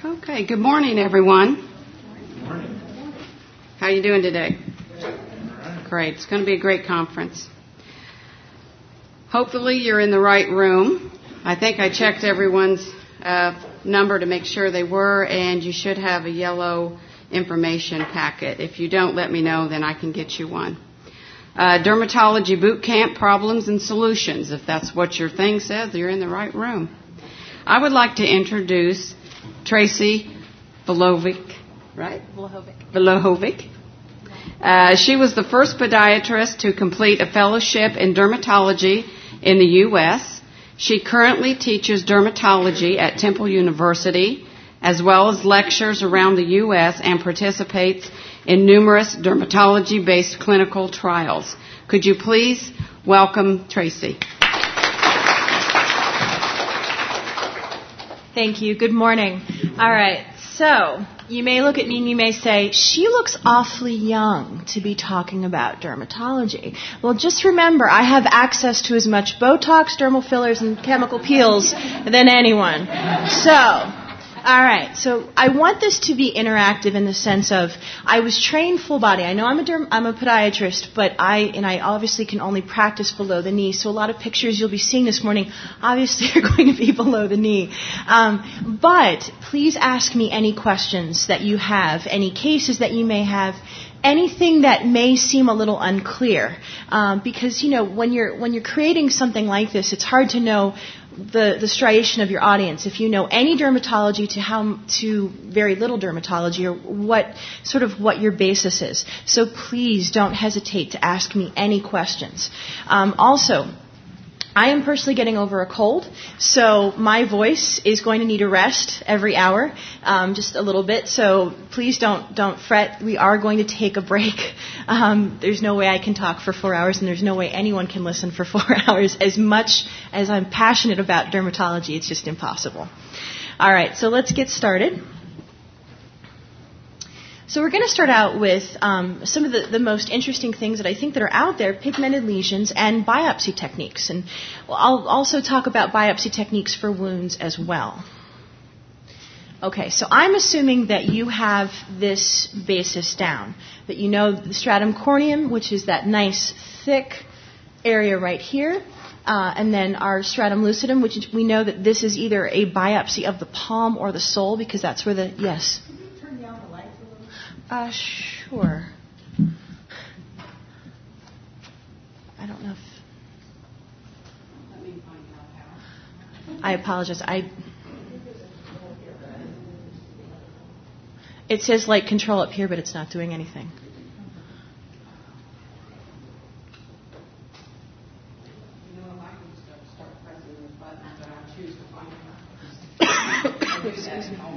Okay, good morning, everyone. Good morning. How are you doing today? Right. Great. It's going to be a great conference. Hopefully you're in the right room. I think I checked everyone's number to make sure they were, and you should have a yellow information packet. If you don't, let me know, then I can get you one. Dermatology Boot Camp Problems and Solutions. If that's what your thing says, you're in the right room. I would like to introduce Tracy Vlahovic, right? Vlahovic. She was the first podiatrist to complete a fellowship in dermatology in the U.S. She currently teaches dermatology at Temple University, as well as lectures around the U.S. and participates in numerous dermatology-based clinical trials. Could you please welcome Tracy? Thank you. Good morning. All right. So you may look at me and you may say, she looks awfully young to be talking about dermatology. Well, just remember, I have access to as much Botox, dermal fillers, and chemical peels than anyone. All right, so I want this to be interactive in the sense of I was trained full body. I know I'm a podiatrist, but I obviously can only practice below the knee. So a lot of pictures you'll be seeing this morning obviously are going to be below the knee. But please ask me any questions that you have, any cases that you may have, anything that may seem a little unclear. Because when you're creating something like this, it's hard to know the striation of your audience. If you know any dermatology to very little dermatology, or what your basis is. So please don't hesitate to ask me any questions. Also, I am personally getting over a cold, so my voice is going to need a rest every hour, just a little bit. So please don't fret. We are going to take a break. There's no way I can talk for 4 hours, and there's no way anyone can listen for 4 hours. As much as I'm passionate about dermatology, it's just impossible. All right, so let's get started. So we're going to start out with some of the most interesting things that I think that are out there, pigmented lesions and biopsy techniques. And I'll also talk about biopsy techniques for wounds as well. Okay, so I'm assuming that you have this basis down, that you know the stratum corneum, which is that nice, thick area right here, and then our stratum lucidum, which we know that this is either a biopsy of the palm or the sole, because that's where the, yes? Sure. I don't know if... I apologize. It says light control up here, but it's not doing anything. Excuse me.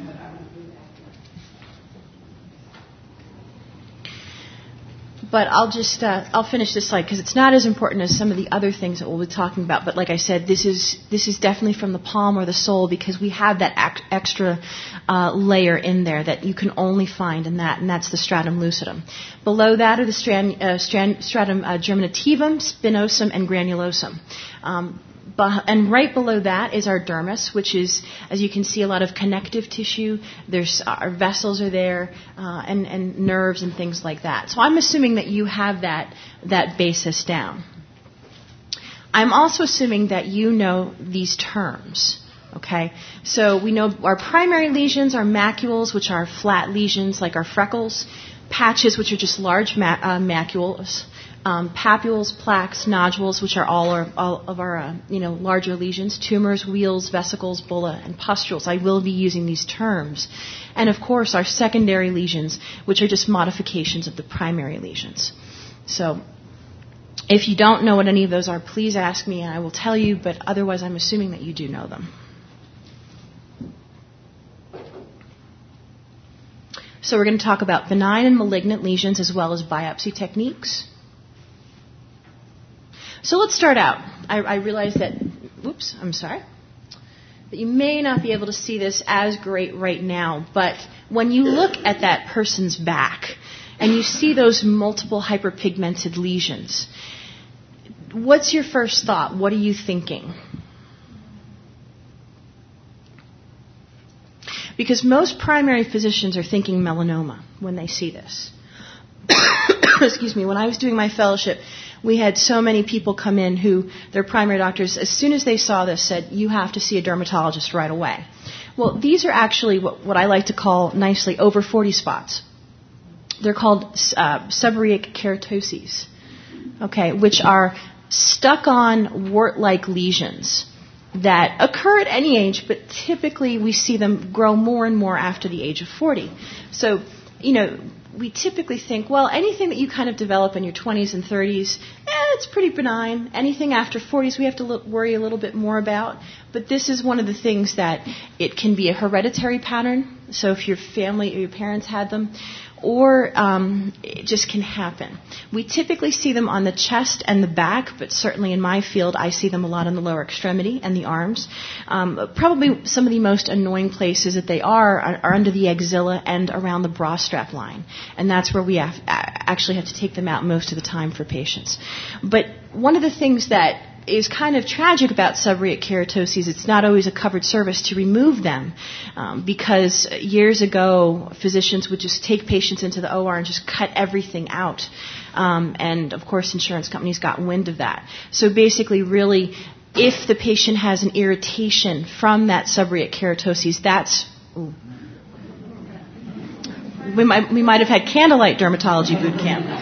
But I'll finish this slide because it's not as important as some of the other things that we'll be talking about. But like I said, this is definitely from the palm or the sole, because we have that extra layer in there that you can only find in that, and that's the stratum lucidum. Below that are the stratum germinativum, spinosum, and granulosum. And right below that is our dermis, which is, as you can see, a lot of connective tissue. There's our vessels are there, and nerves and things like that. So I'm assuming that you have that basis down. I'm also assuming that you know these terms. Okay, so we know our primary lesions are macules, which are flat lesions like our freckles, patches, which are just large macules. Papules, plaques, nodules, which are all of our larger lesions, tumors, wheals, vesicles, bulla, and pustules. I will be using these terms. And of course, our secondary lesions, which are just modifications of the primary lesions. So if you don't know what any of those are, please ask me and I will tell you, but otherwise I'm assuming that you do know them. So we're going to talk about benign and malignant lesions as well as biopsy techniques. So let's start out. I realize that, that you may not be able to see this as great right now, but when you look at that person's back and you see those multiple hyperpigmented lesions, what's your first thought? What are you thinking? because most primary physicians are thinking melanoma when they see this. Excuse me, when I was doing my fellowship, we had so many people come in who their primary doctors, as soon as they saw this, said, you have to see a dermatologist right away. Well, these are actually what I like to call nicely over 40 spots. They're called seborrheic keratoses, okay, which are stuck-on wart-like lesions that occur at any age, but typically we see them grow more and more after the age of 40. So, we typically think, well, anything that you kind of develop in your 20s and 30s, it's pretty benign. Anything after 40s we have to worry a little bit more about. But this is one of the things that it can be a hereditary pattern. So if your family or your parents had them, or it just can happen. We typically see them on the chest and the back, but certainly in my field I see them a lot on the lower extremity and the arms. Probably some of the most annoying places that they are under the axilla and around the bra strap line. And that's where we actually have to take them out most of the time for patients. But one of the things that is kind of tragic about seborrheic keratoses, it's not always a covered service to remove them, because years ago physicians would just take patients into the OR and just cut everything out. And of course insurance companies got wind of that. So basically really, if the patient has an irritation from that seborrheic keratoses, we might have had candlelight dermatology boot camp.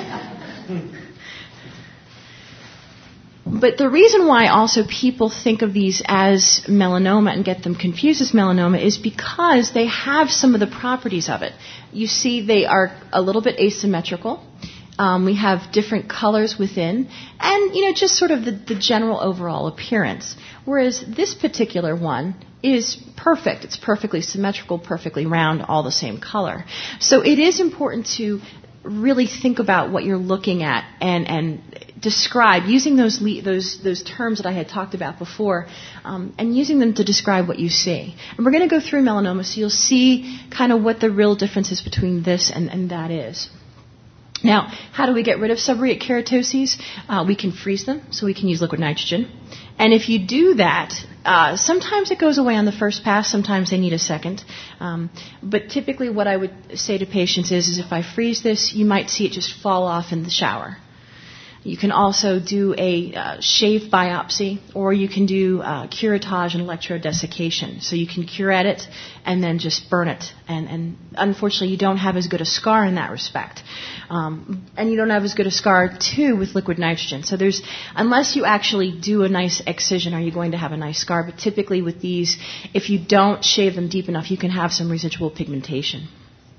But the reason why also people think of these as melanoma and get them confused as melanoma is because they have some of the properties of it. You see, they are a little bit asymmetrical. We have different colors within, and just sort of the general overall appearance. Whereas this particular one is perfect. It's perfectly symmetrical, perfectly round, all the same color. So it is important to really think about what you're looking at and describe, using those terms that I had talked about before, and using them to describe what you see. And we're going to go through melanoma, so you'll see kind of what the real difference is between this and that is. Now, how do we get rid of seborrheic keratoses? We can freeze them, so we can use liquid nitrogen. And if you do that, sometimes it goes away on the first pass, sometimes they need a second. But typically what I would say to patients is if I freeze this, you might see it just fall off in the shower. You can also do a shave biopsy, or you can do curettage and electrodesiccation. So you can curette it and then just burn it. And unfortunately, you don't have as good a scar in that respect. And you don't have as good a scar, too, with liquid nitrogen. So unless you actually do a nice excision, are you going to have a nice scar. But typically with these, if you don't shave them deep enough, you can have some residual pigmentation.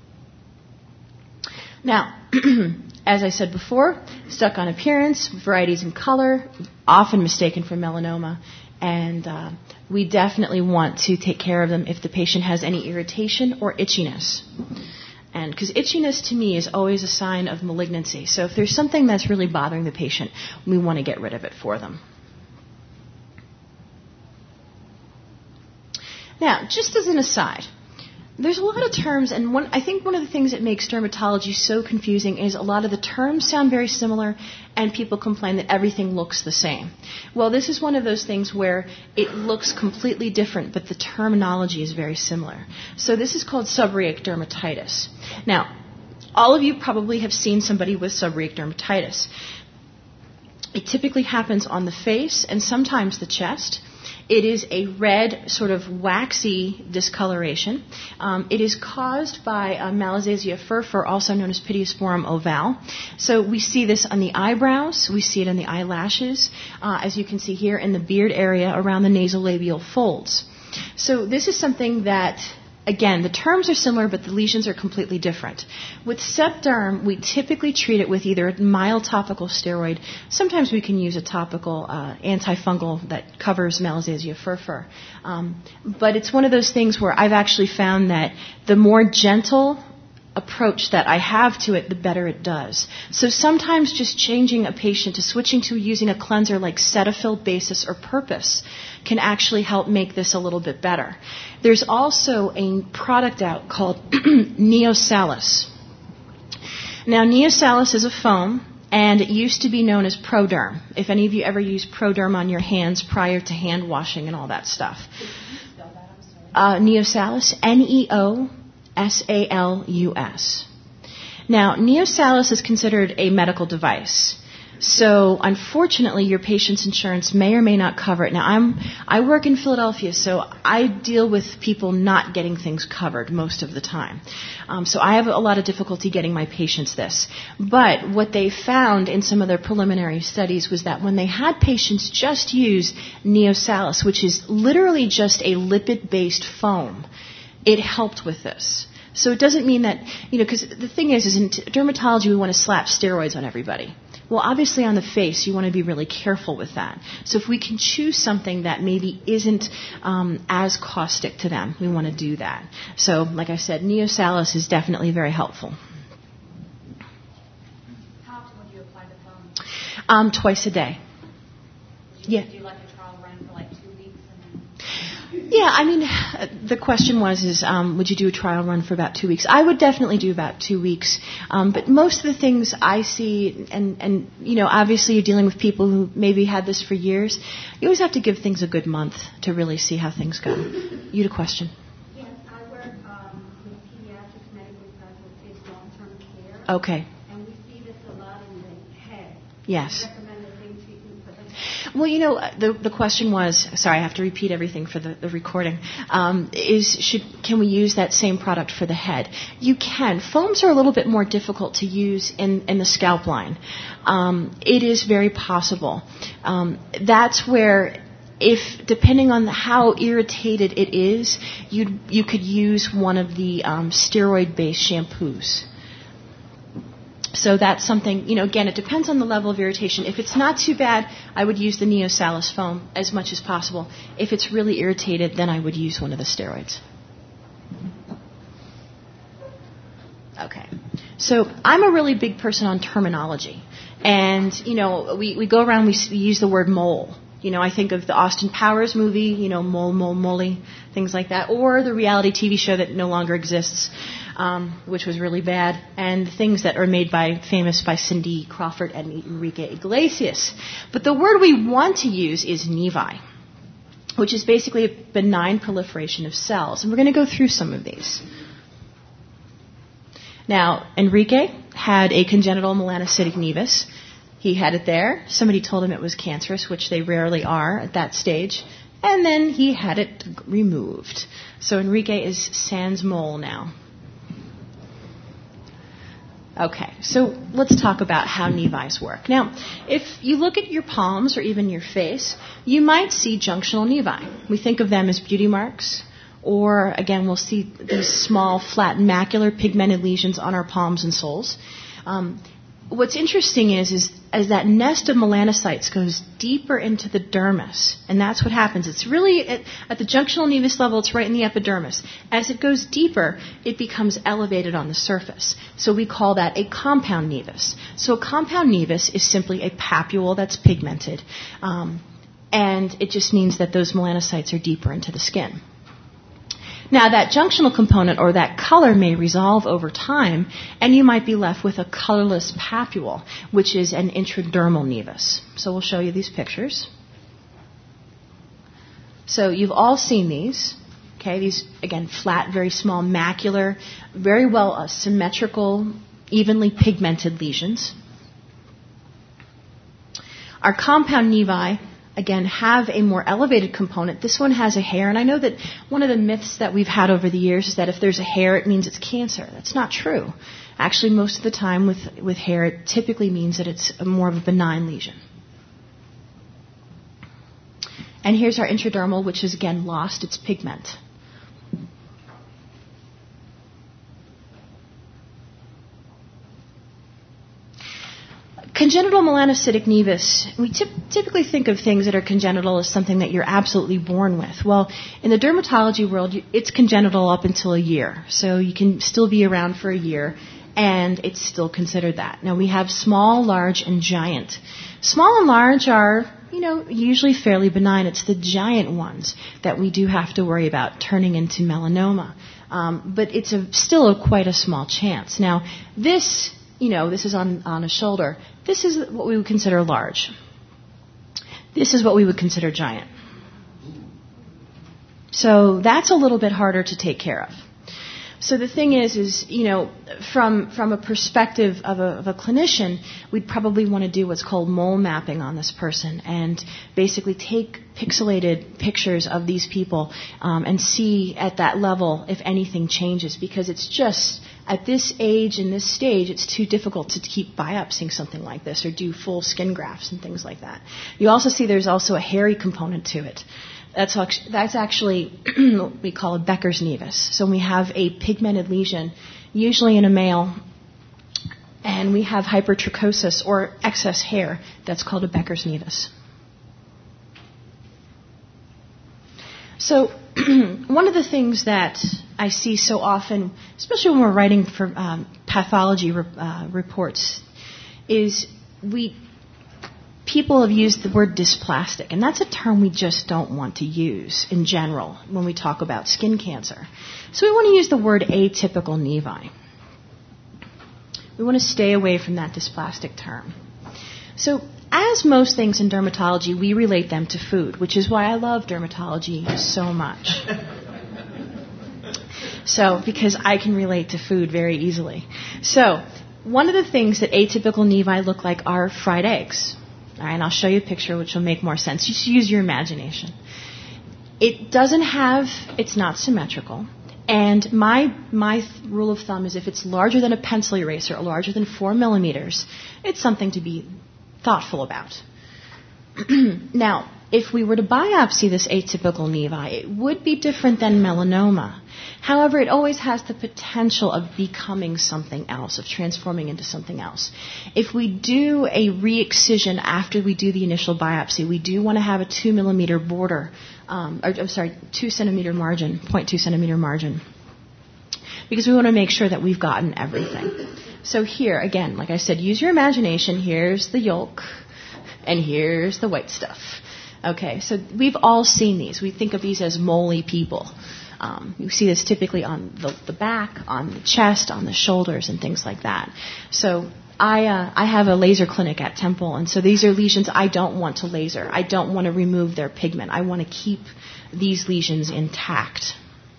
Now, as I said before, stuck on appearance, varieties in color, often mistaken for melanoma, and we definitely want to take care of them if the patient has any irritation or itchiness. And because itchiness to me is always a sign of malignancy. So if there's something that's really bothering the patient, we want to get rid of it for them. Now, just as an aside, there's a lot of terms, and I think one of the things that makes dermatology so confusing is a lot of the terms sound very similar, and people complain that everything looks the same. Well, this is one of those things where it looks completely different, but the terminology is very similar. So this is called seborrheic dermatitis. Now, all of you probably have seen somebody with seborrheic dermatitis. It typically happens on the face and sometimes the chest. It is a red, sort of waxy discoloration. It is caused by Malassezia furfur, also known as Pitiosporum ovale. So we see this on the eyebrows. We see it in the eyelashes, as you can see here in the beard area around the nasolabial folds. So this is something that, again, the terms are similar, but the lesions are completely different. With Sepderm, we typically treat it with either a mild topical steroid. Sometimes we can use a topical antifungal that covers Malassezia furfur. But it's one of those things where I've actually found that the more gentle approach that I have to it, the better it does. So sometimes just changing a patient to switching to using a cleanser like Cetaphil, Basis, or Purpose can actually help make this a little bit better. There's also a product out called Neosalus. Now, Neosalus is a foam, and it used to be known as Proderm. If any of you ever used Proderm on your hands prior to hand washing and all that stuff. Neosalus, Neosalus. Now, Neosalus is considered a medical device. So, unfortunately, your patient's insurance may or may not cover it. Now, I work in Philadelphia, so I deal with people not getting things covered most of the time. So I have a lot of difficulty getting my patients this. But what they found in some of their preliminary studies was that when they had patients just use Neosalus, which is literally just a lipid-based foam, it helped with this. So it doesn't mean that, because the thing is in dermatology we want to slap steroids on everybody. Well, obviously on the face, you want to be really careful with that. So if we can choose something that maybe isn't as caustic to them, we want to do that. So, like I said, Neosalus is definitely very helpful. How often would you apply the foam? Twice a day. Would you do like a trial run for like 2 weeks? The question was, would you do a trial run for about 2 weeks? I would definitely do about 2 weeks. But most of the things I see, and obviously you're dealing with people who maybe had this for years, you always have to give things a good month to really see how things go. You had a question? Yes, I work with pediatrics medical specialists, long-term care. Okay. And we see this a lot in the head. Yes. Recommend the same treatment for the head. Well, the question was, sorry, I have to repeat everything for the recording, can we use that same product for the head? You can. Foams are a little bit more difficult to use in the scalp line. It is very possible. That's where, depending on how irritated it is, you could use one of the steroid-based shampoos. So that's something, again, it depends on the level of irritation. If it's not too bad, I would use the Neosalus foam as much as possible. If it's really irritated, then I would use one of the steroids. Okay. So I'm a really big person on terminology. And, we go around, we use the word mole. I think of the Austin Powers movie, Mole, Mole, Molly, things like that. Or the reality TV show that no longer exists, which was really bad. And things that are made famous by Cindy Crawford and Enrique Iglesias. But the word we want to use is nevi, which is basically a benign proliferation of cells. And we're going to go through some of these. Now, Enrique had a congenital melanocytic nevus. He had it there. Somebody told him it was cancerous, which they rarely are at that stage. And then he had it removed. So Enrique is sans mole now. Okay, so let's talk about how nevis work. Now, if you look at your palms or even your face, you might see junctional nevi. We think of them as beauty marks. Or, again, we'll see these small, flat, macular, pigmented lesions on our palms and soles. What's interesting is as that nest of melanocytes goes deeper into the dermis, and that's what happens. It's really at the junctional nevus level, it's right in the epidermis. As it goes deeper, it becomes elevated on the surface. So we call that a compound nevus. So a compound nevus is simply a papule that's pigmented, and it just means that those melanocytes are deeper into the skin. Now, that junctional component or that color may resolve over time, and you might be left with a colorless papule, which is an intradermal nevus. So we'll show you these pictures. So you've all seen these. Okay, these, again, flat, very small, macular, very well symmetrical, evenly pigmented lesions. Our compound nevi, again, have a more elevated component. This one has a hair, and I know that one of the myths that we've had over the years is that if there's a hair, it means it's cancer. That's not true. Actually, most of the time with hair, it typically means that it's more of a benign lesion. And here's our intradermal, which has, again, lost its pigment. Congenital melanocytic nevus, we typically think of things that are congenital as something that you're absolutely born with. Well, in the dermatology world, it's congenital up until a year. So you can still be around for a year, and it's still considered that. Now, we have small, large, and giant. Small and large are, usually fairly benign. It's the giant ones that we do have to worry about turning into melanoma. But it's still quite a small chance. Now, this is on a shoulder. This is what we would consider large. This is what we would consider giant. So that's a little bit harder to take care of. So the thing is, from a perspective of a clinician, we'd probably want to do what's called mole mapping on this person and basically take pixelated pictures of these people and see at that level if anything changes, because it's just at this age and this stage, it's too difficult to keep biopsying something like this or do full skin grafts and things like that. You also see there's also a hairy component to it. That's actually what we call a Becker's nevus. So we have a pigmented lesion, usually in a male, and we have hypertrichosis or excess hair. That's called a Becker's nevus. So one of the things that I see so often, especially when we're writing for pathology reports, is people have used the word dysplastic, and that's a term we just don't want to use in general when we talk about skin cancer. So we want to use the word atypical nevi. We want to stay away from that dysplastic term. So as most things in dermatology, we relate them to food, which is why I love dermatology so much. So, because I can relate to food very easily. So, one of the things that atypical nevi look like are fried eggs. All right, and I'll show you a picture which will make more sense. Just use your imagination. It's not symmetrical. And my rule of thumb is if it's larger than a pencil eraser or larger than 4 millimeters, it's something to be thoughtful about. Now, if we were to biopsy this atypical nevi, it would be different than melanoma. However, it always has the potential of becoming something else, of transforming into something else. If we do a re-excision after we do the initial biopsy, we do want to have a 2 millimeter border, 2 centimeter margin, 0.2 centimeter margin, because we want to make sure that we've gotten everything. So here, again, like I said, use your imagination. Here's the yolk, and here's the white stuff. Okay, so we've all seen these. We think of these as moly people. You see this typically on the back, on the chest, on the shoulders, and things like that. So I have a laser clinic at Temple, and so these are lesions I don't want to laser. I don't want to remove their pigment. I want to keep these lesions intact.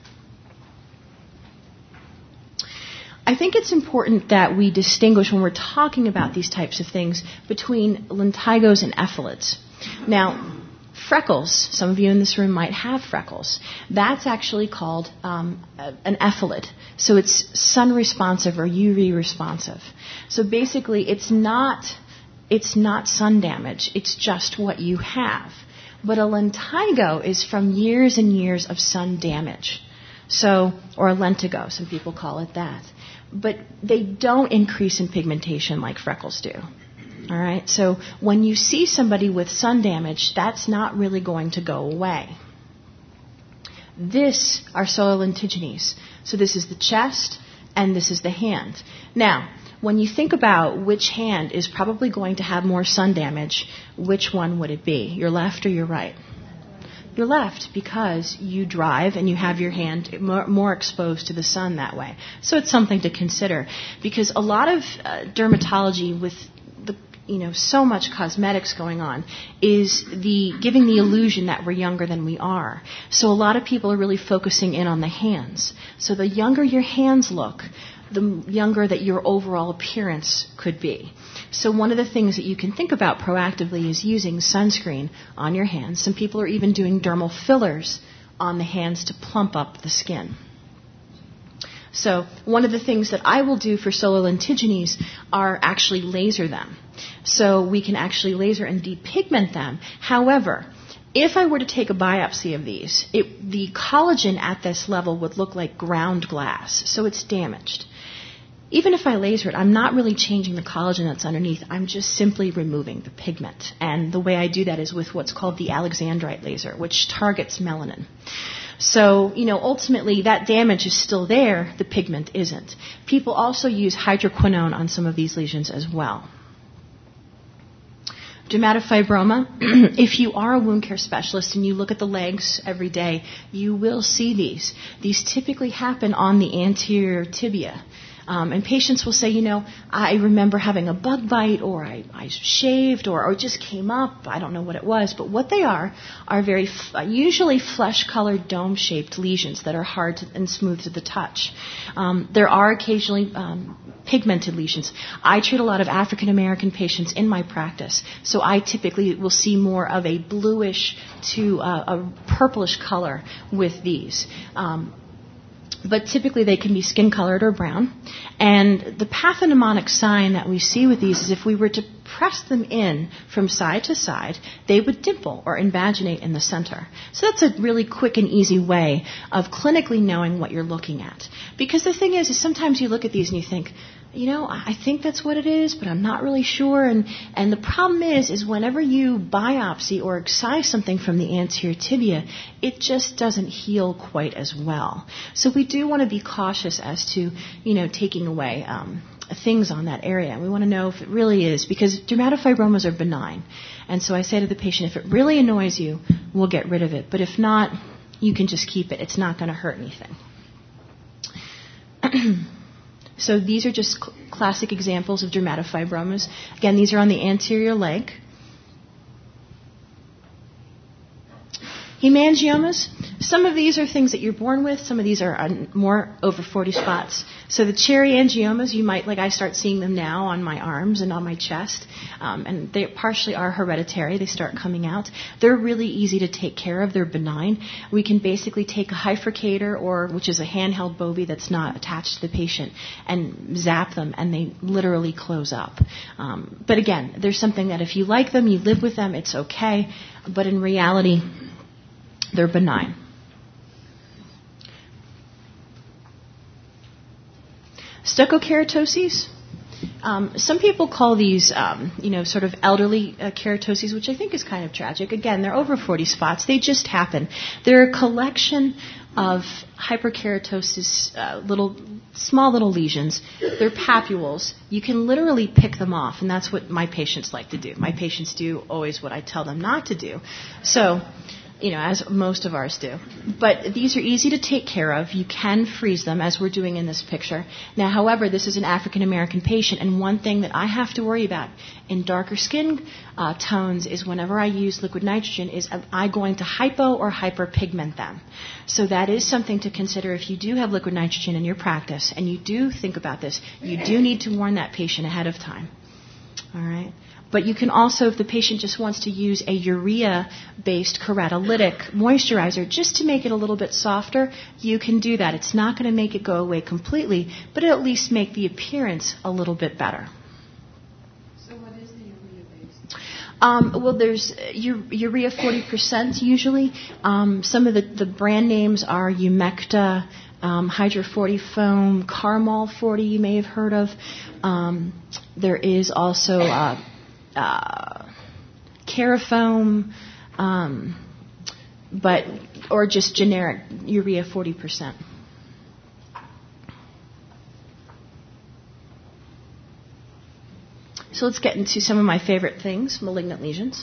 I think it's important that we distinguish when we're talking about these types of things between lentigos and ephilids. Now, freckles, some of you in this room might have freckles. That's actually called an ephilid. So it's sun responsive or UV responsive. So basically it's not sun damage. It's just what you have. But a lentigo is from years and years of sun damage. So, or a lentigo, some people call it that. But they don't increase in pigmentation like freckles do. All right, so when you see somebody with sun damage, that's not really going to go away. This are soil lentigenes. So this is the chest, and this is the hand. Now, when you think about which hand is probably going to have more sun damage, which one would it be? Your left or your right? Your left, because you drive and you have your hand more exposed to the sun that way. So it's something to consider, because a lot of dermatology with so much cosmetics going on is giving the illusion that we're younger than we are. So a lot of people are really focusing in on the hands. So the younger your hands look, the younger that your overall appearance could be. So one of the things that you can think about proactively is using sunscreen on your hands. Some people are even doing dermal fillers on the hands to plump up the skin. So one of the things that I will do for solar lentigenes are actually laser them. So we can actually laser and depigment them. However, if I were to take a biopsy of these, the collagen at this level would look like ground glass, so it's damaged. Even if I laser it, I'm not really changing the collagen that's underneath. I'm just simply removing the pigment. And the way I do that is with what's called the Alexandrite laser, which targets melanin. So, ultimately that damage is still there, the pigment isn't. People also use hydroquinone on some of these lesions as well. Dermatofibroma, if you are a wound care specialist and you look at the legs every day, you will see these. These typically happen on the anterior tibia. And patients will say, I remember having a bug bite, or I shaved, or it just came up. I don't know what it was. But what they are very usually flesh-colored dome-shaped lesions that are hard and smooth to the touch. There are occasionally pigmented lesions. I treat a lot of African American patients in my practice, so I typically will see more of a bluish to a purplish color with these. But typically they can be skin colored or brown. And the pathognomonic sign that we see with these is if we were to press them in from side to side, they would dimple or invaginate in the center. So that's a really quick and easy way of clinically knowing what you're looking at. Because the thing is sometimes you look at these and you think, I think that's what it is, but I'm not really sure. And the problem is whenever you biopsy or excise something from the anterior tibia, it just doesn't heal quite as well. So we do want to be cautious as to, taking away things on that area. And we want to know if it really is, because dermatofibromas are benign. And so I say to the patient, if it really annoys you, we'll get rid of it. But if not, you can just keep it. It's not going to hurt anything. So these are just classic examples of dermatofibromas. Again, these are on the anterior leg. Hemangiomas, some of these are things that you're born with. Some of these are more over 40 spots. So the cherry angiomas, I start seeing them now on my arms and on my chest. And they partially are hereditary. They start coming out. They're really easy to take care of. They're benign. We can basically take a bifurcator, which is a handheld Bovie that's not attached to the patient, and zap them, and they literally close up. But again, there's something that if you like them, you live with them, it's okay. But in reality, they're benign. Stuccokeratoses. Some people call these, sort of elderly keratoses, which I think is kind of tragic. Again, they're over 40 spots. They just happen. They're a collection of hyperkeratosis, small little lesions. They're papules. You can literally pick them off, and that's what my patients like to do. My patients do always what I tell them not to do. So, as most of ours do. But these are easy to take care of. You can freeze them, as we're doing in this picture. Now, however, this is an African American patient, and one thing that I have to worry about in darker skin tones is whenever I use liquid nitrogen is am I going to hypo or hyperpigment them? So that is something to consider if you do have liquid nitrogen in your practice, and you do think about this. You do need to warn that patient ahead of time. All right? But you can also, if the patient just wants to use a urea-based keratolytic moisturizer just to make it a little bit softer, you can do that. It's not going to make it go away completely, but it'll at least make the appearance a little bit better. So what is the urea-based? There's urea 40% usually. Some of the brand names are Humecta, Hydra 40 Foam, Carmol 40 you may have heard of. There is also Carafoam, or just generic urea 40%. So let's get into some of my favorite things, malignant lesions.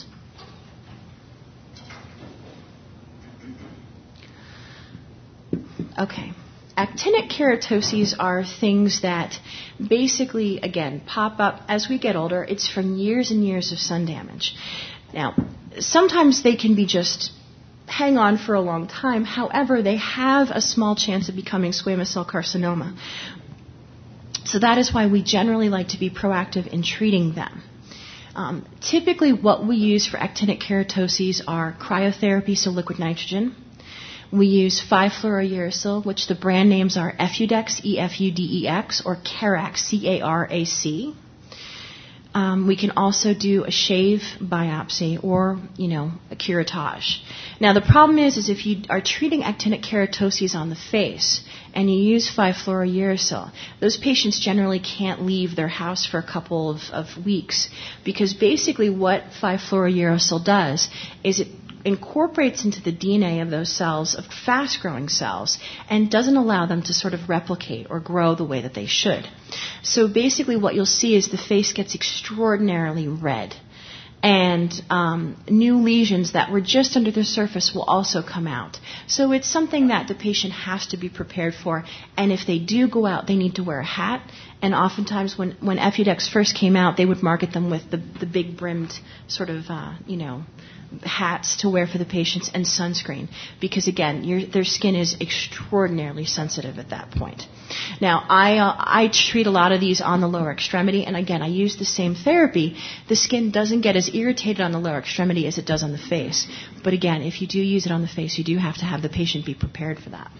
Okay. Actinic keratoses are things that basically, again, pop up as we get older. It's from years and years of sun damage. Now, sometimes they can be just hang on for a long time. However, they have a small chance of becoming squamous cell carcinoma. So that is why we generally like to be proactive in treating them. Typically, what we use for actinic keratoses are cryotherapy, so liquid nitrogen. We use 5-fluorouracil, which the brand names are Efudex, E-F-U-D-E-X, or Carac, C-A-R-A-C. We can also do a shave biopsy or, a curettage. Now, the problem is if you are treating actinic keratoses on the face and you use 5-fluorouracil, those patients generally can't leave their house for a couple of weeks because basically what 5-fluorouracil does is it incorporates into the DNA of those cells, of fast-growing cells, and doesn't allow them to sort of replicate or grow the way that they should. So basically what you'll see is the face gets extraordinarily red. and new lesions that were just under the surface will also come out. So it's something that the patient has to be prepared for. And if they do go out, they need to wear a hat. And oftentimes when Effudex first came out, they would market them with the big brimmed sort of, hats to wear for the patients and sunscreen. Because, again, their skin is extraordinarily sensitive at that point. Now, I treat a lot of these on the lower extremity, and again, I use the same therapy. The skin doesn't get as irritated on the lower extremity as it does on the face. But again, if you do use it on the face, you do have to have the patient be prepared for that.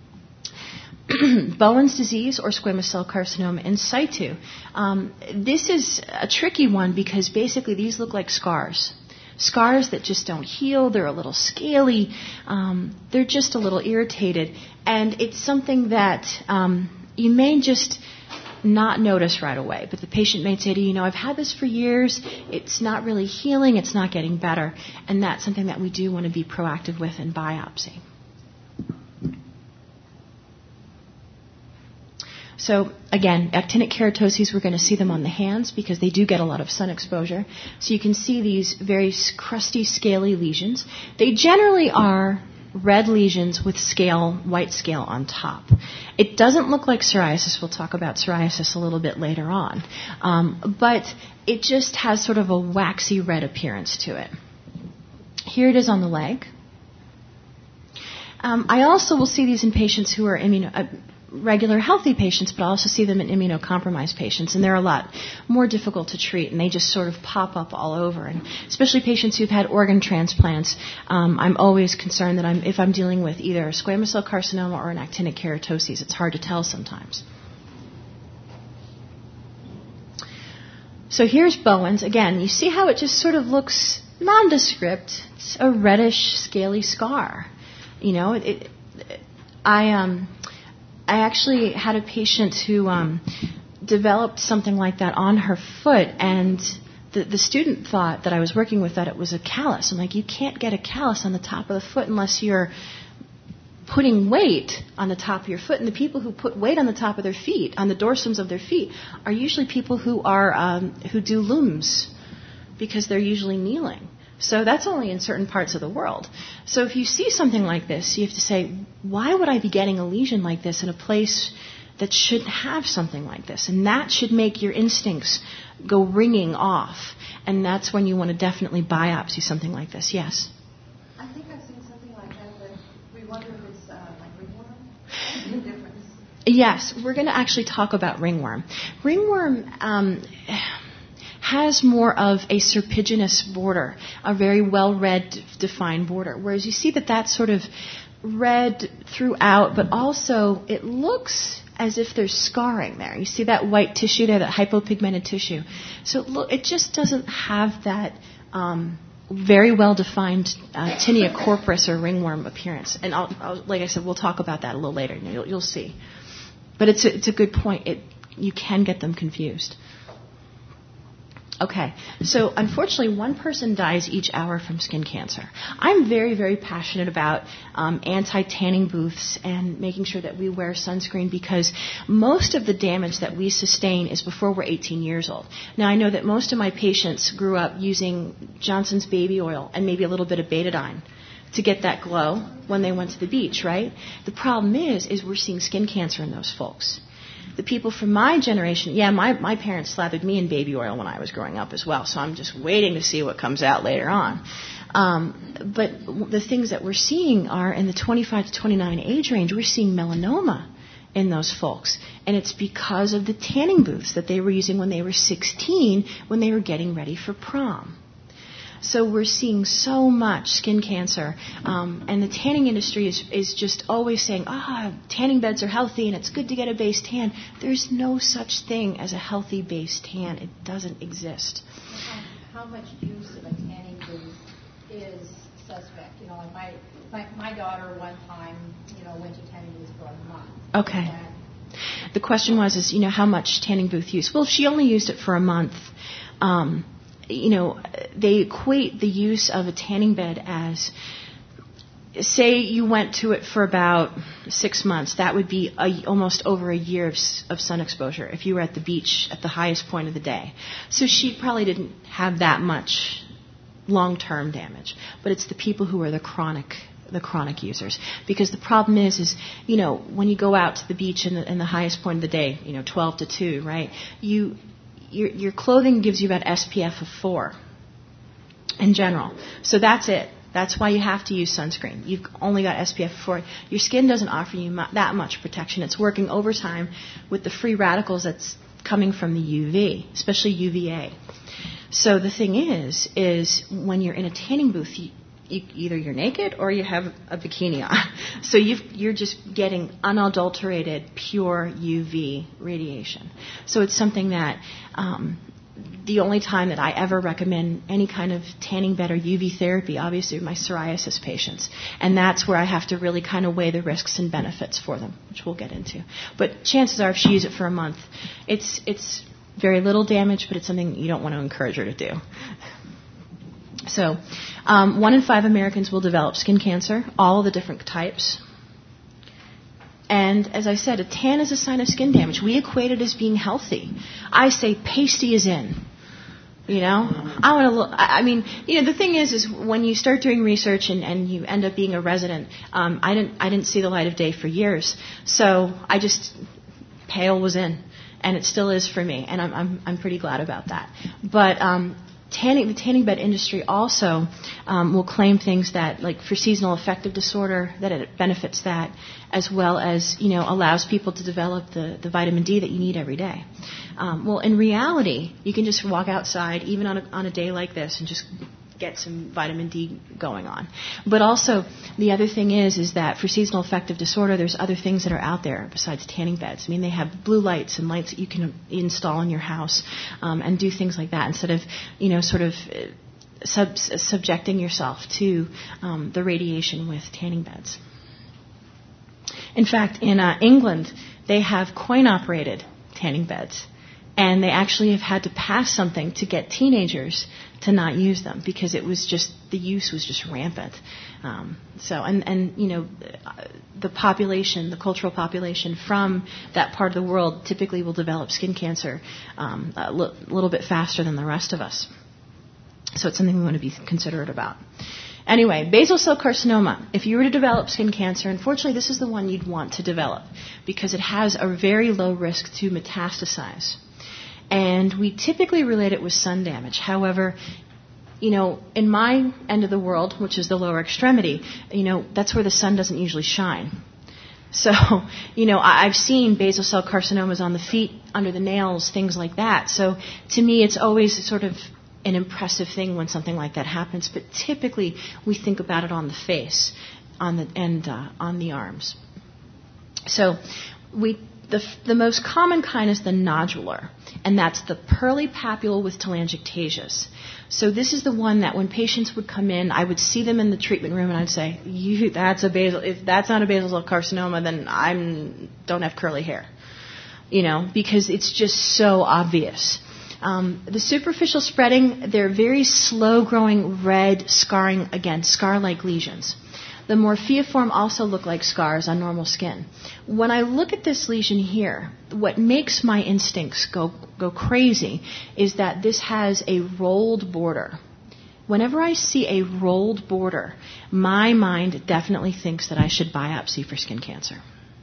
Bowen's disease or squamous cell carcinoma in situ. This is a tricky one because basically these look like scars. Scars that just don't heal. They're a little scaly. They're just a little irritated. And it's something that you may just not notice right away. But the patient may say to you, I've had this for years. It's not really healing. It's not getting better. And that's something that we do want to be proactive with in biopsy. So, again, actinic keratoses, we're going to see them on the hands because they do get a lot of sun exposure. So you can see these very crusty, scaly lesions. They generally are red lesions with white scale on top. It doesn't look like psoriasis. We'll talk about psoriasis a little bit later on. But it just has sort of a waxy red appearance to it. Here it is on the leg. I also will see these in patients who are regular healthy patients, but I also see them in immunocompromised patients, and they're a lot more difficult to treat, and they just sort of pop up all over. And especially patients who've had organ transplants, I'm always concerned that if I'm dealing with either a squamous cell carcinoma or an actinic keratoses, it's hard to tell sometimes. So here's Bowen's. Again, you see how it just sort of looks nondescript. It's a reddish, scaly scar. I actually had a patient who developed something like that on her foot, and the student thought that I was working with that it was a callus. I'm like, you can't get a callus on the top of the foot unless you're putting weight on the top of your foot. And the people who put weight on the top of their feet, on the dorsums of their feet, are usually people who do looms because they're usually kneeling. So that's only in certain parts of the world. So if you see something like this, you have to say, why would I be getting a lesion like this in a place that should have something like this? And that should make your instincts go ringing off. And that's when you want to definitely biopsy something like this. Yes? I think I've seen something like that, but we wonder if it's like ringworm. What's the difference? Yes, we're going to actually talk about ringworm. Ringworm has more of a serpiginous border, a very well-red, defined border, whereas you see that that's sort of red throughout, but also it looks as if there's scarring there. You see that white tissue there, that hypopigmented tissue. So it just doesn't have that very well-defined tinea corporis or ringworm appearance. And like I said, we'll talk about that a little later. You'll see. But it's a good point. You can get them confused. Okay, so unfortunately, one person dies each hour from skin cancer. I'm very, very passionate about anti-tanning booths and making sure that we wear sunscreen because most of the damage that we sustain is before we're 18 years old. Now, I know that most of my patients grew up using Johnson's baby oil and maybe a little bit of betadine to get that glow when they went to the beach, right? The problem is we're seeing skin cancer in those folks. The people from my generation, my parents slathered me in baby oil when I was growing up as well, so I'm just waiting to see what comes out later on. But the things that we're seeing are in the 25 to 29 age range, we're seeing melanoma in those folks. And it's because of the tanning booths that they were using when they were 16, when they were getting ready for prom. So we're seeing so much skin cancer, and the tanning industry is just always saying, tanning beds are healthy and it's good to get a base tan. There's no such thing as a healthy base tan. It doesn't exist. How much use of a tanning booth is suspect? Like my daughter one time, went to tanning booth for a month. Okay. The question was, how much tanning booth use? Well, she only used it for a month. They equate the use of a tanning bed as say you went to it for about 6 months, that would be almost over a year of sun exposure if you were at the beach at the highest point of the day. So she probably didn't have that much long-term damage. But it's the people who are the chronic users. Because the problem is when you go out to the beach in the highest point of the day, 12 to 2, right, your clothing gives you about SPF of 4 in general. So that's it. That's why you have to use sunscreen. You've only got SPF 4. Your skin doesn't offer you that much protection. It's working overtime with the free radicals that's coming from the UV, especially UVA. So the thing is when you're in a tanning booth, either you're naked or you have a bikini on. So you're just getting unadulterated, pure UV radiation. So it's something that the only time that I ever recommend any kind of tanning bed or UV therapy, obviously, are my psoriasis patients. And that's where I have to really kind of weigh the risks and benefits for them, which we'll get into. But chances are, if she uses it for a month, it's very little damage, but it's something you don't want to encourage her to do. So 1 in 5 Americans will develop skin cancer, all of the different types. And as I said, a tan is a sign of skin damage. We equate it as being healthy. I say pasty is in. I want to look. The thing is when you start doing research and you end up being a resident, I didn't see the light of day for years. So I just pale was in, and it still is for me, and I'm pretty glad about that. But the tanning bed industry also will claim things that, like for seasonal affective disorder, that it benefits that, as well as allows people to develop the vitamin D that you need every day. Well, in reality, you can just walk outside even on a day like this and just get some vitamin D going on. But also, the other thing is that for seasonal affective disorder, there's other things that are out there besides tanning beds. They have blue lights and lights that you can install in your house and do things like that instead of, subjecting yourself to the radiation with tanning beds. In fact, in England, they have coin-operated tanning beds. And they actually have had to pass something to get teenagers to not use them because the use was just rampant. The population, the cultural population from that part of the world typically will develop skin cancer a little bit faster than the rest of us. So it's something we want to be considerate about. Anyway, basal cell carcinoma. If you were to develop skin cancer, unfortunately, this is the one you'd want to develop because it has a very low risk to metastasize. And we typically relate it with sun damage. However, in my end of the world, which is the lower extremity, that's where the sun doesn't usually shine. So, I've seen basal cell carcinomas on the feet, under the nails, things like that. So to me, it's always sort of an impressive thing when something like that happens. But typically, we think about it on the face, on the arms. So the most common kind is the nodular, and that's the pearly papule with telangiectasias. So this is the one that when patients would come in, I would see them in the treatment room, and I'd say, if that's not a basal cell carcinoma, then I don't have curly hair, because it's just so obvious. The superficial spreading, they're very slow-growing red scarring, again, scar-like lesions. The morpheoform also look like scars on normal skin. When I look at this lesion here, what makes my instincts go crazy is that this has a rolled border. Whenever I see a rolled border, my mind definitely thinks that I should biopsy for skin cancer.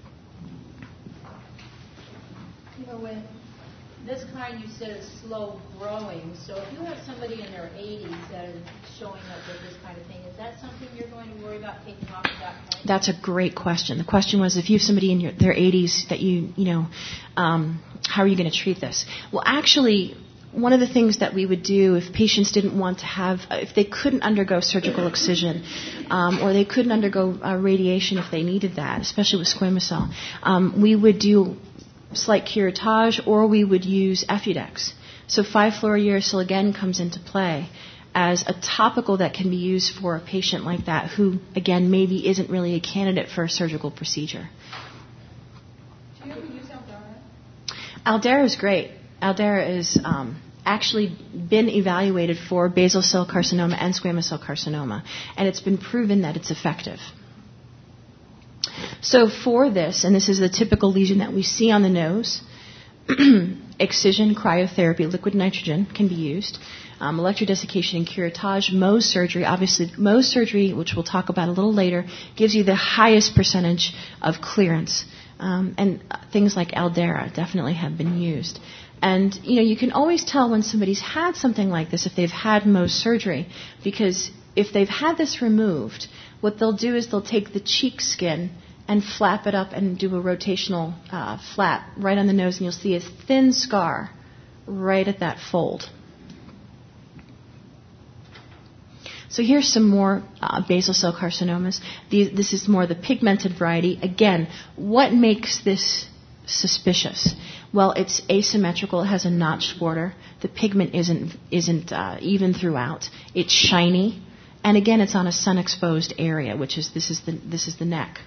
When this kind you said is slow growing, so if you have somebody in their 80s that is showing up with this kind of thing, is that something you're going to worry about taking off at that point? That's a great question. The question was, if you have somebody in their 80s that how are you going to treat this? Well, actually, one of the things that we would do if patients didn't want to if they couldn't undergo surgical excision or they couldn't undergo radiation if they needed that, especially with squamous cell, we would do slight curettage, or we would use Effudex. So 5-fluorouracil again comes into play as a topical that can be used for a patient like that who, again, maybe isn't really a candidate for a surgical procedure. Do you ever use Aldara? Aldara is great. Aldara is actually been evaluated for basal cell carcinoma and squamous cell carcinoma, and it's been proven that it's effective. So for this, and this is the typical lesion that we see on the nose, excision, cryotherapy, liquid nitrogen can be used. Electrodesiccation and curettage, Mohs surgery. Obviously, Mohs surgery, which we'll talk about a little later, gives you the highest percentage of clearance. And things like Aldera definitely have been used. And, you can always tell when somebody's had something like this if they've had Mohs surgery, because if they've had this removed, what they'll do is they'll take the cheek skin and flap it up and do a rotational flap right on the nose, and you'll see a thin scar right at that fold. So here's some more basal cell carcinomas. This is more the pigmented variety. Again, what makes this suspicious? Well, it's asymmetrical. It has a notched border. The pigment isn't even throughout. It's shiny, and again, it's on a sun-exposed area, which is this is the neck.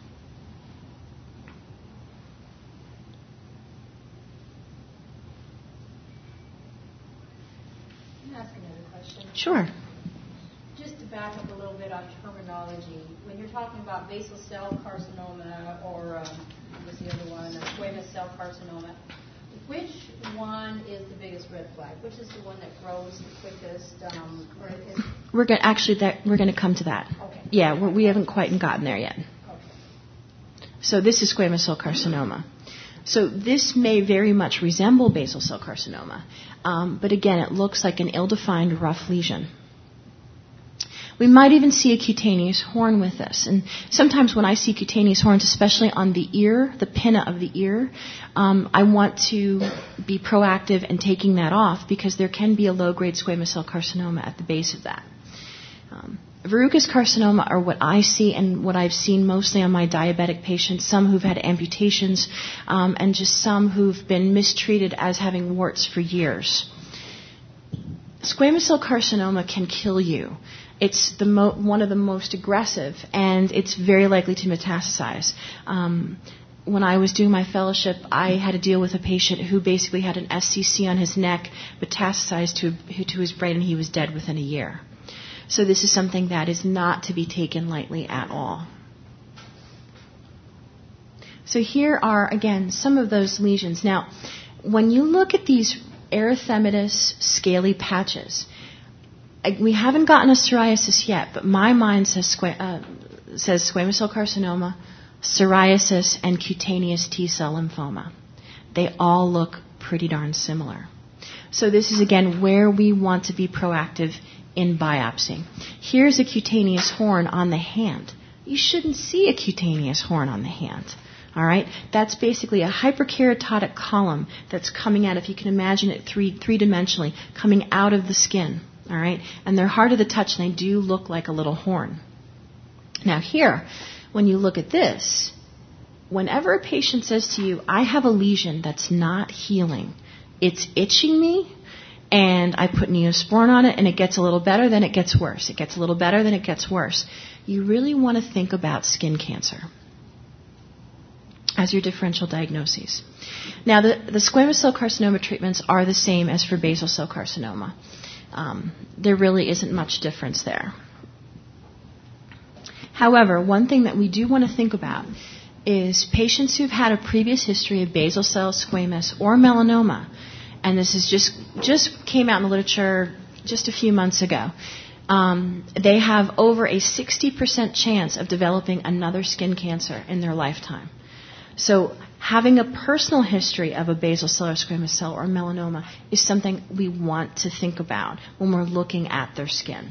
Can I ask another question? Sure. Just to back up a little bit on terminology, when you're talking about basal cell carcinoma or what's the other one, squamous cell carcinoma, which one is the biggest red flag? Which is the one that grows the quickest? We're going to come to that. Okay. Yeah, we haven't quite gotten there yet. Okay. So this is squamous cell carcinoma. So this may very much resemble basal cell carcinoma, but again, it looks like an ill-defined rough lesion. We might even see a cutaneous horn with this. And sometimes when I see cutaneous horns, especially on the ear, the pinna of the ear, I want to be proactive in taking that off because there can be a low-grade squamous cell carcinoma at the base of that. Verrucous carcinoma are what I see and what I've seen mostly on my diabetic patients, some who've had amputations and just some who've been mistreated as having warts for years. Squamous cell carcinoma can kill you. It's one of the most aggressive, and it's very likely to metastasize. When I was doing my fellowship, I had to deal with a patient who basically had an SCC on his neck, metastasized to his brain, and he was dead within a year. So this is something that is not to be taken lightly at all. So here are, again, some of those lesions. Now, when you look at these erythematous scaly patches, we haven't gotten a psoriasis yet, but my mind says squamous cell carcinoma, psoriasis, and cutaneous T-cell lymphoma. They all look pretty darn similar. So this is, again, where we want to be proactive in biopsy. Here's a cutaneous horn on the hand. You shouldn't see a cutaneous horn on the hand. All right? That's basically a hyperkeratotic column that's coming out, if you can imagine it three-dimensionally, coming out of the skin. All right? And they're harder to touch, and they do look like a little horn. Now here, when you look at this, whenever a patient says to you, I have a lesion that's not healing, it's itching me, and I put Neosporin on it, and it gets a little better, then it gets worse. It gets a little better, then it gets worse. You really want to think about skin cancer as your differential diagnoses. Now, the squamous cell carcinoma treatments are the same as for basal cell carcinoma. There really isn't much difference there. However, one thing that we do want to think about is patients who've had a previous history of basal cell squamous or melanoma, and this is just came out in the literature just a few months ago. They have over a 60% chance of developing another skin cancer in their lifetime. So having a personal history of a basal cell or squamous cell or melanoma is something we want to think about when we're looking at their skin.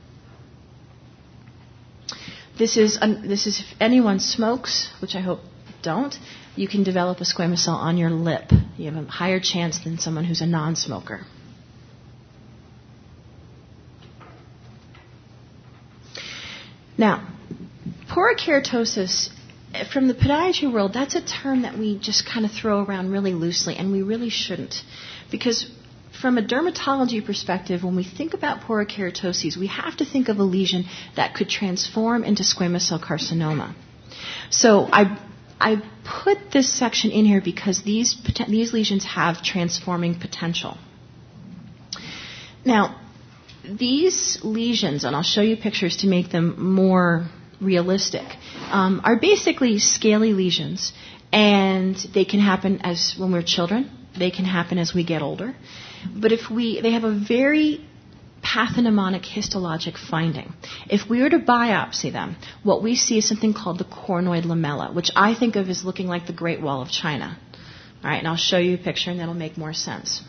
This is if anyone smokes, which I hope don't, you can develop a squamous cell on your lip. You have a higher chance than someone who's a non-smoker. Now, porokeratosis, from the podiatry world, that's a term that we just kind of throw around really loosely, and we really shouldn't. Because from a dermatology perspective, when we think about porokeratoses, we have to think of a lesion that could transform into squamous cell carcinoma. So I put this section in here because these lesions have transforming potential. Now, these lesions, and I'll show you pictures to make them more realistic, are basically scaly lesions, and they can happen as when we're children. They can happen as we get older. But they have a very pathognomonic histologic finding. If we were to biopsy them, what we see is something called the cornoid lamella, which I think of as looking like the Great Wall of China. All right, and I'll show you a picture, and that'll make more sense.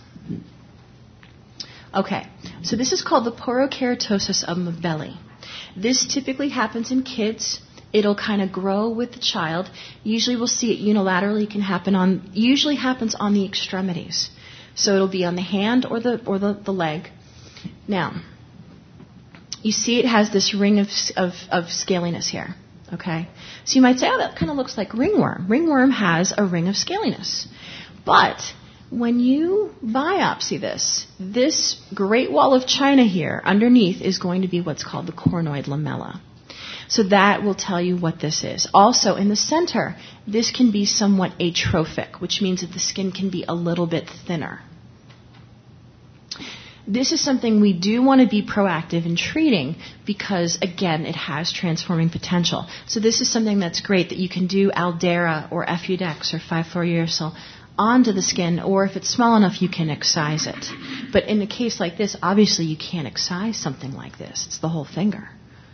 Okay, so this is called the porokeratosis of Mibelli. This typically happens in kids. It'll kind of grow with the child. Usually we'll see it unilaterally. It can happen usually happens on the extremities. So it'll be on the hand or the leg. Now, you see it has this ring of scaliness here. Okay? So you might say, oh, that kind of looks like ringworm. Ringworm has a ring of scaliness. But when you biopsy this Great Wall of China here underneath is going to be what's called the cornoid lamella. So that will tell you what this is. Also, in the center, this can be somewhat atrophic, which means that the skin can be a little bit thinner. This is something we do want to be proactive in treating because, again, it has transforming potential. So this is something that's great that you can do Aldera or Effudex or 5-4-uracil onto the skin, or if it's small enough, you can excise it. But in a case like this, obviously you can't excise something like this. It's the whole finger.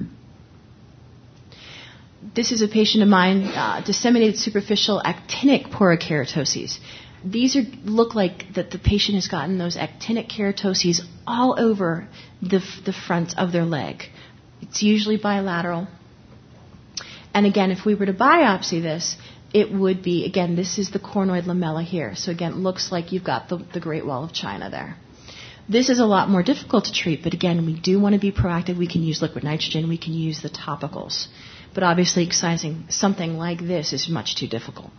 This is a patient of mine, disseminated superficial actinic porokeratoses. These look like that the patient has gotten those actinic keratoses all over the front of their leg. It's usually bilateral. And again, if we were to biopsy this, it would be, again, this is the cornoid lamella here. So again, it looks like you've got the Great Wall of China there. This is a lot more difficult to treat, but again, we do want to be proactive. We can use liquid nitrogen. We can use the topicals. But obviously, excising something like this is much too difficult.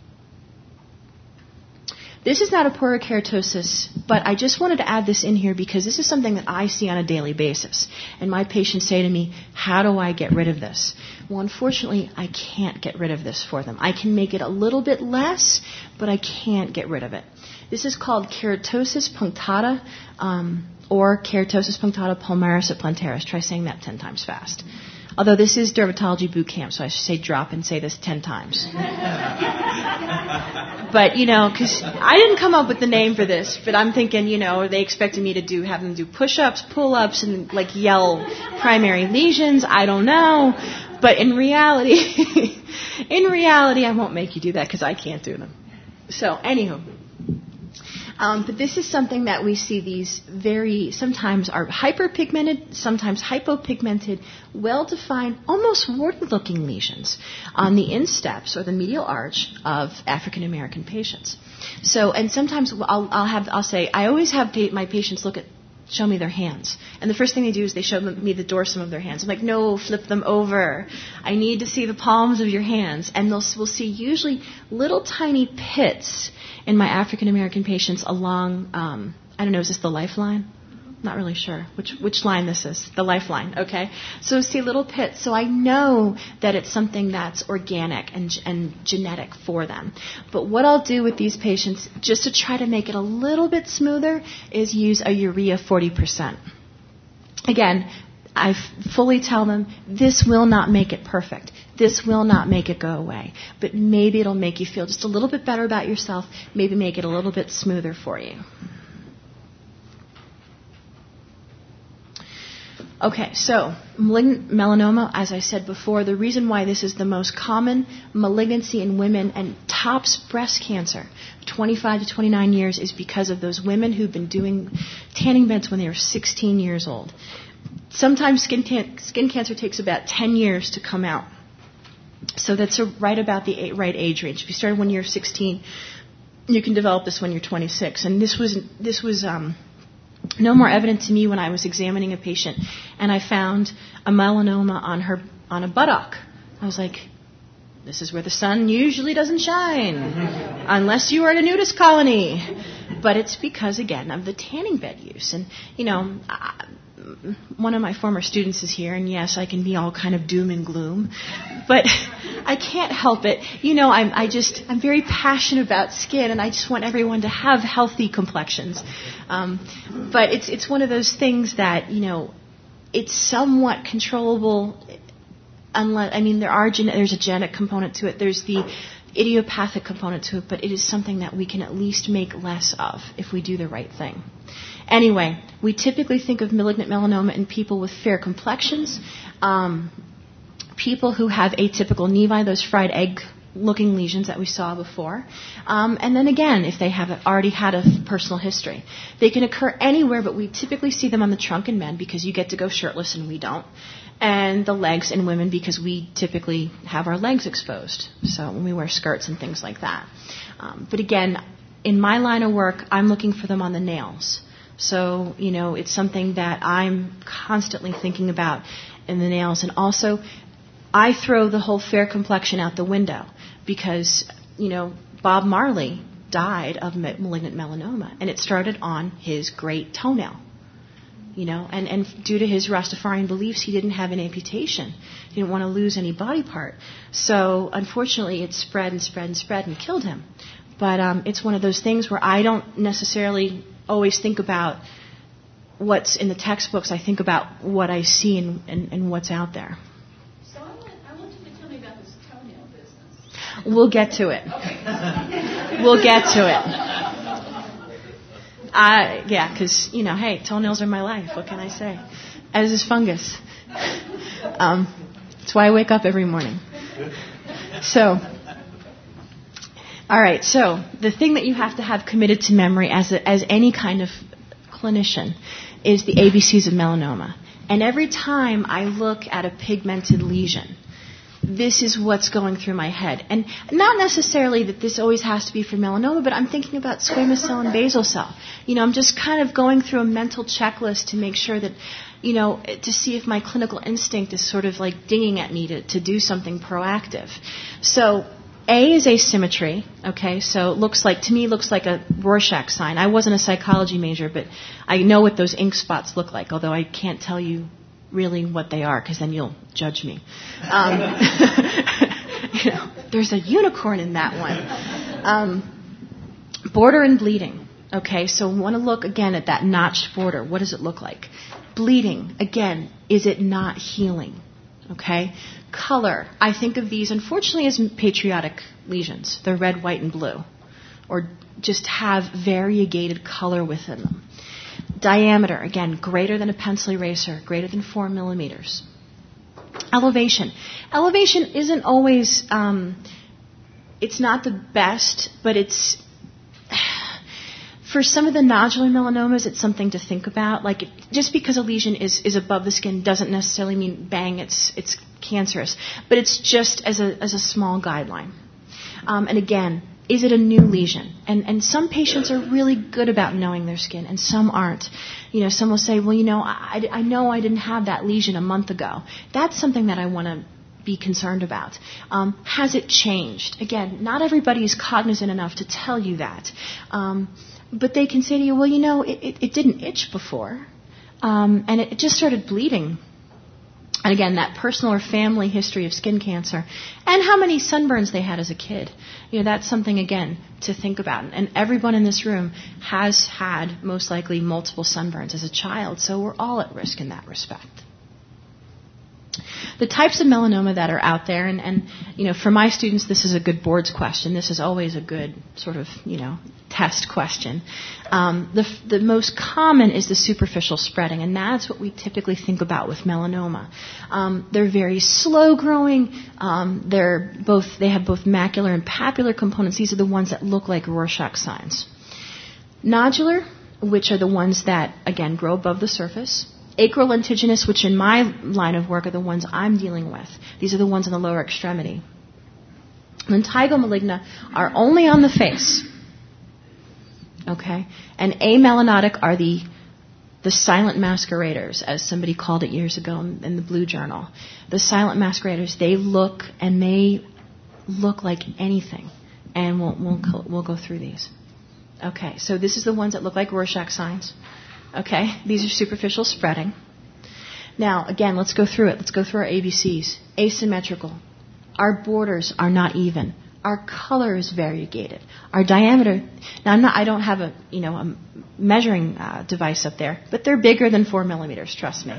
This is not a porokeratosis, but I just wanted to add this in here because this is something that I see on a daily basis. And my patients say to me, how do I get rid of this? Well, unfortunately, I can't get rid of this for them. I can make it a little bit less, but I can't get rid of it. This is called keratosis punctata, or keratosis punctata palmaris et plantaris. Try saying that 10 times fast. Although this is dermatology boot camp, so I should say drop and say this 10 times. But, because I didn't come up with the name for this, but I'm thinking, they expected me to have them do push-ups, pull-ups, and, yell primary lesions. I don't know. But in reality, I won't make you do that because I can't do them. So, anywho. But this is something that we see these sometimes are hyperpigmented, sometimes hypopigmented, well-defined, almost wart-looking lesions on the insteps or the medial arch of African American patients. So, and sometimes I'll say, I always have my patients show me their hands. And the first thing they do is they show me the dorsum of their hands. I'm like, no, flip them over. I need to see the palms of your hands. And we'll see usually little tiny pits in my African American patients along, I don't know, is this the lifeline? Not really sure which line this is. The lifeline, okay? So see little pits. So I know that it's something that's organic and genetic for them. But what I'll do with these patients, just to try to make it a little bit smoother, is use a urea 40%. Again, I fully tell them, this will not make it perfect. This will not make it go away. But maybe it'll make you feel just a little bit better about yourself, maybe make it a little bit smoother for you. Okay, so malignant melanoma, as I said before, the reason why this is the most common malignancy in women and tops breast cancer, 25 to 29 years, is because of those women who've been doing tanning beds when they were 16 years old. Sometimes skin cancer takes about 10 years to come out. So that's right about the right age range. If you started when you're 16, you can develop this when you're 26. And this was no more evident to me when I was examining a patient, and I found a melanoma on a buttock. I was like, this is where the sun usually doesn't shine, unless you are in a nudist colony. But it's because, again, of the tanning bed use. And, one of my former students is here, and yes, I can be all kind of doom and gloom, but I can't help it. I'm very passionate about skin, and I just want everyone to have healthy complexions. But it's one of those things that, it's somewhat controllable there's a genetic component to it. There's the idiopathic component to it, but it is something that we can at least make less of if we do the right thing. Anyway, we typically think of malignant melanoma in people with fair complexions, people who have atypical nevi, those fried egg-looking lesions that we saw before, and then again, if they have already had a personal history. They can occur anywhere, but we typically see them on the trunk in men because you get to go shirtless and we don't, and the legs in women because we typically have our legs exposed, so when we wear skirts and things like that. But again, in my line of work, I'm looking for them on the nails. So, it's something that I'm constantly thinking about in the nails. And also, I throw the whole fair complexion out the window because, Bob Marley died of malignant melanoma, and it started on his great toenail. And due to his Rastafarian beliefs, he didn't have an amputation. He didn't want to lose any body part. So, unfortunately, it spread and spread and spread and killed him. But it's one of those things where I don't necessarily always think about what's in the textbooks. I think about what I see and what's out there. So I want you to tell me about this toenail business. We'll get to it. Okay. We'll get to it. Because, hey, toenails are my life. What can I say? As is fungus. That's why I wake up every morning. So, all right, so the thing that you have to have committed to memory as any kind of clinician is the ABCs of melanoma. And every time I look at a pigmented lesion, this is what's going through my head. And not necessarily that this always has to be for melanoma, but I'm thinking about squamous cell and basal cell. I'm just kind of going through a mental checklist to make sure that, to see if my clinical instinct is sort of like dinging at me to do something proactive. So A is asymmetry, okay, so to me looks like a Rorschach sign. I wasn't a psychology major, but I know what those ink spots look like, although I can't tell you really what they are, because then you'll judge me. There's a unicorn in that one. Border and bleeding, okay, so we want to look again at that notched border. What does it look like? Bleeding, again, is it not healing? Okay? Color. I think of these, unfortunately, as patriotic lesions. They're red, white, and blue. Or just have variegated color within them. Diameter, again, greater than a pencil eraser, greater than 4 millimeters. Elevation. Elevation isn't always, it's not the best, but it's, for some of the nodular melanomas, it's something to think about. Like, just because a lesion is above the skin doesn't necessarily mean, bang, it's cancerous. But it's just as a small guideline. And again, is it a new lesion? And some patients are really good about knowing their skin, and some aren't. Some will say, well, I know I didn't have that lesion a month ago. That's something that I want to be concerned about. Has it changed? Again, not everybody is cognizant enough to tell you that. But they can say to you, well, it didn't itch before, and it just started bleeding. And again, that personal or family history of skin cancer, and how many sunburns they had as a kid. That's something, again, to think about. And everyone in this room has had, most likely, multiple sunburns as a child, so we're all at risk in that respect. The types of melanoma that are out there, and for my students, this is a good boards question. This is always a good sort of, test question. The most common is the superficial spreading, and that's what we typically think about with melanoma. They're very slow growing. They have both macular and papular components. These are the ones that look like Rorschach signs. Nodular, which are the ones that, again, grow above the surface. Acrolentiginous, which in my line of work are the ones I'm dealing with. These are the ones in the lower extremity. Lentigo maligna are only on the face. Okay? And amelanotic are the silent masqueraders, as somebody called it years ago in the Blue Journal. The silent masqueraders, they look like anything. And we'll go through these. Okay, so this is the ones that look like Rorschach signs. Okay, these are superficial spreading. Now, again, let's go through it. Let's go through our ABCs. Asymmetrical. Our borders are not even. Our color is variegated. Our diameter. Now, I don't have a measuring device up there, but they're bigger than 4 millimeters. Trust me.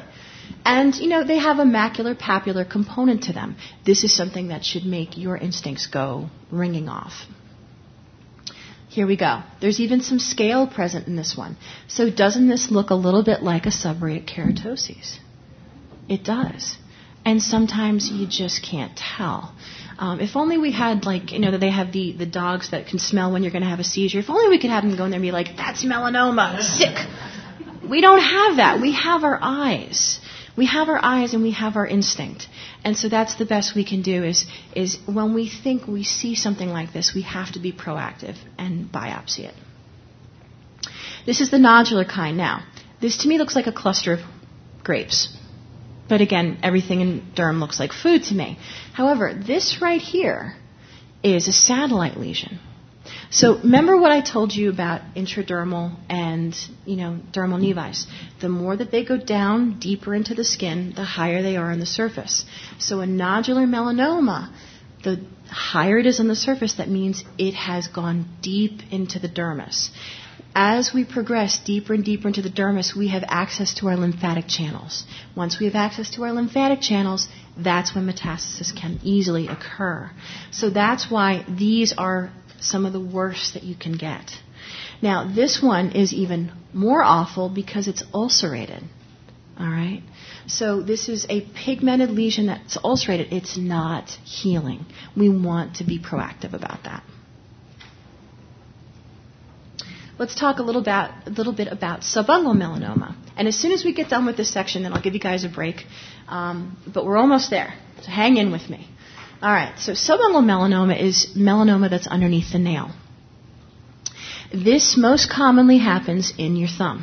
And, they have a macular-papular component to them. This is something that should make your instincts go ringing off. Here we go. There's even some scale present in this one. So doesn't this look a little bit like a seborrheic keratoses? It does. And sometimes you just can't tell. If only we had, that they have the dogs that can smell when you're going to have a seizure. If only we could have them go in there and be like, that's melanoma, sick. We don't have that. We have our eyes. We have our eyes and we have our instinct. And so that's the best we can do is when we think we see something like this, we have to be proactive and biopsy it. This is the nodular kind now. This to me looks like a cluster of grapes. But again, everything in derm looks like food to me. However, this right here is a satellite lesion. So remember what I told you about intradermal and, dermal nevis. The more that they go down deeper into the skin, the higher they are on the surface. So a nodular melanoma, the higher it is on the surface, that means it has gone deep into the dermis. As we progress deeper and deeper into the dermis, we have access to our lymphatic channels. Once we have access to our lymphatic channels, that's when metastasis can easily occur. So that's why these are some of the worst that you can get. Now, this one is even more awful because it's ulcerated. All right? So this is a pigmented lesion that's ulcerated. It's not healing. We want to be proactive about that. Let's talk a little bit about subungual melanoma. And as soon as we get done with this section, then I'll give you guys a break. But we're almost there, so hang in with me. All right, so subungual melanoma is melanoma that's underneath the nail. This most commonly happens in your thumb.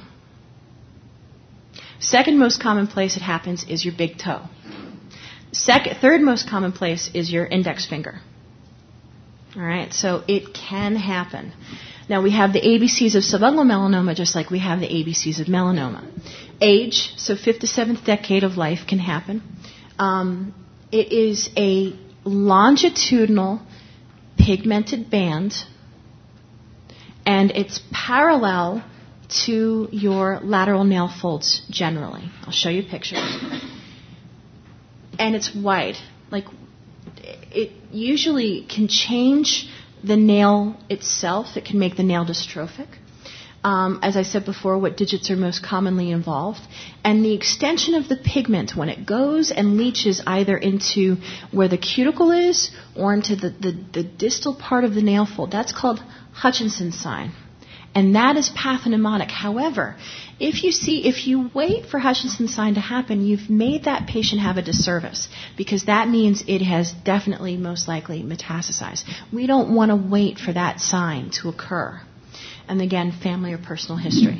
Second most common place it happens is your big toe. Third most common place is your index finger. All right, so it can happen. Now, we have the ABCs of subungual melanoma just like we have the ABCs of melanoma. Age, so 5th to 7th decade of life can happen. It is a longitudinal pigmented band, and it's parallel to your lateral nail folds generally. I'll show you a picture. And it's wide. It usually can change the nail itself. It can make the nail dystrophic. As I said before, what digits are most commonly involved. And the extension of the pigment, when it goes and leaches either into where the cuticle is or into the distal part of the nail fold, that's called Hutchinson's sign. And that is pathognomonic. However, if you wait for Hutchinson's sign to happen, you've made that patient have a disservice, because that means it has definitely, most likely, metastasized. We don't want to wait for that sign to occur. And again, family or personal history.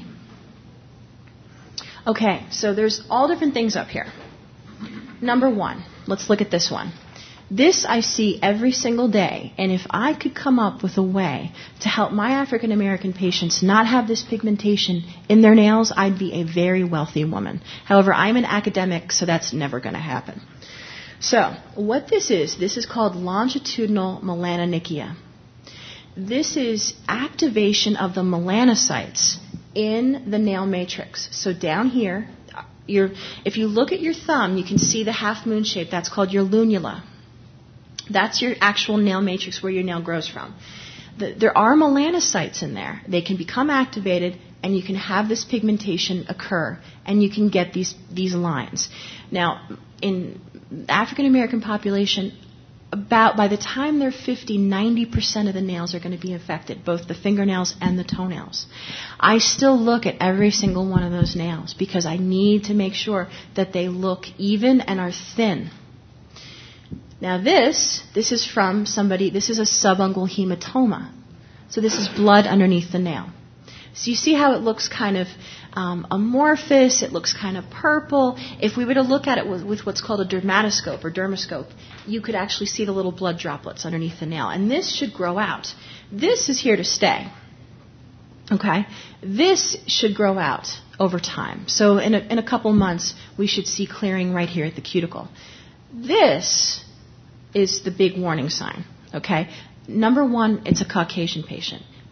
Okay, so there's all different things up here. Number one, let's look at this one. This I see every single day, and if I could come up with a way to help my African American patients not have this pigmentation in their nails, I'd be a very wealthy woman. However, I'm an academic, so that's never going to happen. So, what this is called longitudinal melanonychia. This is activation of the melanocytes in the nail matrix. So down here, if you look at your thumb, you can see the half moon shape. That's called your lunula. That's your actual nail matrix where your nail grows from. There are melanocytes in there. They can become activated, and you can have this pigmentation occur, and you can get these lines. Now, in the African American population, by the time they're 50, 90% of the nails are going to be affected, both the fingernails and the toenails. I still look at every single one of those nails because I need to make sure that they look even and are thin. Now this is from somebody, this is a subungual hematoma. So this is blood underneath the nail. So you see how it looks kind of amorphous, it looks kind of purple. If we were to look at it with what's called a dermatoscope or dermoscope, you could actually see the little blood droplets underneath the nail. And this should grow out. This is here to stay. Okay? This should grow out over time. So in a couple months, we should see clearing right here at the cuticle. This is the big warning sign. Okay? Number one, it's a Caucasian patient.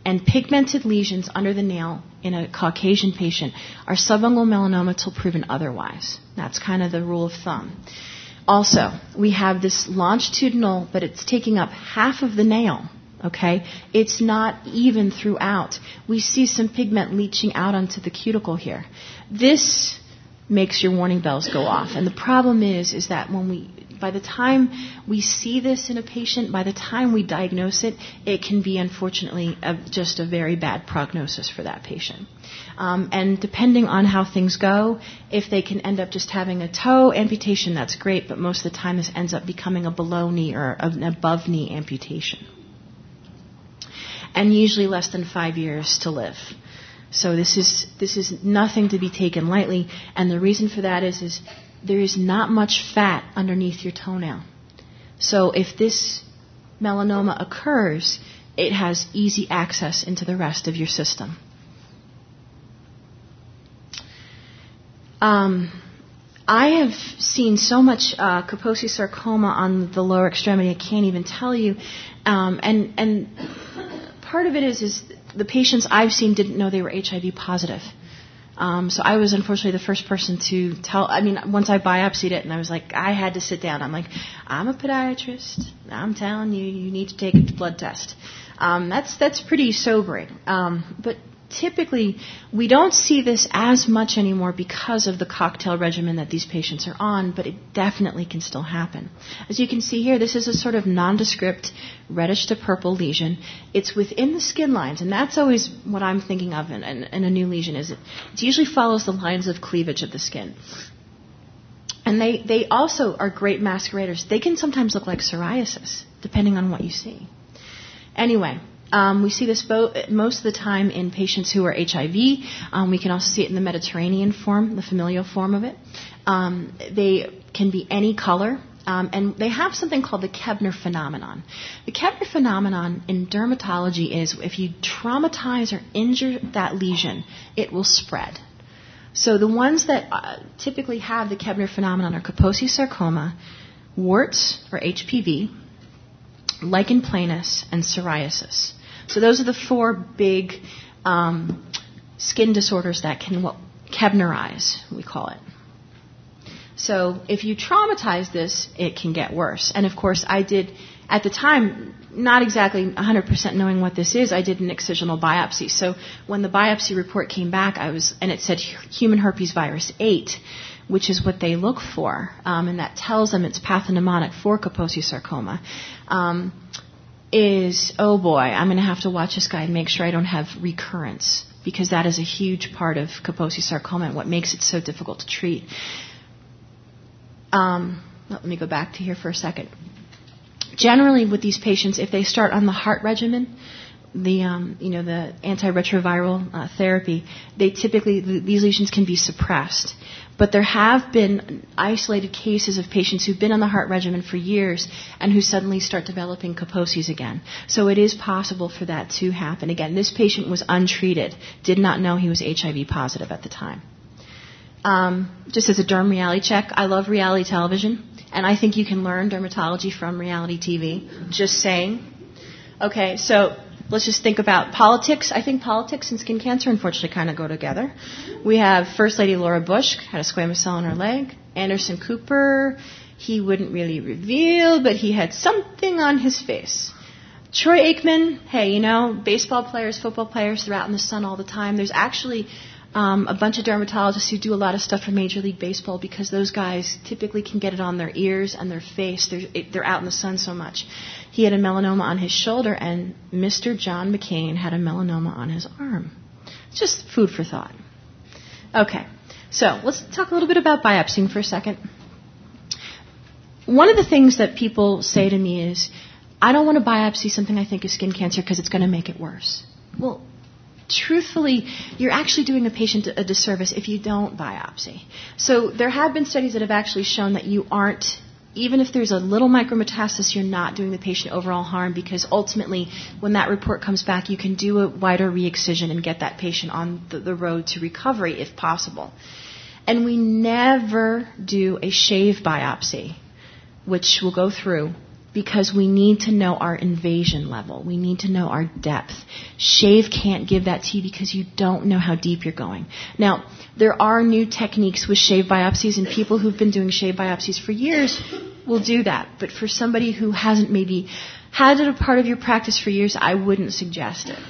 and pigmented lesions under the nail in a Caucasian patient are subungual melanoma till proven otherwise. That's kind of the rule of thumb. Also, we have this longitudinal, but it's taking up half of the nail. Okay? It's not even throughout. We see some pigment leaching out onto the cuticle here. This makes your warning bells go off. And the problem is that by the time we see this in a patient, by the time we diagnose it, it can be, unfortunately, just a very bad prognosis for that patient. And depending on how things go, if they can end up just having a toe amputation, that's great, but most of the time this ends up becoming a below knee or an above knee amputation. And usually less than 5 years to live. So this is nothing to be taken lightly, and the reason for that is there is not much fat underneath your toenail. So if this melanoma occurs, it has easy access into the rest of your system. I have seen so much Kaposi sarcoma on the lower extremity, I can't even tell you. And part of it is the patients I've seen didn't know they were HIV positive. So I was unfortunately the first person to tell. I mean, once I biopsied it, and I was like, I had to sit down. I'm like, I'm a podiatrist. I'm telling you, you need to take a blood test. That's pretty sobering. But typically, we don't see this as much anymore because of the cocktail regimen that these patients are on, but it definitely can still happen. As you can see here, this is a sort of nondescript reddish to purple lesion. It's within the skin lines, and that's always what I'm thinking of in a new lesion. It usually follows the lines of cleavage of the skin. And they also are great masqueraders. They can sometimes look like psoriasis, depending on what you see. Anyway, we see this most of the time in patients who are HIV. We can also see it in the Mediterranean form, the familial form of it. They can be any color. And they have something called the Koebner phenomenon. The Koebner phenomenon in dermatology is if you traumatize or injure that lesion, it will spread. So the ones that typically have the Koebner phenomenon are Kaposi sarcoma, warts or HPV, lichen planus, and psoriasis. So those are the four big skin disorders that can Koebnerize, we call it. So if you traumatize this, it can get worse. And of course, I did, at the time, not exactly 100% knowing what this is, I did an excisional biopsy. So when the biopsy report came back, and it said human herpes virus 8, which is what they look for, and that tells them it's pathognomonic for Kaposi sarcoma, oh boy, I'm going to have to watch this guy and make sure I don't have recurrence, because that is a huge part of Kaposi sarcoma and what makes it so difficult to treat. Let me go back to here for a second. Generally, with these patients, if they start on the HART regimen, the antiretroviral therapy, these lesions can be suppressed. But there have been isolated cases of patients who've been on the HART regimen for years and who suddenly start developing Kaposi's again. So it is possible for that to happen. Again, this patient was untreated, did not know he was HIV positive at the time. Just as a derm reality check, I love reality television, and I think you can learn dermatology from reality TV. Just saying. Okay, so let's just think about politics. I think politics and skin cancer, unfortunately, kind of go together. We have First Lady Laura Bush, had a squamous cell in her leg. Anderson Cooper, he wouldn't really reveal, but he had something on his face. Troy Aikman, hey, baseball players, football players, they're out in the sun all the time. There's actually a bunch of dermatologists who do a lot of stuff for Major League Baseball because those guys typically can get it on their ears and their face. They're out in the sun so much. He had a melanoma on his shoulder, and Mr. John McCain had a melanoma on his arm. Just food for thought. Okay, so let's talk a little bit about biopsying for a second. One of the things that people say to me is, I don't want to biopsy something I think is skin cancer because it's going to make it worse. Well, truthfully, you're actually doing a patient a disservice if you don't biopsy. So there have been studies that have actually shown that you aren't, even if there's a little micrometastasis, you're not doing the patient overall harm, because ultimately, when that report comes back, you can do a wider re-excision and get that patient on the road to recovery if possible. And we never do a shave biopsy, which we'll go through, because we need to know our invasion level. We need to know our depth. Shave can't give that to you because you don't know how deep you're going. Now, there are new techniques with shave biopsies, and people who've been doing shave biopsies for years will do that. But for somebody who hasn't maybe had it a part of your practice for years, I wouldn't suggest it.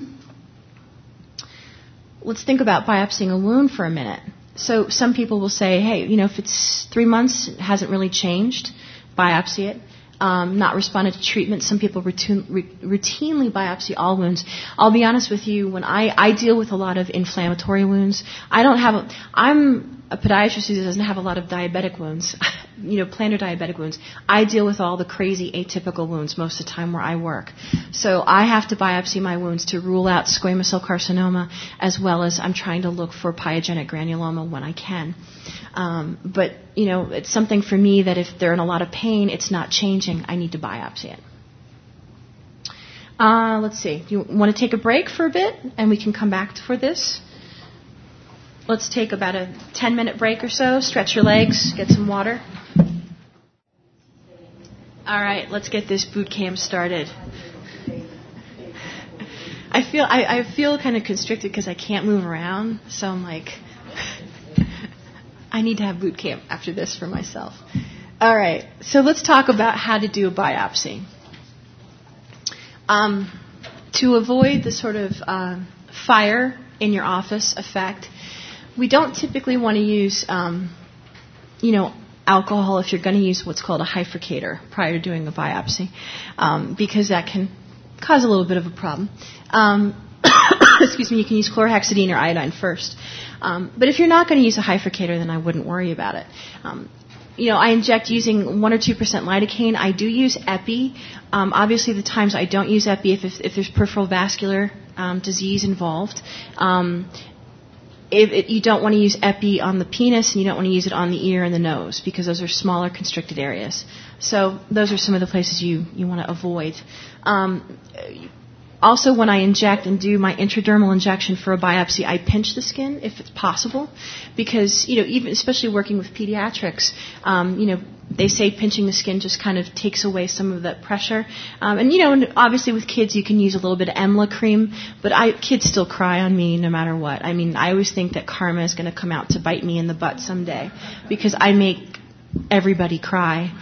Let's think about biopsying a wound for a minute. So some people will say, hey, if it's 3 months, it hasn't really changed, biopsy it. Not responded to treatment. Some people routinely biopsy all wounds. I'll be honest with you, when I deal with a lot of inflammatory wounds, I'm a podiatrist who doesn't have a lot of diabetic wounds, plantar diabetic wounds. I deal with all the crazy atypical wounds most of the time where I work. So I have to biopsy my wounds to rule out squamous cell carcinoma, as well as I'm trying to look for pyogenic granuloma when I can. But it's something for me that if they're in a lot of pain, it's not changing, I need to biopsy it. Let's see. Do you want to take a break for a bit, and we can come back for this? Let's take about a 10-minute break or so. Stretch your legs, get some water. All right, let's get this boot camp started. I feel kind of constricted because I can't move around, so I'm like, I need to have boot camp after this for myself. All right, so let's talk about how to do a biopsy. To avoid the sort of fire in your office effect, we don't typically want to use, alcohol if you're going to use what's called a hyfricator prior to doing a biopsy, because that can cause a little bit of a problem. Excuse me, you can use chlorhexidine or iodine first. But if you're not going to use a hyfricator, then I wouldn't worry about it. I inject using 1 or 2% lidocaine. I do use epi. Obviously, the times I don't use epi if there's peripheral vascular disease involved. You don't want to use epi on the penis, and you don't want to use it on the ear and the nose because those are smaller constricted areas. So those are some of the places you want to avoid. Also, when I inject and do my intradermal injection for a biopsy, I pinch the skin if it's possible, because even especially working with pediatrics, they say pinching the skin just kind of takes away some of that pressure. And obviously with kids you can use a little bit of EMLA cream, but kids still cry on me no matter what. I mean, I always think that karma is going to come out to bite me in the butt someday because I make everybody cry.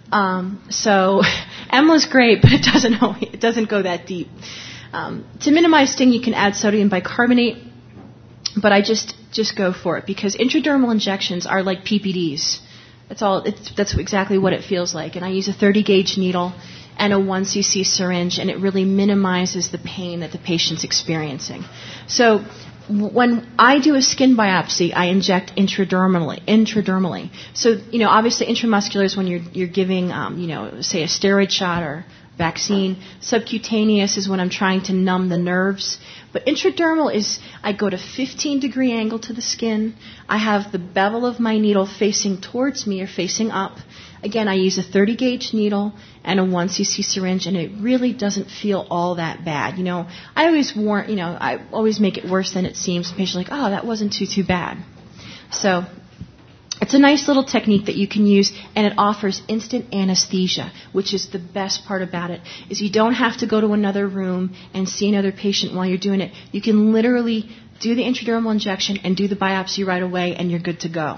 So EMLA's great, but it doesn't go that deep. To minimize sting, you can add sodium bicarbonate, but I just go for it because intradermal injections are like PPDs. That's exactly what it feels like. And I use a 30-gauge needle and a 1 cc syringe, and it really minimizes the pain that the patient's experiencing. So when I do a skin biopsy, I inject intradermally. So, obviously intramuscular is when you're giving, say a steroid shot or vaccine. Subcutaneous is when I'm trying to numb the nerves. But intradermal is I go to 15-degree angle to the skin. I have the bevel of my needle facing towards me or facing up. Again, I use a 30-gauge needle and a 1 cc syringe, and it really doesn't feel all that bad. I always I always make it worse than it seems. The patient's like, oh, that wasn't too bad. So it's a nice little technique that you can use, and it offers instant anesthesia, which is the best part about it, is you don't have to go to another room and see another patient while you're doing it. You can literally do the intradermal injection and do the biopsy right away, and you're good to go.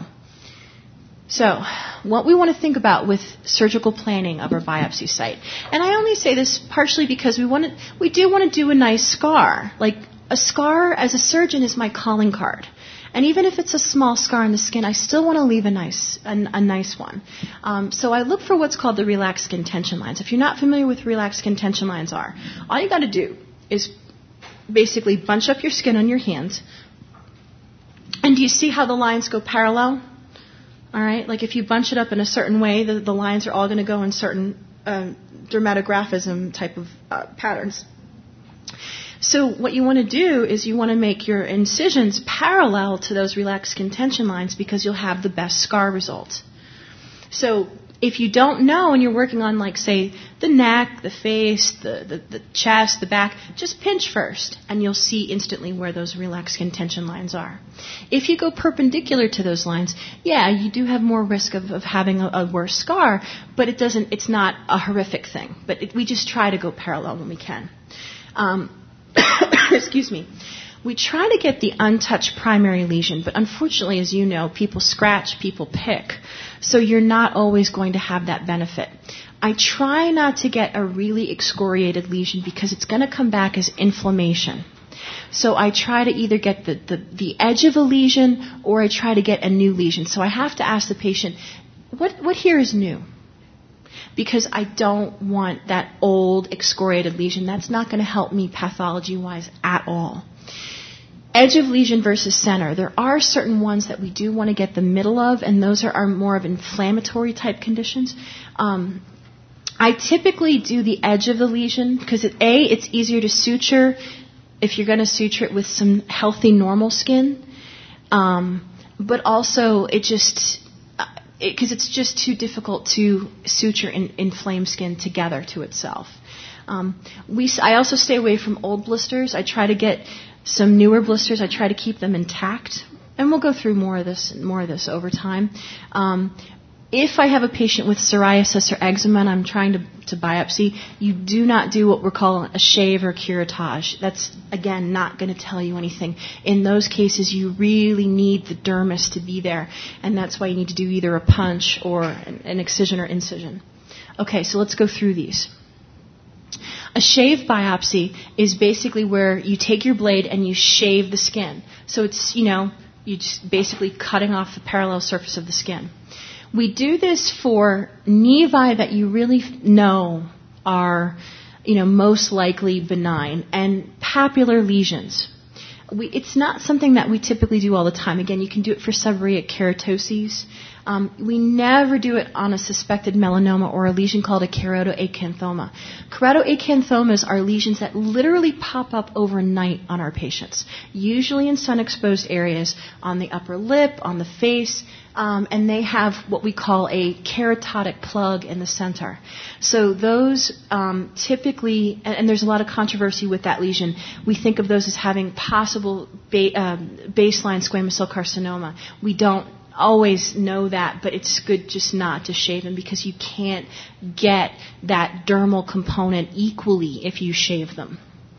So, what we want to think about with surgical planning of our biopsy site, and I only say this partially because we do want to do a nice scar. Like, a scar as a surgeon is my calling card. And even if it's a small scar on the skin, I still want to leave a nice one. So I look for what's called the relaxed skin tension lines. If you're not familiar with relaxed skin tension lines are, all you got to do is basically bunch up your skin on your hands. And do you see how the lines go parallel? All right, like if you bunch it up in a certain way, the lines are all going to go in certain dermatographism type of patterns. So what you want to do is you want to make your incisions parallel to those relaxed skin tension lines because you'll have the best scar result. So If you don't know and you're working on, like, say, the neck, the face, the chest, the back, just pinch first, and you'll see instantly where those relaxed skin tension lines are. If you go perpendicular to those lines, yeah, you do have more risk of having a worse scar, but it's not a horrific thing. But we just try to go parallel when we can. Excuse me. We try to get the untouched primary lesion, but unfortunately, as you know, people scratch, people pick, so you're not always going to have that benefit. I try not to get a really excoriated lesion because it's going to come back as inflammation. So I try to either get the edge of a lesion or I try to get a new lesion. So I have to ask the patient, what here is new? Because I don't want that old excoriated lesion. That's not going to help me pathology-wise at all. Edge of lesion versus center. There are certain ones that we do want to get the middle of, and those are more of inflammatory type conditions. I typically do the edge of the lesion because it's easier to suture if you're going to suture it with some healthy normal skin, but also because it's just too difficult to suture inflamed skin together to itself. I also stay away from old blisters. I try to get some newer blisters. I try to keep them intact, and we'll go through more of this over time. If I have a patient with psoriasis or eczema and I'm trying to biopsy, you do not do what we're calling a shave or curettage. That's, again, not going to tell you anything. In those cases, you really need the dermis to be there, and that's why you need to do either a punch or an excision or incision. Okay, so let's go through these. A shave biopsy is basically where you take your blade and you shave the skin. So it's, you're just basically cutting off the parallel surface of the skin. We do this for nevi that you really know are, most likely benign, and papular lesions. It's not something that we typically do all the time. Again, you can do it for seborrheic keratoses. We never do it on a suspected melanoma or a lesion called a keratoacanthoma. Keratoacanthomas are lesions that literally pop up overnight on our patients, usually in sun-exposed areas on the upper lip, on the face, and they have what we call a keratotic plug in the center. So those typically, and there's a lot of controversy with that lesion, we think of those as having possible baseline squamous cell carcinoma. We don't always know that, but it's good just not to shave them because you can't get that dermal component equally if you shave them.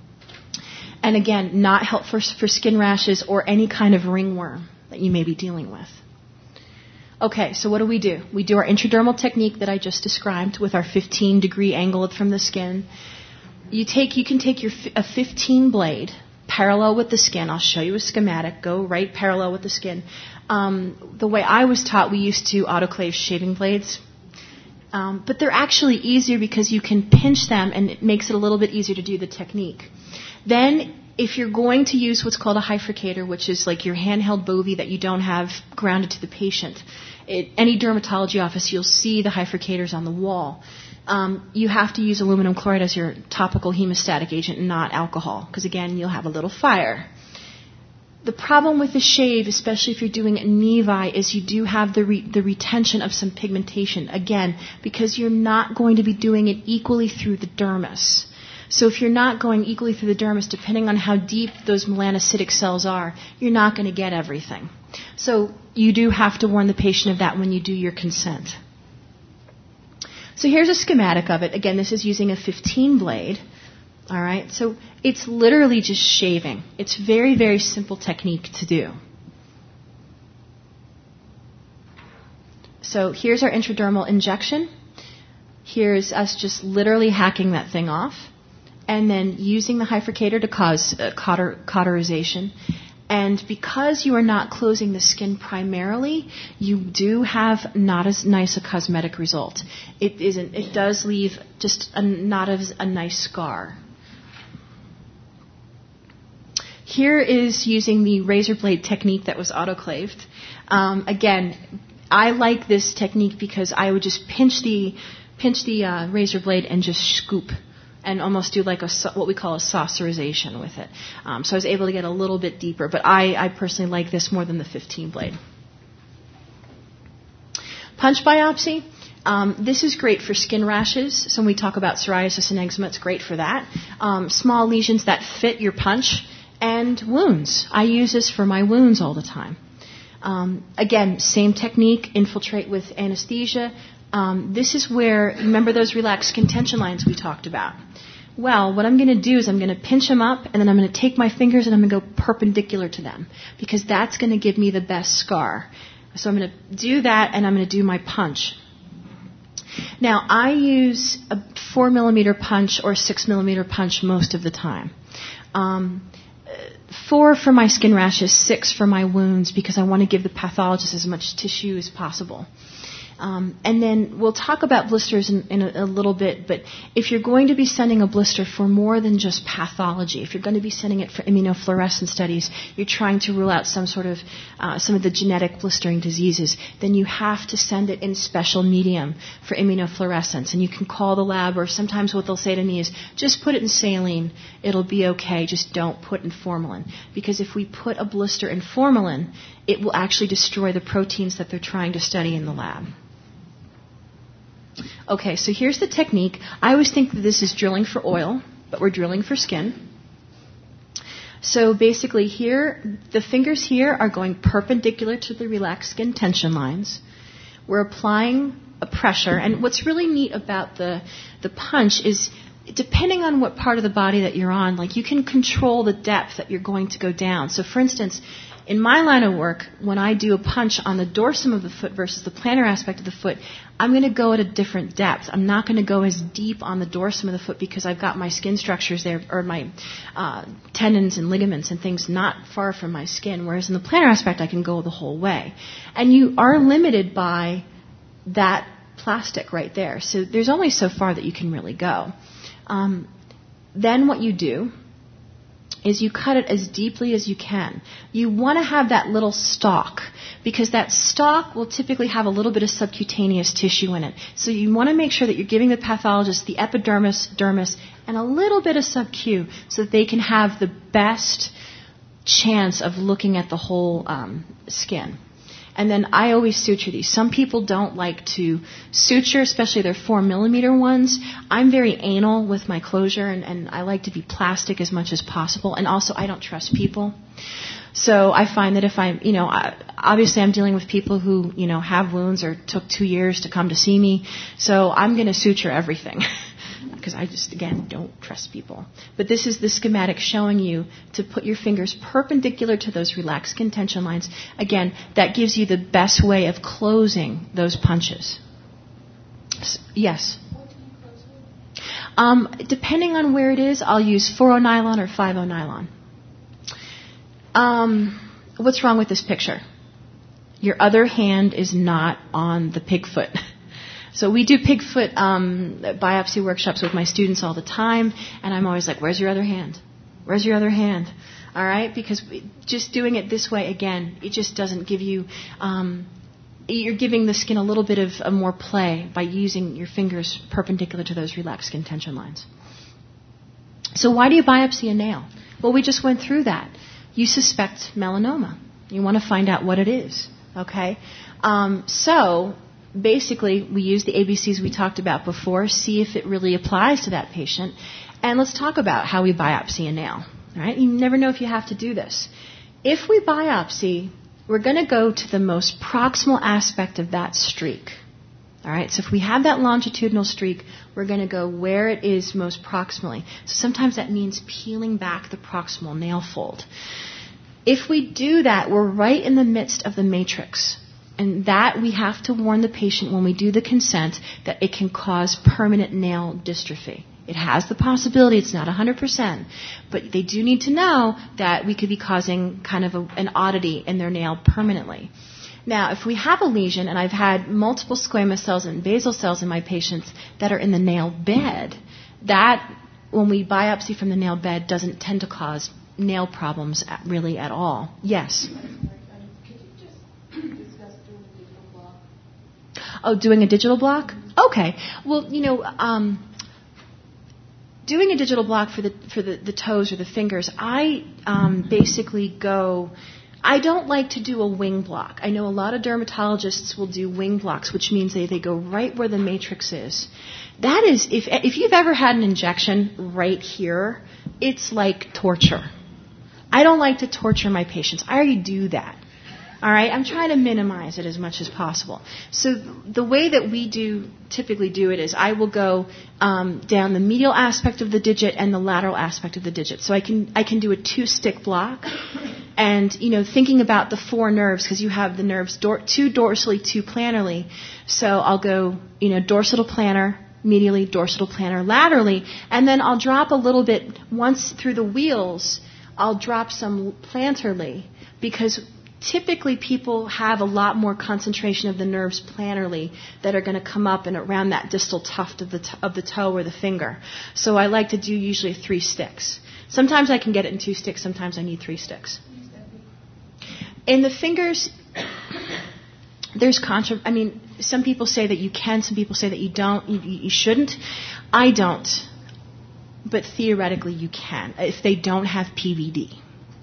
And again, not helpful for skin rashes or any kind of ringworm that you may be dealing with. Okay, so what do? We do our intradermal technique that I just described with our 15-degree angle from the skin. You can take a 15 blade parallel with the skin. I'll show you a schematic. Go right parallel with the skin. The way I was taught, we used to autoclave shaving blades. But they're actually easier because you can pinch them and it makes it a little bit easier to do the technique. Then, if you're going to use what's called a hyfricator, which is like your handheld Bovie that you don't have grounded to the patient, any dermatology office, you'll see the hyfricators on the wall. You have to use aluminum chloride as your topical hemostatic agent and not alcohol, because again, you'll have a little fire. The problem with the shave, especially if you're doing it nevi, is you do have the retention of some pigmentation, again, because you're not going to be doing it equally through the dermis. So if you're not going equally through the dermis, depending on how deep those melanocytic cells are, you're not going to get everything. So you do have to warn the patient of that when you do your consent. So here's a schematic of it. Again, this is using a 15 blade. All right, so it's literally just shaving. It's very, very simple technique to do. So here's our intradermal injection. Here's us just literally hacking that thing off, and then using the hyfricator to cause cauterization. And because you are not closing the skin primarily, you do have not as nice a cosmetic result. It does leave just not as a nice scar. Here is using the razor blade technique that was autoclaved. Again, I like this technique because I would just pinch the razor blade and just scoop and almost do like what we call a saucerization with it. So I was able to get a little bit deeper, but I personally like this more than the 15 blade. Punch biopsy. This is great for skin rashes. So when we talk about psoriasis and eczema, it's great for that. Small lesions that fit your punch, and wounds. I use this for my wounds all the time. Again, same technique, infiltrate with anesthesia. This is where, remember those relaxed skin tension lines we talked about? Well, what I'm going to do is I'm going to pinch them up, and then I'm going to take my fingers and I'm going to go perpendicular to them, because that's going to give me the best scar. So I'm going to do that, and I'm going to do my punch. Now, I use a 4 millimeter punch or 6 millimeter punch most of the time. 4 for my skin rashes, 6 for my wounds, because I want to give the pathologist as much tissue as possible. And then we'll talk about blisters in a little bit, but if you're going to be sending a blister for more than just pathology, if you're going to be sending it for immunofluorescence studies, you're trying to rule out some of the genetic blistering diseases, then you have to send it in special medium for immunofluorescence. And you can call the lab, or sometimes what they'll say to me is, just put it in saline, it'll be okay, just don't put in formalin. Because if we put a blister in formalin, it will actually destroy the proteins that they're trying to study in the lab. Okay, so here's the technique. I always think that this is drilling for oil, but we're drilling for skin. So basically here, the fingers here are going perpendicular to the relaxed skin tension lines. We're applying a pressure, and what's really neat about the punch is, depending on what part of the body that you're on, like, you can control the depth that you're going to go down. So for instance, in my line of work, when I do a punch on the dorsum of the foot versus the plantar aspect of the foot, I'm going to go at a different depth. I'm not going to go as deep on the dorsum of the foot, because I've got my skin structures there, or my tendons and ligaments and things not far from my skin, whereas in the plantar aspect, I can go the whole way. And you are limited by that plastic right there. So there's only so far that you can really go. Then what you do is you cut it as deeply as you can. You want to have that little stalk, because that stalk will typically have a little bit of subcutaneous tissue in it. So you want to make sure that you're giving the pathologist the epidermis, dermis, and a little bit of subcu, so that they can have the best chance of looking at the whole skin. And then I always suture these. Some people don't like to suture, especially their 4 millimeter ones. I'm very anal with my closure, and I like to be plastic as much as possible. And also, I don't trust people. So I find that if obviously I'm dealing with people who, have wounds or took 2 years to come to see me. So I'm going to suture everything. Because I just, again, don't trust people. But this is the schematic showing you to put your fingers perpendicular to those relaxed skin tension lines. Again, that gives you the best way of closing those punches. Yes? Depending on where it is, I'll use 4/0 nylon or 5/0 nylon. What's wrong with this picture? Your other hand is not on the pig foot. So we do pig foot biopsy workshops with my students all the time, and I'm always like, where's your other hand? Where's your other hand? All right? Because just doing it this way, again, it just doesn't give you, you're giving the skin a little bit of more play by using your fingers perpendicular to those relaxed skin tension lines. So why do you biopsy a nail? Well, we just went through that. You suspect melanoma. You want to find out what it is. Okay? So basically, we use the ABCs we talked about before, see if it really applies to that patient, and let's talk about how we biopsy a nail. All right? You never know if you have to do this. If we biopsy, we're going to go to the most proximal aspect of that streak. All right? So if we have that longitudinal streak, we're going to go where it is most proximally. So sometimes that means peeling back the proximal nail fold. If we do that, we're right in the midst of the matrix. And that we have to warn the patient when we do the consent that it can cause permanent nail dystrophy. It has the possibility, it's not 100%, but they do need to know that we could be causing kind of an oddity in their nail permanently. Now, if we have a lesion, and I've had multiple squamous cells and basal cells in my patients that are in the nail bed, that, when we biopsy from the nail bed, doesn't tend to cause nail problems really at all. Yes? Oh, doing a digital block? Okay. Well, doing a digital block for the toes or the fingers, I basically go I don't like to do a wing block. I know a lot of dermatologists will do wing blocks, which means they go right where the matrix is. That is, if you've ever had an injection right here, it's like torture. I don't like to torture my patients. I already do that. All right? I'm trying to minimize it as much as possible. So the way that we typically do it is I will go down the medial aspect of the digit and the lateral aspect of the digit. So I can do a 2-stick block. And, thinking about the 4 nerves, because you have the nerves 2 dorsally, 2 planarly. So I'll go, dorsal to planar, medially, dorsal to planar, laterally. And then I'll drop a little bit, once through the wheels, I'll drop some plantarly, because typically people have a lot more concentration of the nerves planarly that are going to come up and around that distal tuft of the toe or the finger. So I like to do usually 3 sticks. Sometimes I can get it in 2 sticks. Sometimes I need 3 sticks. In the fingers, there's some people say that you can. Some people say that you don't. You shouldn't. I don't. But theoretically, you can if they don't have PVD.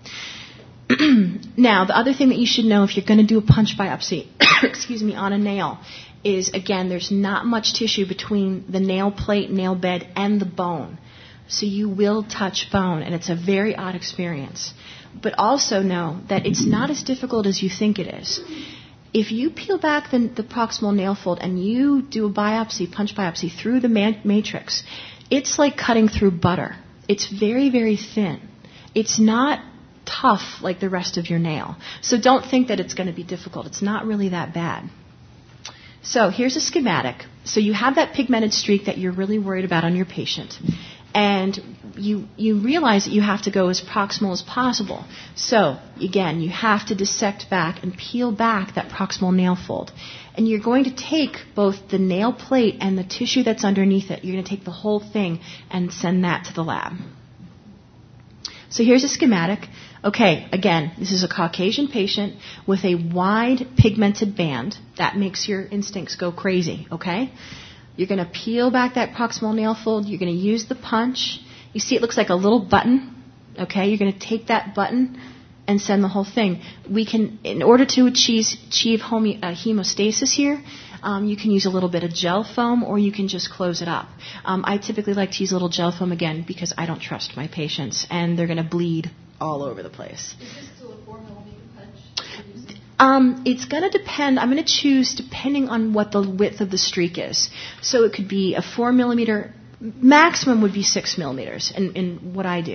Now, the other thing that you should know if you're going to do a punch biopsy, on a nail, is, again, there's not much tissue between the nail plate, nail bed, and the bone. So you will touch bone, and it's a very odd experience. But also know that it's not as difficult as you think it is. If you peel back the proximal nail fold and you do a punch biopsy through the matrix, it's like cutting through butter. It's very, very thin. It's not tough like the rest of your nail. So don't think that it's going to be difficult. It's not really that bad. So here's a schematic. So you have that pigmented streak that you're really worried about on your patient. And you realize that you have to go as proximal as possible. So, again, you have to dissect back and peel back that proximal nail fold. And you're going to take both the nail plate and the tissue that's underneath it. You're going to take the whole thing and send that to the lab. So here's a schematic. Okay, again, this is a Caucasian patient with a wide pigmented band. That makes your instincts go crazy, okay? You're going to peel back that proximal nail fold. You're going to use the punch. You see it looks like a little button, okay? You're going to take that button and send the whole thing. We can, in order to achieve hemostasis here, you can use a little bit of gel foam or you can just close it up. I typically like to use a little gel foam again because I don't trust my patients and they're going to bleed all over the place. Is this still a 4 millimeter punch? It's going to depend. I'm going to choose depending on what the width of the streak is. So it could be a 4 millimeter. Maximum would be 6 millimeters in what I do.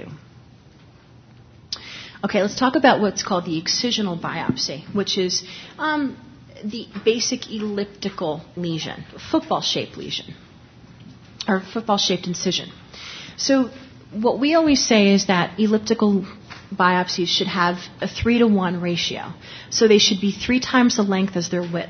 Okay, let's talk about what's called the excisional biopsy, which is the basic elliptical lesion, football-shaped lesion, or football-shaped incision. So what we always say is that elliptical biopsies should have a 3-to-1 ratio. So they should be 3 times the length as their width.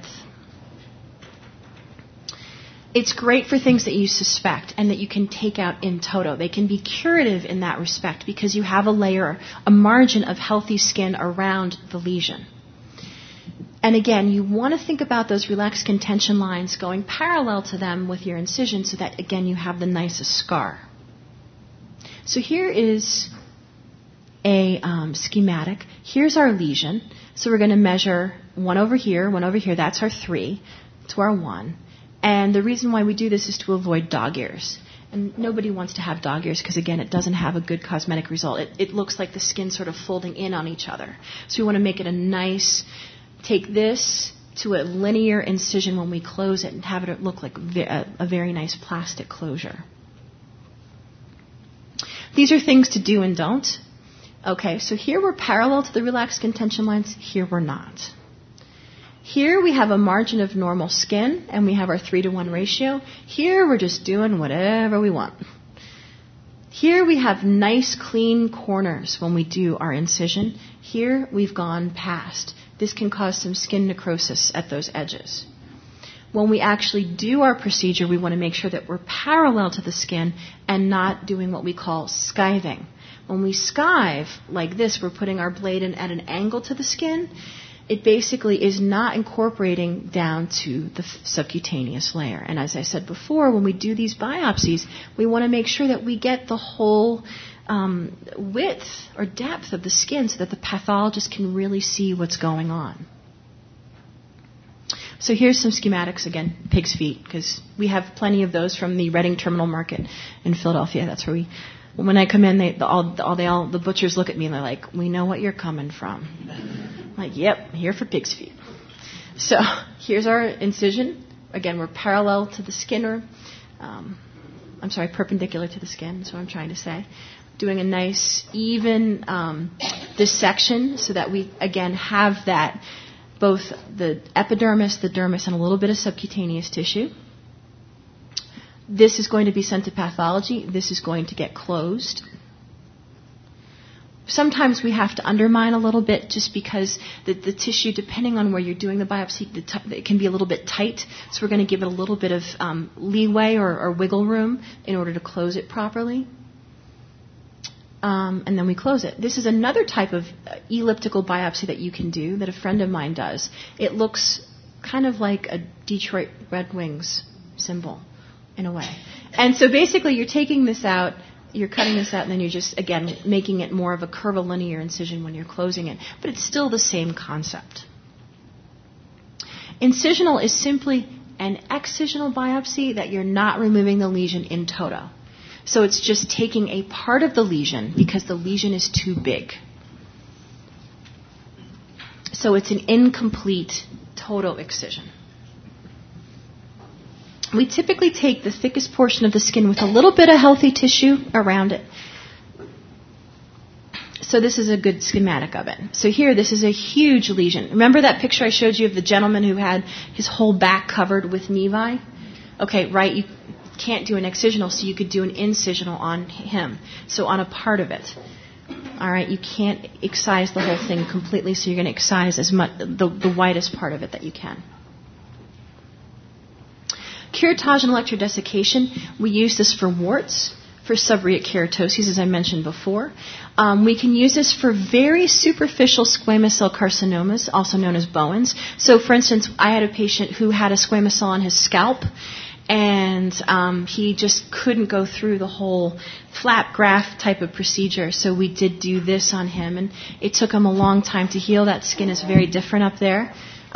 It's great for things that you suspect and that you can take out in toto. They can be curative in that respect because you have a margin of healthy skin around the lesion. And again, you want to think about those relaxed contention lines going parallel to them with your incision so that, again, you have the nicest scar. So here is a schematic. Here's our lesion. So we're going to measure 1 over here, 1 over here. That's our 3 to our 1. And the reason why we do this is to avoid dog ears. And nobody wants to have dog ears because, again, it doesn't have a good cosmetic result. It looks like the skin sort of folding in on each other. So we want to make it a nice, take this to a linear incision when we close it and have it look like a very nice plastic closure. These are things to do and don't. Okay, so here we're parallel to the relaxed contention lines. Here we're not. Here we have a margin of normal skin, and we have our 3-to-1 ratio. Here we're just doing whatever we want. Here we have nice, clean corners when we do our incision. Here we've gone past. This can cause some skin necrosis at those edges. When we actually do our procedure, we want to make sure that we're parallel to the skin and not doing what we call skiving. When we skive like this, we're putting our blade in at an angle to the skin. It basically is not incorporating down to the subcutaneous layer. And as I said before, when we do these biopsies, we want to make sure that we get the whole width or depth of the skin so that the pathologist can really see what's going on. So here's some schematics again, pig's feet, because we have plenty of those from the Reading Terminal Market in Philadelphia. That's where when I come in, the butchers look at me and they're like, "We know what you're coming from." I'm like, "Yep, here for pig's feet." So here's our incision. Again, we're parallel to the skin, perpendicular to the skin, is what I'm trying to say. Doing a nice, even dissection so that we, again, have that, both the epidermis, the dermis, and a little bit of subcutaneous tissue. This is going to be sent to pathology. This is going to get closed. Sometimes we have to undermine a little bit just because the tissue, depending on where you're doing the biopsy, it can be a little bit tight. So we're going to give it a little bit of leeway or wiggle room in order to close it properly. And then we close it. This is another type of elliptical biopsy that you can do that a friend of mine does. It looks kind of like a Detroit Red Wings symbol in a way. And so basically you're taking this out, you're cutting this out, and then you're just, again, making it more of a curvilinear incision when you're closing it. But it's still the same concept. Incisional is simply an excisional biopsy that you're not removing the lesion in toto. So it's just taking a part of the lesion because the lesion is too big. So it's an incomplete total excision. We typically take the thickest portion of the skin with a little bit of healthy tissue around it. So this is a good schematic of it. So here, this is a huge lesion. Remember that picture I showed you of the gentleman who had his whole back covered with nevi? Okay, right, you can't do an excisional, so you could do an incisional on him, so on a part of it. All right, you can't excise the whole thing completely, so you're going to excise as much the widest part of it that you can. Curettage and electrodesiccation, we use this for warts, for seborrheic keratoses, as I mentioned before. We can use this for very superficial squamous cell carcinomas, also known as Bowen's. So, for instance, I had a patient who had a squamous cell on his scalp, and he just couldn't go through the whole flap graft type of procedure, so we did do this on him, and it took him a long time to heal. That skin is very different up there.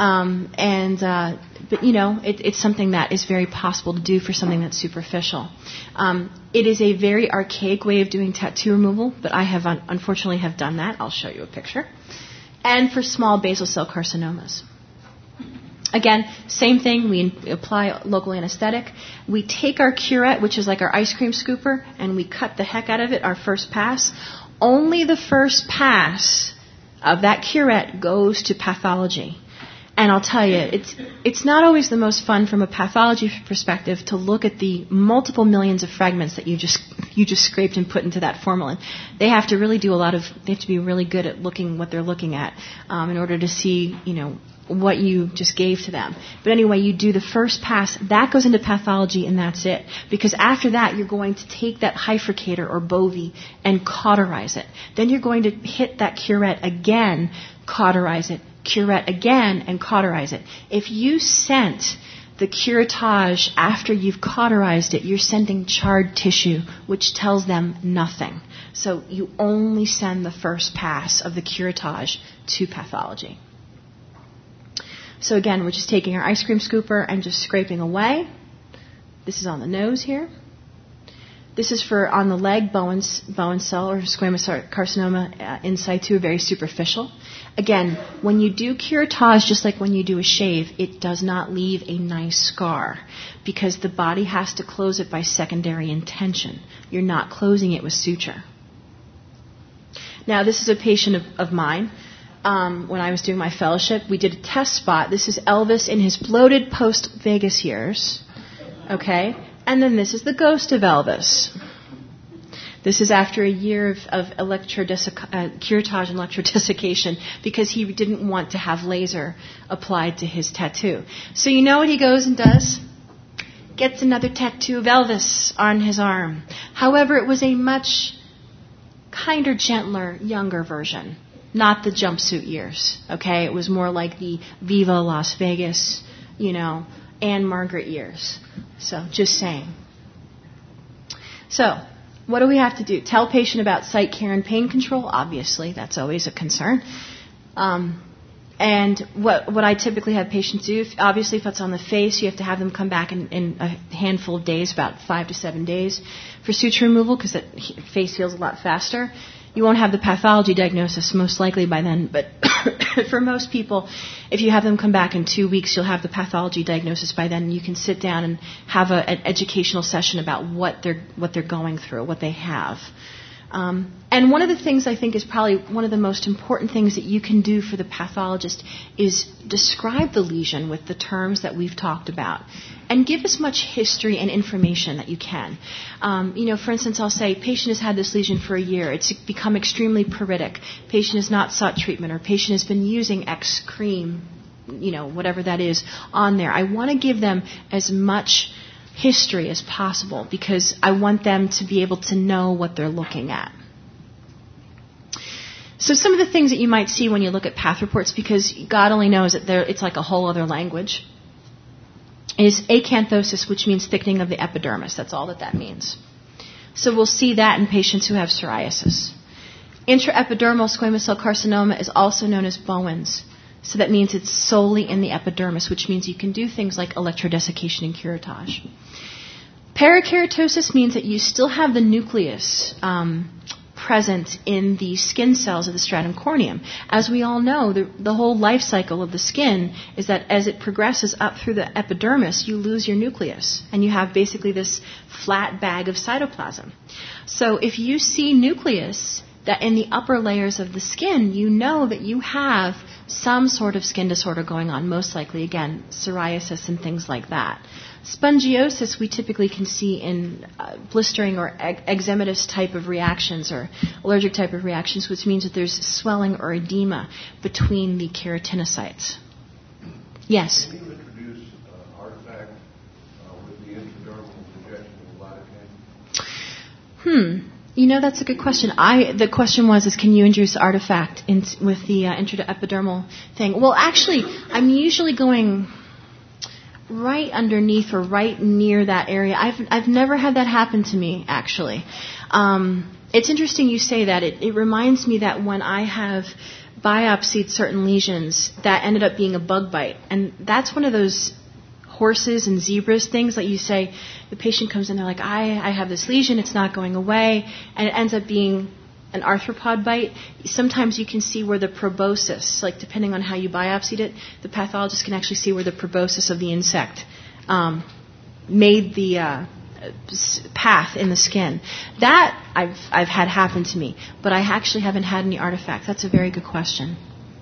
But, you know, it's something that is very possible to do for something that's superficial. It is a very archaic way of doing tattoo removal, but I have unfortunately have done that. I'll show you a picture. And for small basal cell carcinomas. Again, same thing. We apply local anesthetic. We take our curette, which is like our ice cream scooper, and we cut the heck out of it, our first pass. Only the first pass of that curette goes to pathology. And I'll tell you, it's not always the most fun from a pathology perspective to look at the multiple millions of fragments that you just scraped and put into that formalin. They have to really do they have to be really good at looking what they're looking at in order to see, you know, what you just gave to them. But anyway, you do the first pass, that goes into pathology, and that's it. Because after that, you're going to take that bifurcator or bovie and cauterize it. Then you're going to hit that curette again, cauterize it, curette again, and cauterize it. If you sent the curettage after you've cauterized it, you're sending charred tissue, which tells them nothing. So you only send the first pass of the curettage to pathology. So again, we're just taking our ice cream scooper and just scraping away. This is on the nose here. This is for on the leg, Bowen cell or squamous cell carcinoma in situ, very superficial. Again, when you do curettage, just like when you do a shave, it does not leave a nice scar because the body has to close it by secondary intention. You're not closing it with suture. Now, this is a patient of mine. When I was doing my fellowship, we did a test spot. This is Elvis in his bloated post-Vegas years. Okay? And then this is the ghost of Elvis. This is after a year of curettage and electrodesiccation because he didn't want to have laser applied to his tattoo. So you know what he goes and does? Gets another tattoo of Elvis on his arm. However, it was a much kinder, gentler, younger version. Not the jumpsuit years, okay? It was more like the Viva Las Vegas, you know, Anne Margaret years. So, just saying. So, what do we have to do? Tell patient about site care and pain control. Obviously, that's always a concern. And what I typically have patients do, obviously if it's on the face, you have to have them come back in a handful of days, about 5 to 7 days, for suture removal because the face heals a lot faster. You won't have the pathology diagnosis most likely by then, but for most people, if you have them come back in 2 weeks, you'll have the pathology diagnosis by then. You can sit down and have an educational session about what they're going through, what they have. And one of the things I think is probably one of the most important things that you can do for the pathologist is describe the lesion with the terms that we've talked about and give as much history and information that you can. For instance, I'll say, patient has had this lesion for a year. It's become extremely pruritic. Patient has not sought treatment, or patient has been using X cream, whatever that is, on there. I want to give them as much history as possible because I want them to be able to know what they're looking at. So some of the things that you might see when you look at path reports, because God only knows that it's like a whole other language, is acanthosis, which means thickening of the epidermis. That's all that means. So we'll see that in patients who have psoriasis. Intraepidermal squamous cell carcinoma is also known as Bowen's. So that means it's solely in the epidermis, which means you can do things like electrodesiccation and curettage. Parakeratosis means that you still have the nucleus present in the skin cells of the stratum corneum. As we all know, the whole life cycle of the skin is that as it progresses up through the epidermis, you lose your nucleus, and you have basically this flat bag of cytoplasm. So if you see nucleus that in the upper layers of the skin, you know that you have some sort of skin disorder going on, most likely, again, psoriasis and things like that. Spongiosis we typically can see in blistering or eczematous type of reactions or allergic type of reactions, which means that there's swelling or edema between the keratinocytes. Yes? Can you introduce an artifact with the intradermal projection of lidocaine? That's a good question. The question is can you introduce artifact with the intraepidermal thing? Well, actually, I'm usually going right underneath or right near that area. I've never had that happen to me, actually. It's interesting you say that. It reminds me that when I have biopsied certain lesions, that ended up being a bug bite. And that's one of those horses and zebras things that you say, the patient comes in, they're like, I have this lesion, it's not going away, and it ends up being an arthropod bite. Sometimes you can see where the proboscis, like depending on how you biopsied it, the pathologist can actually see where the proboscis of the insect made the path in the skin. That I've had happen to me, but I actually haven't had any artifacts. That's a very good question.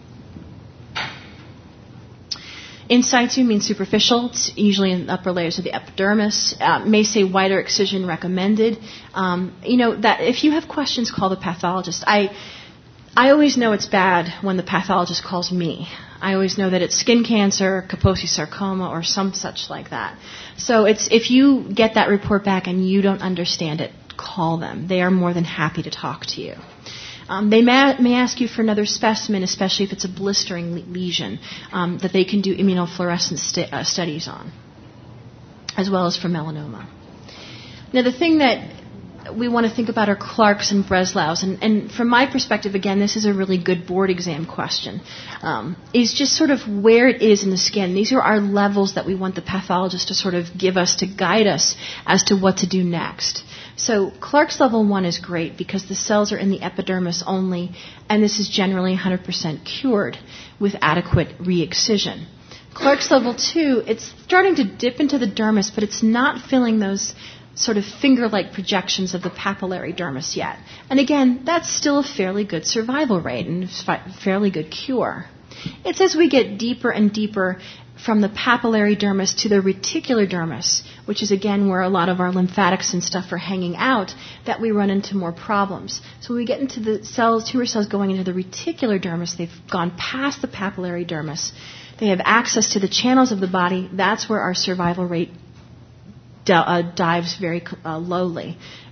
In situ means superficial. It's usually in the upper layers of the epidermis. May say wider excision recommended. That if you have questions, call the pathologist. I always know it's bad when the pathologist calls me. I always know that it's skin cancer, Kaposi sarcoma, or some such like that. So if you get that report back and you don't understand it, call them. They are more than happy to talk to you. They may ask you for another specimen, especially if it's a blistering lesion, that they can do immunofluorescence studies on, as well as for melanoma. Now, the thing that we want to think about are Clark's and Breslau's, and from my perspective, again, this is a really good board exam question, is just sort of where it is in the skin. These are our levels that we want the pathologist to sort of give us to guide us as to what to do next. So Clark's level 1 is great because the cells are in the epidermis only, and this is generally 100% cured with adequate re-excision. Clark's level 2, it's starting to dip into the dermis, but it's not filling those sort of finger-like projections of the papillary dermis yet. And again, that's still a fairly good survival rate and fairly good cure. It's as we get deeper and deeper from the papillary dermis to the reticular dermis, which is again where a lot of our lymphatics and stuff are hanging out, that we run into more problems. So when we get into the tumor cells going into the reticular dermis, they've gone past the papillary dermis. They have access to the channels of the body. That's where our survival rate dives very lowly.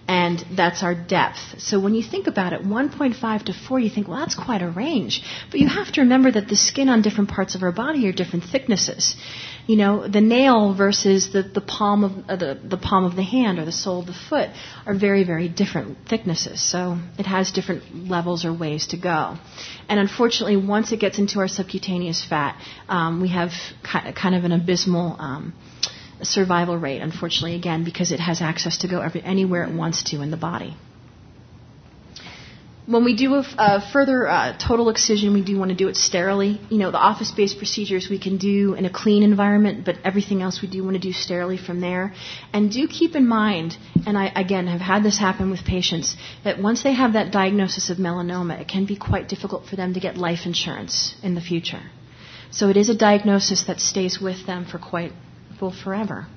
And that's our depth. So when you think about it, 1.5 to 4, you think, well, that's quite a range. But you have to remember that the skin on different parts of our body are different thicknesses. You know, the nail versus the palm of the palm of the hand or the sole of the foot are very, very different thicknesses. So it has different levels or ways to go. And unfortunately, once it gets into our subcutaneous fat, we have kind of an abysmal survival rate, unfortunately, again, because it has access to go anywhere it wants to in the body. When we do a further total excision, we do want to do it sterilely. You know, the office-based procedures we can do in a clean environment, but everything else we do want to do sterilely from there. And do keep in mind, and I, again, have had this happen with patients, that once they have that diagnosis of melanoma, it can be quite difficult for them to get life insurance in the future. So it is a diagnosis that stays with them for forever.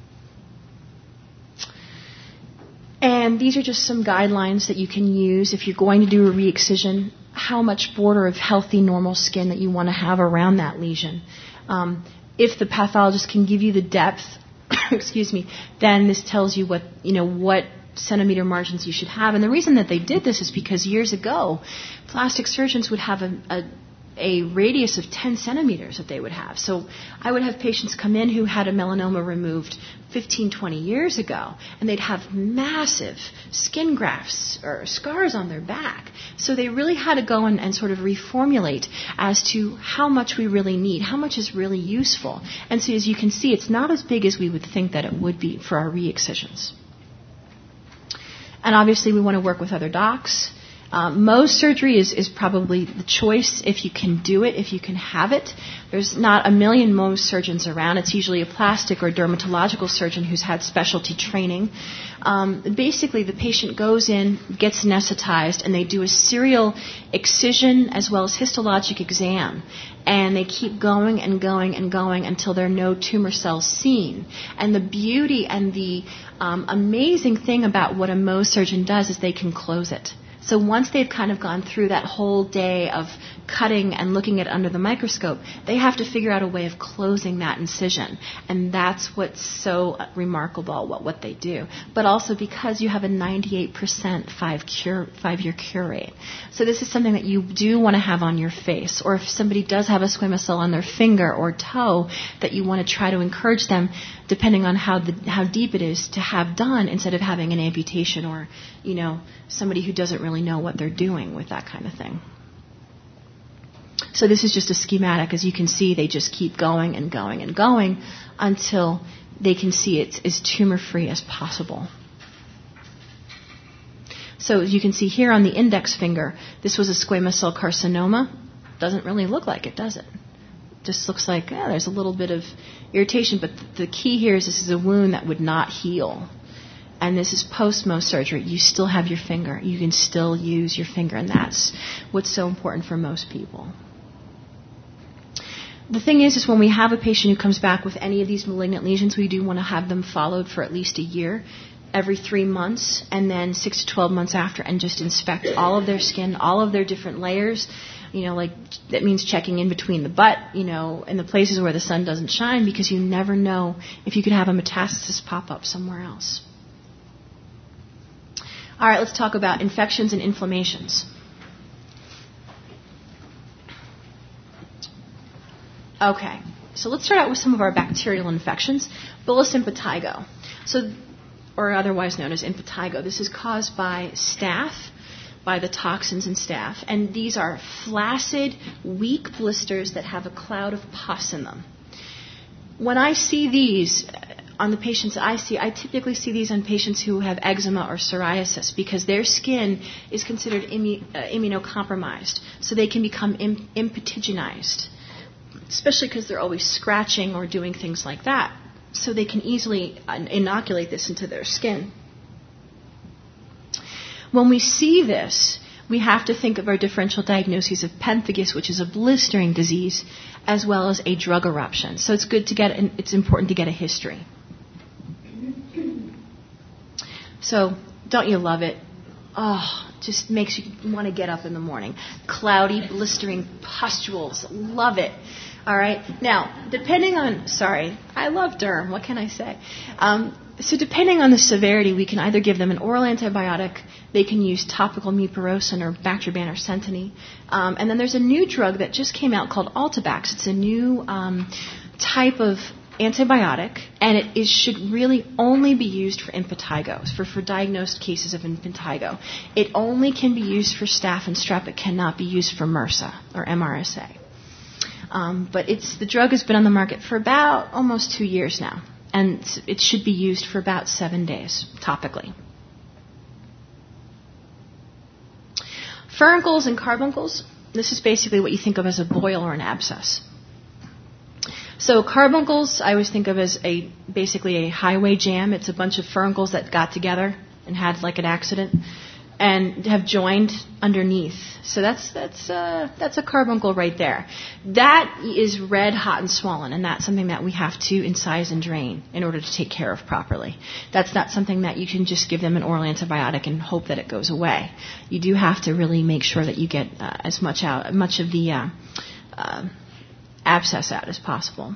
And these are just some guidelines that you can use if you're going to do a re-excision, how much border of healthy, normal skin that you want to have around that lesion. If the pathologist can give you the depth, then this tells you what centimeter margins you should have. And the reason that they did this is because years ago, plastic surgeons would have a radius of 10 centimeters that they would have. So I would have patients come in who had a melanoma removed 15, 20 years ago, and they'd have massive skin grafts or scars on their back. So they really had to go and sort of reformulate as to how much we really need, how much is really useful. And so as you can see, it's not as big as we would think that it would be for our re-excisions. And obviously we want to work with other docs. Mohs surgery is probably the choice if you can do it, if you can have it. There's not a million Mohs surgeons around. It's usually a plastic or dermatological surgeon who's had specialty training. Basically, the patient goes in, gets anesthetized, and they do a serial excision as well as histologic exam. And they keep going and going and going until there are no tumor cells seen. And the beauty and the amazing thing about what a Mohs surgeon does is they can close it. So once they've kind of gone through that whole day of cutting and looking at it under the microscope, they have to figure out a way of closing that incision. And that's what's so remarkable about what they do. But also because you have a 98% 5-year cure rate. So this is something that you do want to have on your face. Or if somebody does have a squamous cell on their finger or toe, that you want to try to encourage them, depending on how deep it is, to have done instead of having an amputation or, somebody who doesn't really know what they're doing with that kind of thing. So this is just a schematic. As you can see, they just keep going and going and going until they can see it's as tumor-free as possible. So as you can see here on the index finger, this was a squamous cell carcinoma. Doesn't really look like it, does it? Just looks like there's a little bit of irritation, but the key here is this is a wound that would not heal. And this is post-Mohs surgery. You still have your finger. You can still use your finger, and that's what's so important for most people. The thing is when we have a patient who comes back with any of these malignant lesions, we do want to have them followed for at least a year, every 3 months, and then 6 to 12 months after, and just inspect all of their skin, all of their different layers. Like that means checking in between the butt, in the places where the sun doesn't shine, because you never know if you could have a metastasis pop up somewhere else. All right, let's talk about infections and inflammations. Okay, so let's start out with some of our bacterial infections. Bullous impetigo, or otherwise known as impetigo. This is caused by staph, by the toxins in staph, and these are flaccid, weak blisters that have a cloud of pus in them. When I see these on the patients I see, I typically see these on patients who have eczema or psoriasis because their skin is considered immunocompromised, so they can become impetiginized, especially because they're always scratching or doing things like that. So they can easily inoculate this into their skin. When we see this, we have to think of our differential diagnoses of pemphigus, which is a blistering disease, as well as a drug eruption. So it's important to get a history. So don't you love it? just makes you want to get up in the morning. Cloudy, blistering pustules. Love it. All right. Now, depending on, I love derm. What can I say? So depending on the severity, we can either give them an oral antibiotic, they can use topical mupirocin or Bactroban or Centini. And then there's a new drug that just came out called Altabax. It's a new type of antibiotic, and it should really only be used for impetigo, for diagnosed cases of impetigo. It only can be used for staph and strep. It cannot be used for MRSA or MRSA. But the drug has been on the market for about almost 2 years now, and it should be used for about 7 days topically. Furuncles and carbuncles, this is basically what you think of as a boil or an abscess. So carbuncles, I always think of as basically a highway jam. It's a bunch of furuncles that got together and had like an accident and have joined underneath. So that's a carbuncle right there. That is red, hot, and swollen, and that's something that we have to incise and drain in order to take care of properly. That's not something that you can just give them an oral antibiotic and hope that it goes away. You do have to really make sure that you get as much of the abscess out as possible.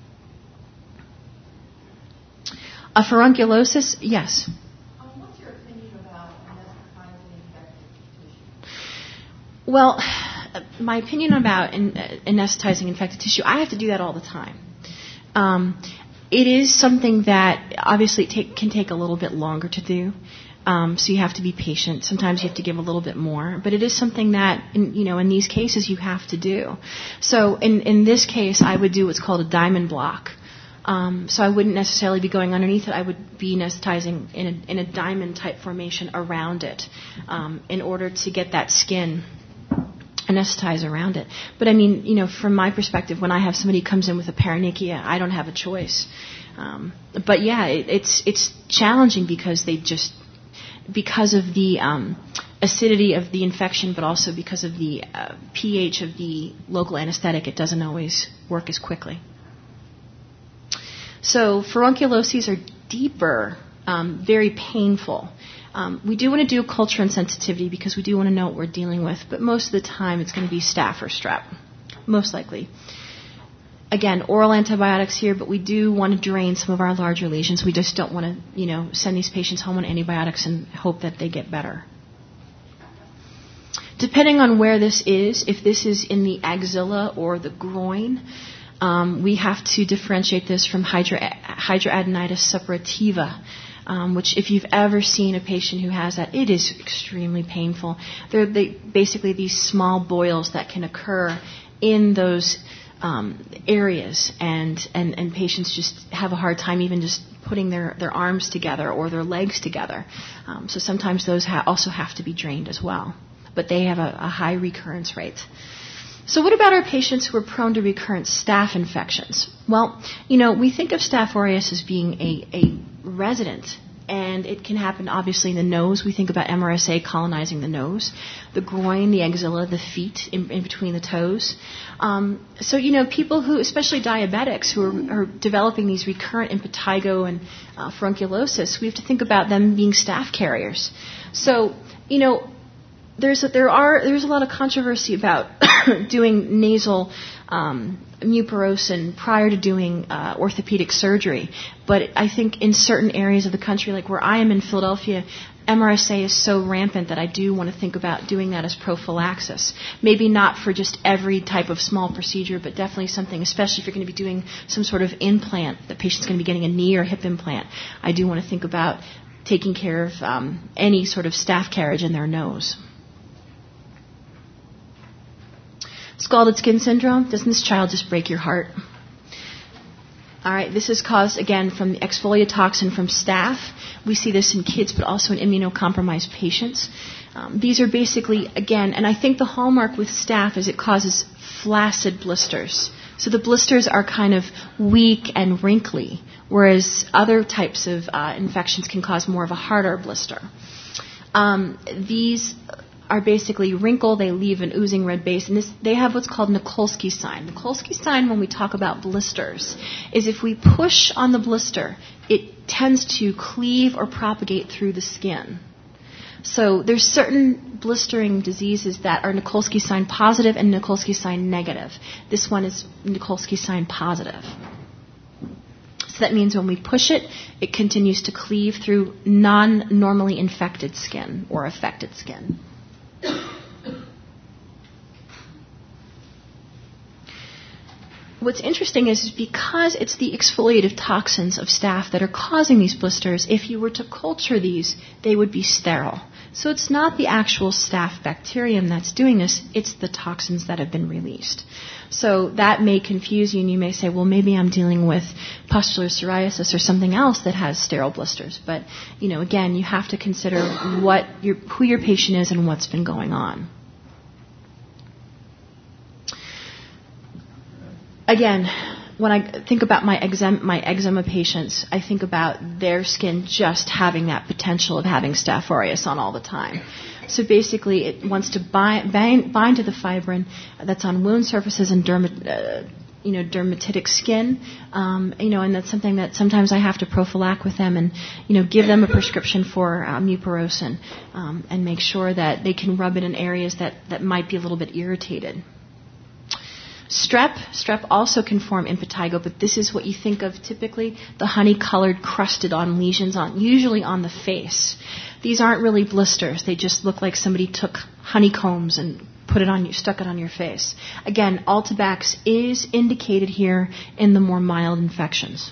A furunculosis, yes. What's your opinion about anesthetizing infected tissue? Well, my opinion about anesthetizing infected tissue, I have to do that all the time. It is something that obviously can take a little bit longer to do. So you have to be patient. Sometimes you have to give a little bit more, but it is something that, in these cases, you have to do. So in this case, I would do what's called a diamond block. So I wouldn't necessarily be going underneath it. I would be anesthetizing in a diamond type formation around it, in order to get that skin anesthetize around it. But from my perspective, when I have somebody who comes in with a paronychia, I don't have a choice. But yeah, it's challenging because because of the acidity of the infection, but also because of the pH of the local anesthetic, it doesn't always work as quickly. So furunculoses are deeper, very painful. We do want to do a culture and sensitivity because we do want to know what we're dealing with, but most of the time it's going to be staph or strep, most likely. Again, oral antibiotics here, but we do want to drain some of our larger lesions. We just don't want to, send these patients home on antibiotics and hope that they get better. Depending on where this is, if this is in the axilla or the groin, we have to differentiate this from hidradenitis suppurativa, which if you've ever seen a patient who has that, it is extremely painful. They're basically these small boils that can occur in those areas, and patients just have a hard time even just putting their arms together or their legs together. So sometimes those also have to be drained as well. But they have a high recurrence rate. So what about our patients who are prone to recurrent staph infections? Well, we think of Staph aureus as being a resident, and it can happen obviously in the nose. We think about MRSA colonizing the nose, the groin, the axilla, the feet, in between the toes. So people who, especially diabetics, who are developing these recurrent impetigo and furunculosis, we have to think about them being staph carriers. So, there's a lot of controversy about doing nasal mupirocin prior to doing orthopedic surgery. But I think in certain areas of the country, like where I am in Philadelphia, MRSA is so rampant that I do want to think about doing that as prophylaxis. Maybe not for just every type of small procedure, but definitely something, especially if you're going to be doing some sort of implant, the patient's going to be getting a knee or hip implant. I do want to think about taking care of any sort of staph carriage in their nose. Scalded skin syndrome, doesn't this child just break your heart? All right, this is caused, again, from the exfoliatoxin toxin from staph. We see this in kids, but also in immunocompromised patients. These are basically, again, and I think the hallmark with staph is it causes flaccid blisters. So the blisters are kind of weak and wrinkly, whereas other types of infections can cause more of a harder blister. These are basically wrinkle, they leave an oozing red base, and they have what's called Nikolsky sign. Nikolsky sign, when we talk about blisters, is if we push on the blister, it tends to cleave or propagate through the skin. So there's certain blistering diseases that are Nikolsky sign positive and Nikolsky sign negative. This one is Nikolsky sign positive. So that means when we push it, it continues to cleave through non-normally infected skin or affected skin. What's interesting is because it's the exfoliative toxins of staph that are causing these blisters, if you were to culture these, they would be sterile. So it's not the actual staph bacterium that's doing this, it's the toxins that have been released. So that may confuse you, and you may say, well, maybe I'm dealing with pustular psoriasis or something else that has sterile blisters. But, again, you have to consider who your patient is and what's been going on. Again, when I think about my eczema patients, I think about their skin just having that potential of having Staph aureus on all the time. So basically, it wants to bind to the fibrin that's on wound surfaces and dermatitic skin, and that's something that sometimes I have to prophylact with them and, give them a prescription for mupirocin and make sure that they can rub it in areas that might be a little bit irritated. Strep also can form impetigo, but this is what you think of typically, the honey-colored crusted on lesions usually on the face. These aren't really blisters. They just look like somebody took honeycombs and stuck it on your face. Again, Altobax is indicated here in the more mild infections.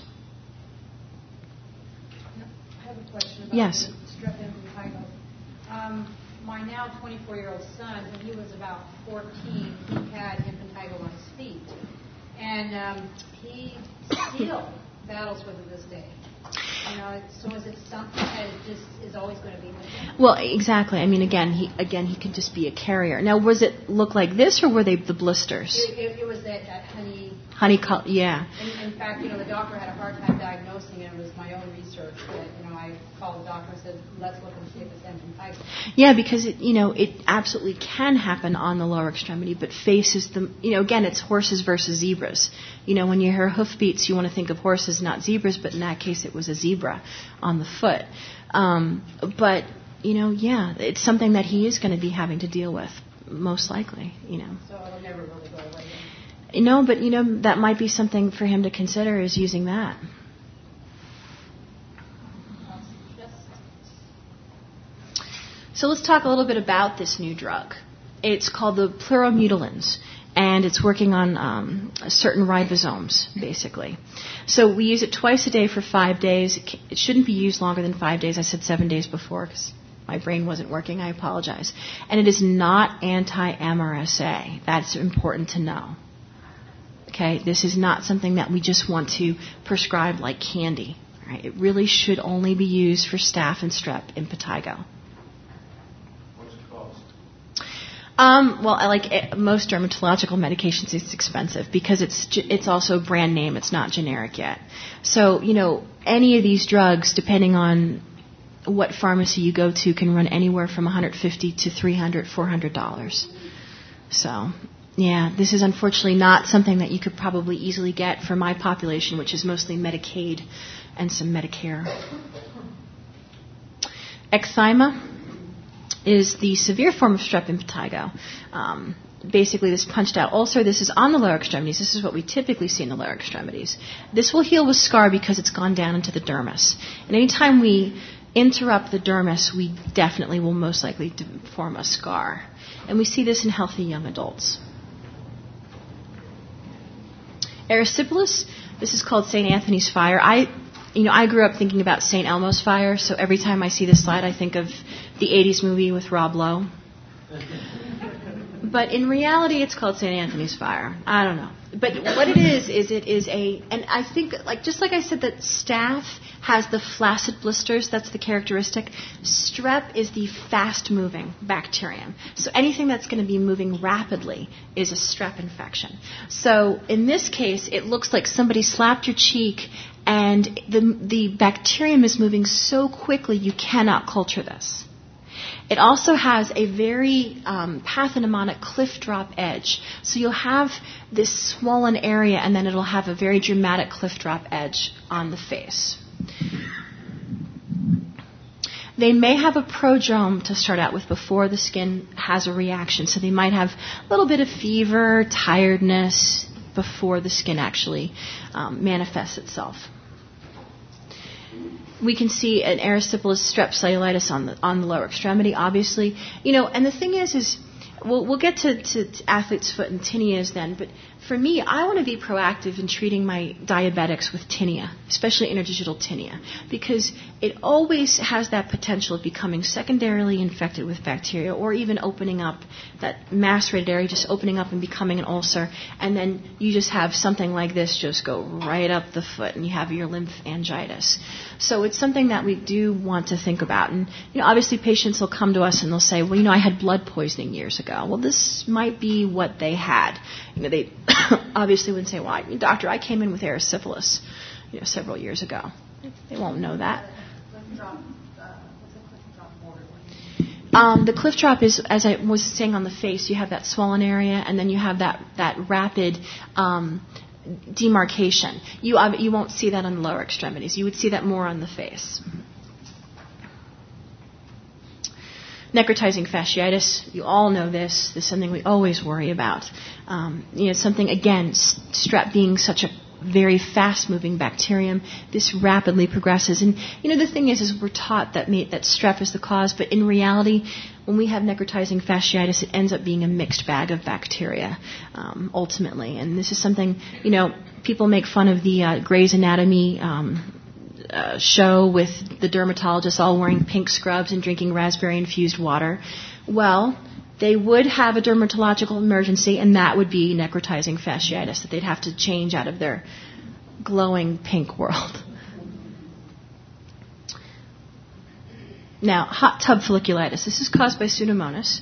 I have a question about Yes. the strep impetigo. My now 24-year-old son, when he was about 14, he had impetigo on his feet. And he still battles with it this day. So is it something that just is always going to be with him? Well, exactly. I mean, again, he could just be a carrier. Now, was it look like this, or were they the blisters? It was that honey color, yeah. In fact, the doctor had a hard time diagnosing it. It was my own research that, I called the doctor and said, let's look and see if it's impetigo. Yeah, because it absolutely can happen on the lower extremity, but face is again, it's horses versus zebras. When you hear hoofbeats, you want to think of horses, not zebras, but in that case, it was a zebra on the foot. But it's something that he is going to be having to deal with, most likely. So it'll never really go away. But that might be something for him to consider, is using that. So let's talk a little bit about this new drug. It's called the pleuromutilins, and it's working on certain ribosomes, basically. So we use it twice a day for 5 days. It shouldn't be used longer than 5 days. I said 7 days before because my brain wasn't working. I apologize. And it is not anti-MRSA. That's important to know. Okay, this is not something that we just want to prescribe like candy. Right? It really should only be used for staph and strep impetigo. Well, like most dermatological medications, it's expensive because it's also brand name. It's not generic yet. So, any of these drugs, depending on what pharmacy you go to, can run anywhere from $150 to $300, $400. So, yeah, this is unfortunately not something that you could probably easily get for my population, which is mostly Medicaid and some Medicare. Eczema is the severe form of strep impetigo. Basically, this punched out ulcer. This is on the lower extremities. This is what we typically see in the lower extremities. This will heal with scar because it's gone down into the dermis. And anytime we interrupt the dermis, we definitely will most likely form a scar. And we see this in healthy young adults. Erysipelas, this is called St. Anthony's fire. I grew up thinking about St. Elmo's fire, so every time I see this slide, I think of the 80s movie with Rob Lowe. But in reality, it's called St. Anthony's fire. I don't know. But what it is it is and I think, just like I said that staph has the flaccid blisters, that's the characteristic, strep is the fast-moving bacterium. So anything that's going to be moving rapidly is a strep infection. So in this case, it looks like somebody slapped your cheek and the bacterium is moving so quickly you cannot culture this. It also has a very pathognomonic cliff drop edge. So you'll have this swollen area and then it'll have a very dramatic cliff drop edge on the face. They may have a prodrome to start out with before the skin has a reaction. So they might have a little bit of fever, tiredness before the skin actually manifests itself. We can see an erysipelas strep cellulitis on the lower extremity, obviously. And the thing is we'll get to athlete's foot and tinnias then, but for me, I want to be proactive in treating my diabetics with tinea, especially interdigital tinea, because it always has that potential of becoming secondarily infected with bacteria or even opening up that macerated area, just opening up and becoming an ulcer, and then you just have something like this just go right up the foot and you have your lymphangitis. So it's something that we do want to think about. And obviously patients will come to us and they'll say, well, I had blood poisoning years ago. Well, this might be what they had. They obviously wouldn't say, well, doctor, I came in with erysipelas, several years ago. They won't know that. The cliff drop is, as I was saying, on the face. You have that swollen area, and then you have that rapid demarcation. You won't see that on the lower extremities. You would see that more on the face. Necrotizing fasciitis, you all know this. This is something we always worry about. Something, again, strep being such a very fast-moving bacterium, this rapidly progresses. And, the thing is we're taught that strep is the cause, but in reality, when we have necrotizing fasciitis, it ends up being a mixed bag of bacteria, ultimately. And this is something, people make fun of the Grey's Anatomy show with the dermatologists all wearing pink scrubs and drinking raspberry-infused water. Well, they would have a dermatological emergency, and that would be necrotizing fasciitis, that they'd have to change out of their glowing pink world. Now, hot tub folliculitis. This is caused by Pseudomonas.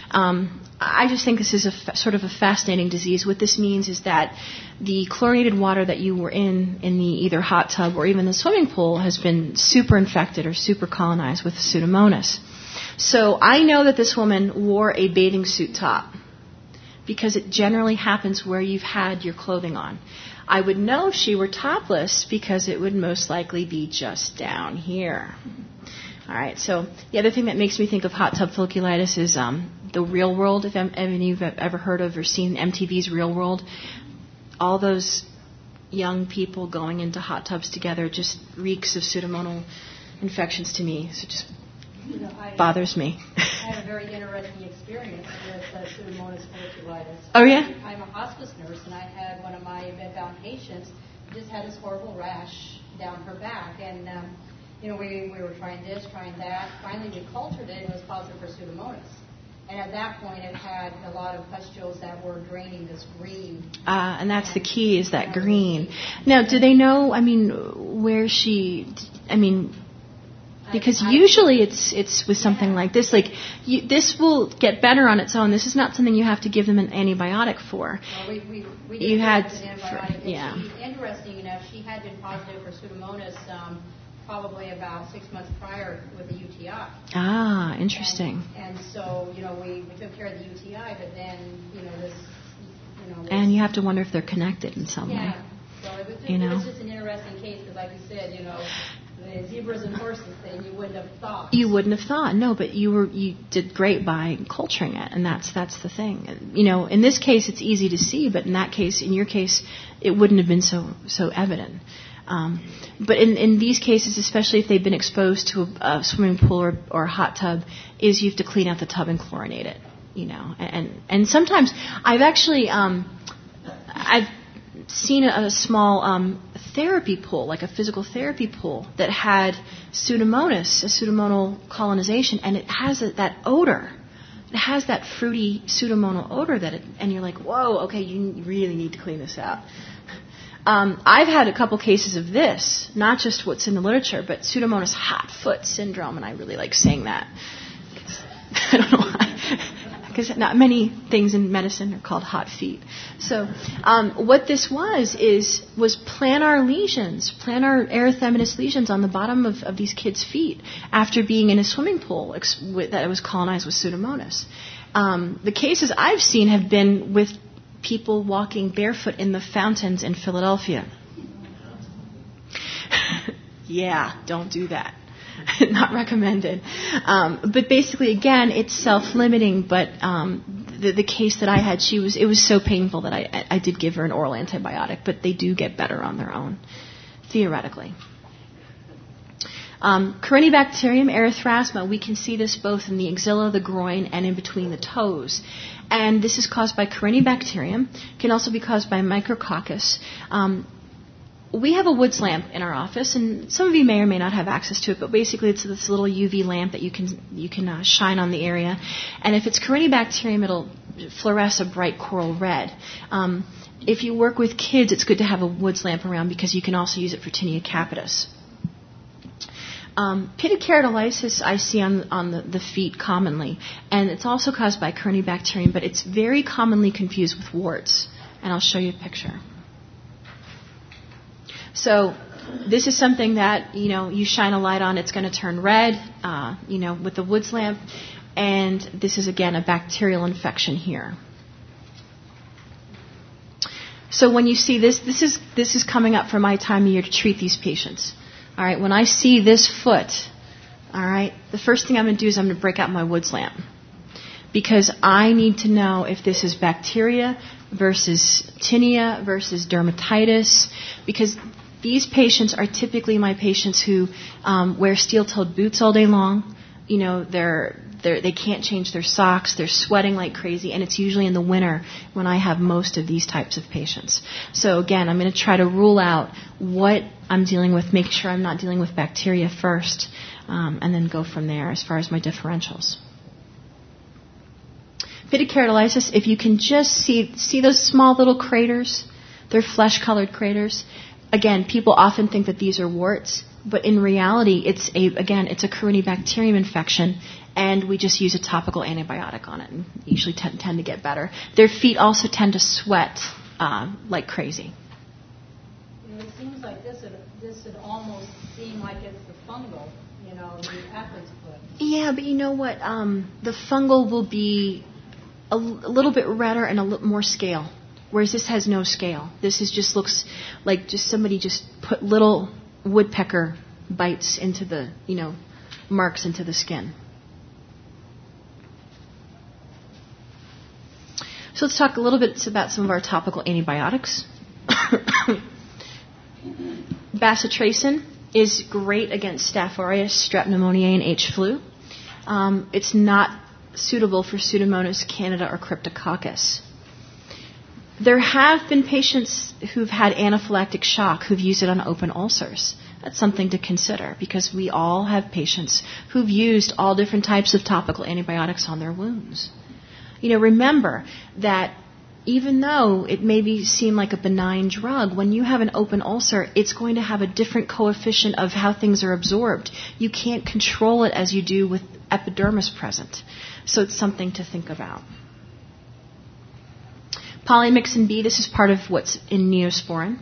I just think this is sort of a fascinating disease. What this means is that the chlorinated water that you were in the either hot tub or even the swimming pool has been super infected or super colonized with Pseudomonas. So I know that this woman wore a bathing suit top because it generally happens where you've had your clothing on. I would know if she were topless because it would most likely be just down here. All right, so the other thing that makes me think of hot tub folliculitis is the Real World, if any of you have ever heard of or seen MTV's Real World. All those young people going into hot tubs together just reeks of pseudomonal infections to me. So it just bothers me. I had a very interesting experience with Pseudomonas folliculitis. Oh, yeah? I'm a hospice nurse, and I had one of my bed-bound patients who just had this horrible rash down her back. And, we were trying this, trying that. Finally, we cultured it, and it was positive for Pseudomonas. And at that point, it had a lot of pustules that were draining this green. And that's the key, is that green. Now, do they know, where she, because usually it's with something like this. Like, this will get better on its own. This is not something you have to give them an antibiotic for. Well, we you did had, an antibiotic. yeah. Interesting enough, she had been positive for Pseudomonas probably about 6 months prior with the UTI. Ah, interesting. And so, we took care of the UTI, but then, this. And you have to wonder if they're connected in some way. Yeah. So it was just an interesting case because, like you said, the zebras and horses thing, you wouldn't have thought. You wouldn't have thought, no, but you did great by culturing it, and that's the thing. In this case, it's easy to see, but in your case, it wouldn't have been so evident. But in these cases, especially if they've been exposed to a swimming pool or a hot tub, is you have to clean out the tub and chlorinate it, And sometimes I've actually I've seen a small therapy pool, like a physical therapy pool, that had Pseudomonas, a pseudomonal colonization, and it has that odor. It has that fruity pseudomonal odor and you're like, whoa, okay, you really need to clean this out. I've had a couple cases of this, not just what's in the literature, but Pseudomonas hot foot syndrome, and I really like saying that. I don't know why, because not many things in medicine are called hot feet. So what this was plantar lesions, plantar erythematous lesions on the bottom of these kids' feet after being in a swimming pool that was colonized with Pseudomonas. The cases I've seen have been with people walking barefoot in the fountains in Philadelphia. Yeah, don't do that. Not recommended. But basically, again, it's self-limiting. But the case that I had, it was so painful that I did give her an oral antibiotic. But they do get better on their own, theoretically. Corynebacterium erythrasma, we can see this both in the axilla, the groin, and in between the toes. And this is caused by Corynebacterium. It can also be caused by Micrococcus. We have a Woods lamp in our office, and some of you may or may not have access to it, but basically it's this little UV lamp that you can shine on the area. And if it's Corynebacterium, it'll fluoresce a bright coral red. If you work with kids, it's good to have a Woods lamp around because you can also use it for tinea capitis. Pitykeratolysis I see on the feet commonly, and it's also caused by Corynebacterium, but it's very commonly confused with warts. And I'll show you a picture. So this is something that, you shine a light on, it's going to turn red, with the Woods lamp. And this is, again, a bacterial infection here. So when you see this is coming up for my time of year to treat these patients. All right, when I see this foot, all right, the first thing I'm going to do is I'm going to break out my Woods lamp. Because I need to know if this is bacteria versus tinea versus dermatitis. Because these patients are typically my patients who wear steel-toed boots all day long. They can't change their socks. They're sweating like crazy, and it's usually in the winter when I have most of these types of patients. So again, I'm going to try to rule out what I'm dealing with, make sure I'm not dealing with bacteria first, and then go from there as far as my differentials. Pitykeratolysis, if you can just see those small little craters, they're flesh-colored craters. Again, people often think that these are warts, but in reality, it's a Corynebacterium infection, and we just use a topical antibiotic on it, and usually tend to get better. Their feet also tend to sweat like crazy. It seems like this would almost seem like it's the fungal, the efforts put. Yeah, but you know what? The fungal will be a little bit redder and a little more scale. Whereas this has no scale. This looks like somebody just put little woodpecker bites into the, marks into the skin. So let's talk a little bit about some of our topical antibiotics. Bacitracin is great against Staph aureus, strep pneumoniae, and H. flu. It's not suitable for Pseudomonas candida or Cryptococcus. There have been patients who've had anaphylactic shock who've used it on open ulcers. That's something to consider because we all have patients who've used all different types of topical antibiotics on their wounds. Remember that even though it may seem like a benign drug, when you have an open ulcer, it's going to have a different coefficient of how things are absorbed. You can't control it as you do with epidermis present. So it's something to think about. Polymyxin B, this is part of what's in Neosporin.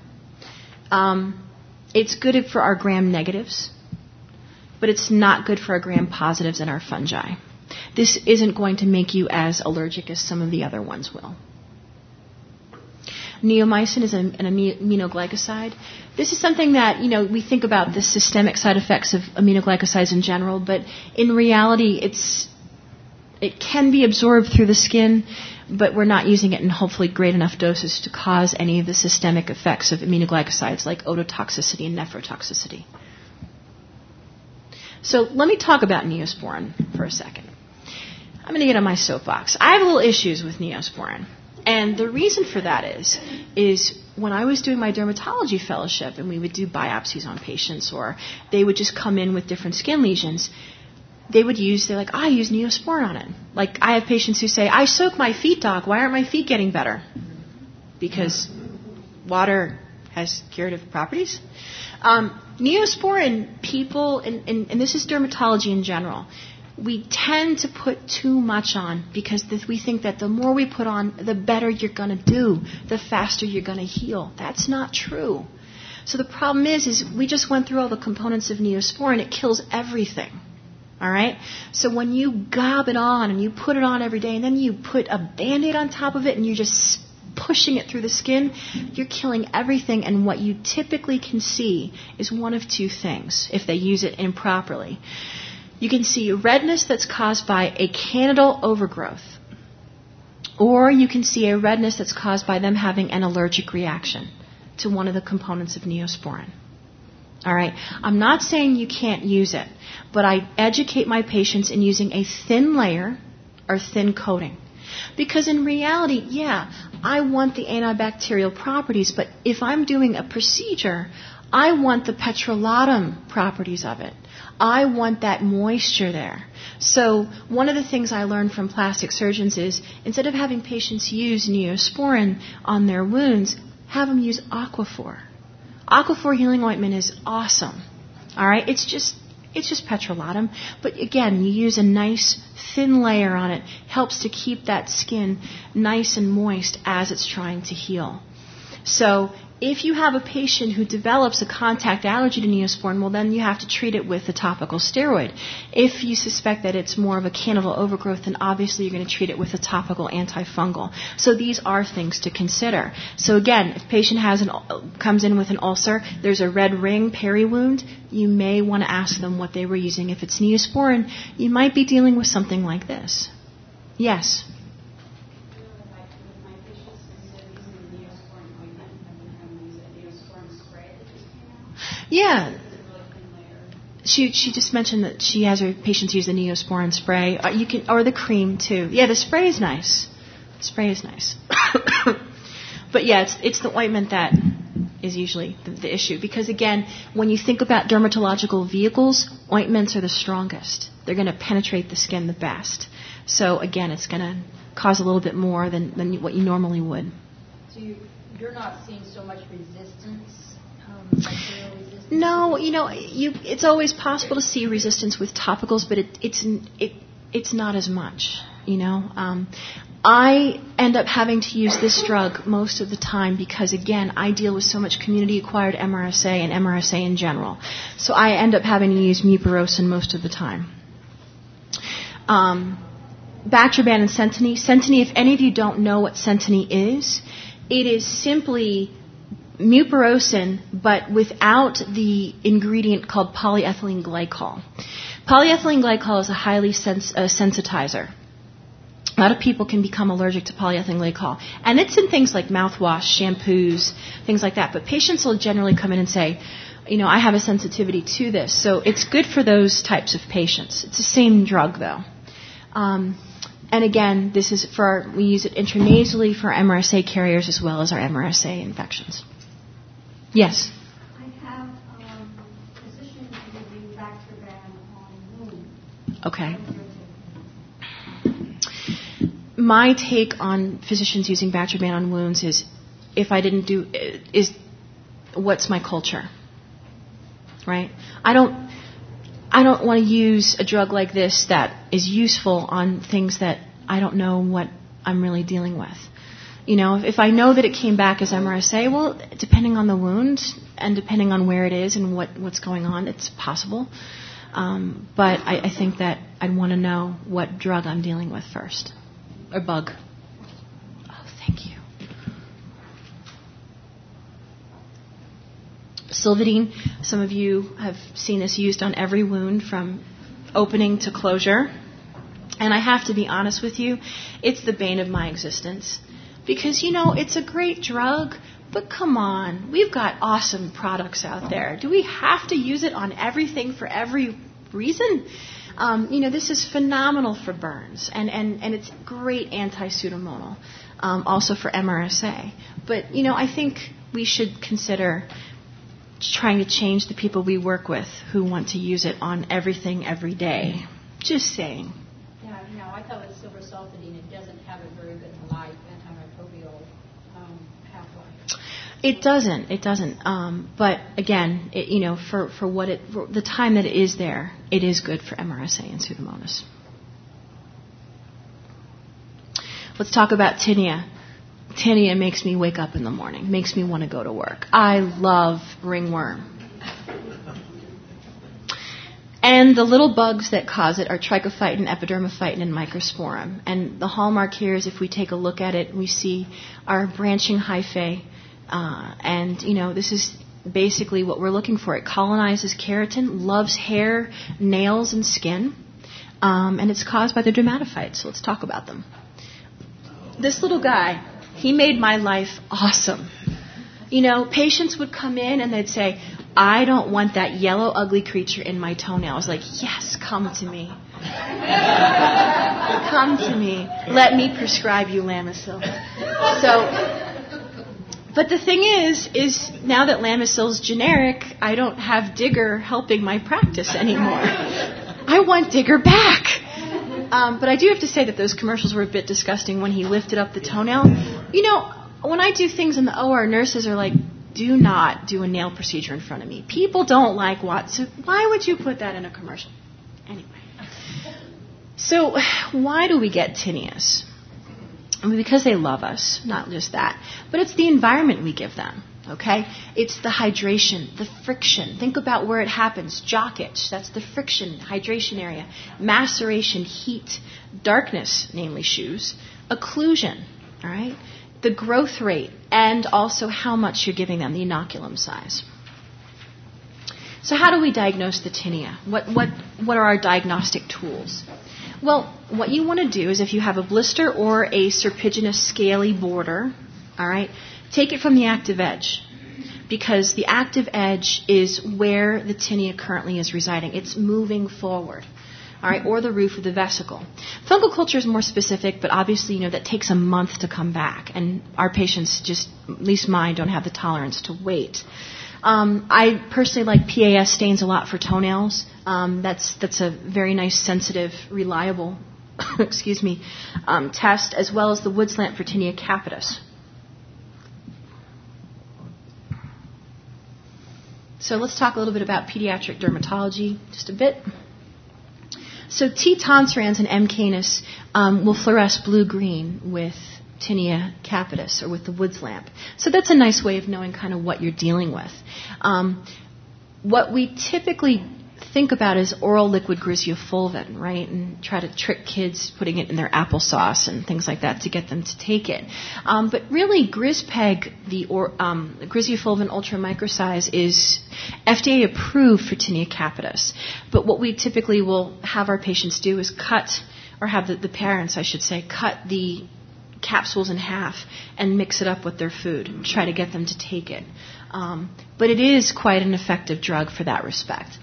It's good for our gram negatives, but it's not good for our gram positives and our fungi. This isn't going to make you as allergic as some of the other ones will. Neomycin is an aminoglycoside. This is something that, we think about the systemic side effects of aminoglycosides in general, but in reality, it can be absorbed through the skin, but we're not using it in hopefully great enough doses to cause any of the systemic effects of aminoglycosides like ototoxicity and nephrotoxicity. So let me talk about Neosporin for a second. I'm going to get on my soapbox. I have little issues with Neosporin. And the reason for that is when I was doing my dermatology fellowship and we would do biopsies on patients or they would just come in with different skin lesions, they're like, I use Neosporin on it. Like, I have patients who say, I soak my feet, doc. Why aren't my feet getting better? Because water has curative properties. Neosporin, people, and this is dermatology in general, we tend to put too much on because we think that the more we put on, the better you're going to do, the faster you're going to heal. That's not true. So the problem is we just went through all the components of Neosporin. It kills everything. All right? So when you gob it on and you put it on every day and then you put a Band-Aid on top of it and you just pushing it through the skin, you're killing everything. And what you typically can see is one of two things if they use it improperly. You can see redness that's caused by a candidal overgrowth, or you can see a redness that's caused by them having an allergic reaction to one of the components of Neosporin. All right. I'm not saying you can't use it, but I educate my patients in using a thin layer or thin coating. Because in reality, yeah, I want the antibacterial properties, but if I'm doing a procedure, I want the petrolatum properties of it. I want that moisture there. So one of the things I learned from plastic surgeons is instead of having patients use Neosporin on their wounds, have them use Aquaphor. Aquaphor healing ointment is awesome. All right, it's just petrolatum, but again, you use a nice thin layer on it. Helps to keep that skin nice and moist as it's trying to heal. So if you have a patient who develops a contact allergy to Neosporin, well, then you have to treat it with a topical steroid. If you suspect that it's more of a candidal overgrowth, then obviously you're going to treat it with a topical antifungal. So these are things to consider. So again, if a patient comes in with an ulcer, there's a red ring peri wound, you may want to ask them what they were using. If it's Neosporin, you might be dealing with something like this. Yes? Yeah. She just mentioned that she has her patients use the Neosporin spray. You can, or the cream too. Yeah, the spray is nice. But yeah, it's the ointment that is usually the issue. Because again, when you think about dermatological vehicles, ointments are the strongest. They're going to penetrate the skin the best. So again, it's going to cause a little bit more than what you normally would. So you're not seeing so much resistance? No, it's always possible to see resistance with topicals, but it's not as much. I end up having to use this drug most of the time because, again, I deal with so much community-acquired MRSA and MRSA in general. So I end up having to use mupirocin most of the time. Bactroban and Centini. Centini, if any of you don't know what Centini is, it is simply mupirocin, but without the ingredient called polyethylene glycol. Polyethylene glycol is a highly sensitizer. A lot of people can become allergic to polyethylene glycol. And it's in things like mouthwash, shampoos, things like that. But patients will generally come in and say, I have a sensitivity to this. So it's good for those types of patients. It's the same drug, though. And again, this is we use it intranasally for MRSA carriers as well as our MRSA infections. Yes? I have physicians using Bactroban on wounds. Okay. My take on physicians using Bactroban on wounds is, what's my culture, right? I don't want to use a drug like this that is useful on things that I don't know what I'm really dealing with. If I know that it came back as MRSA, well, depending on the wound and depending on where it is and what's going on, it's possible. But I think that I'd want to know what drug I'm dealing with first. Or bug. Oh, thank you. Silvadene, some of you have seen this used on every wound from opening to closure. And I have to be honest with you, it's the bane of my existence. Because, it's a great drug, but come on, we've got awesome products out there. Do we have to use it on everything for every reason? This is phenomenal for burns, and it's great anti-pseudomonal, also for MRSA. But, I think we should consider trying to change the people we work with who want to use it on everything every day. Just saying. Yeah, I thought with silver sulfidine, it doesn't have a very good life antimicrobial half-life. It doesn't. But again, for the time that it is there, it is good for MRSA and Pseudomonas. Let's talk about tinea. Tinea makes me wake up in the morning, makes me want to go to work. I love ringworm. And the little bugs that cause it are trichophyton, epidermophyton, and microsporum. And the hallmark here is if we take a look at it, we see our branching hyphae. And, this is basically what we're looking for. It colonizes keratin, loves hair, nails, and skin. And it's caused by the dermatophytes. So let's talk about them. This little guy, he made my life awesome. Patients would come in and they'd say, I don't want that yellow, ugly creature in my toenail. I was like, yes, come to me. Come to me. Let me prescribe you Lamisil. But the thing is now that Lamisil's generic, I don't have Digger helping my practice anymore. I want Digger back. But I do have to say that those commercials were a bit disgusting when he lifted up the toenail. When I do things in the OR, nurses are like, do not do a nail procedure in front of me. People don't like Watson. Why would you put that in a commercial? Anyway. So why do we get tinnitus? Because they love us, not just that. But it's the environment we give them, okay? It's the hydration, the friction. Think about where it happens. Jock itch, that's the friction, hydration area. Maceration, heat, darkness, namely shoes. Occlusion, all right? The growth rate, and also how much you're giving them, the inoculum size. So how do we diagnose the tinea? What are our diagnostic tools? Well, what you want to do is if you have a blister or a serpiginous scaly border, all right, take it from the active edge, because the active edge is where the tinea currently is residing. It's moving forward. All right, or the roof of the vesicle. Fungal culture is more specific, but obviously, that takes a month to come back, and our patients, just at least mine, don't have the tolerance to wait. I personally like PAS stains a lot for toenails. That's a very nice, sensitive, reliable, test, as well as the Woods lamp for tinea capitis. So let's talk a little bit about pediatric dermatology, just a bit. So T. tonsurans and M. canis will fluoresce blue-green with tinea capitis or with the Woods lamp. So that's a nice way of knowing kind of what you're dealing with. What we typically think about is oral liquid griseofulvin, right? And try to trick kids putting it in their applesauce and things like that to get them to take it. But really, Grispeg, the griseofulvin ultramicrosize, is FDA approved for tinea capitis. But what we typically will have our patients do is cut, or have the parents, I should say, cut the capsules in half and mix it up with their food and try to get them to take it. But it is quite an effective drug for that respect.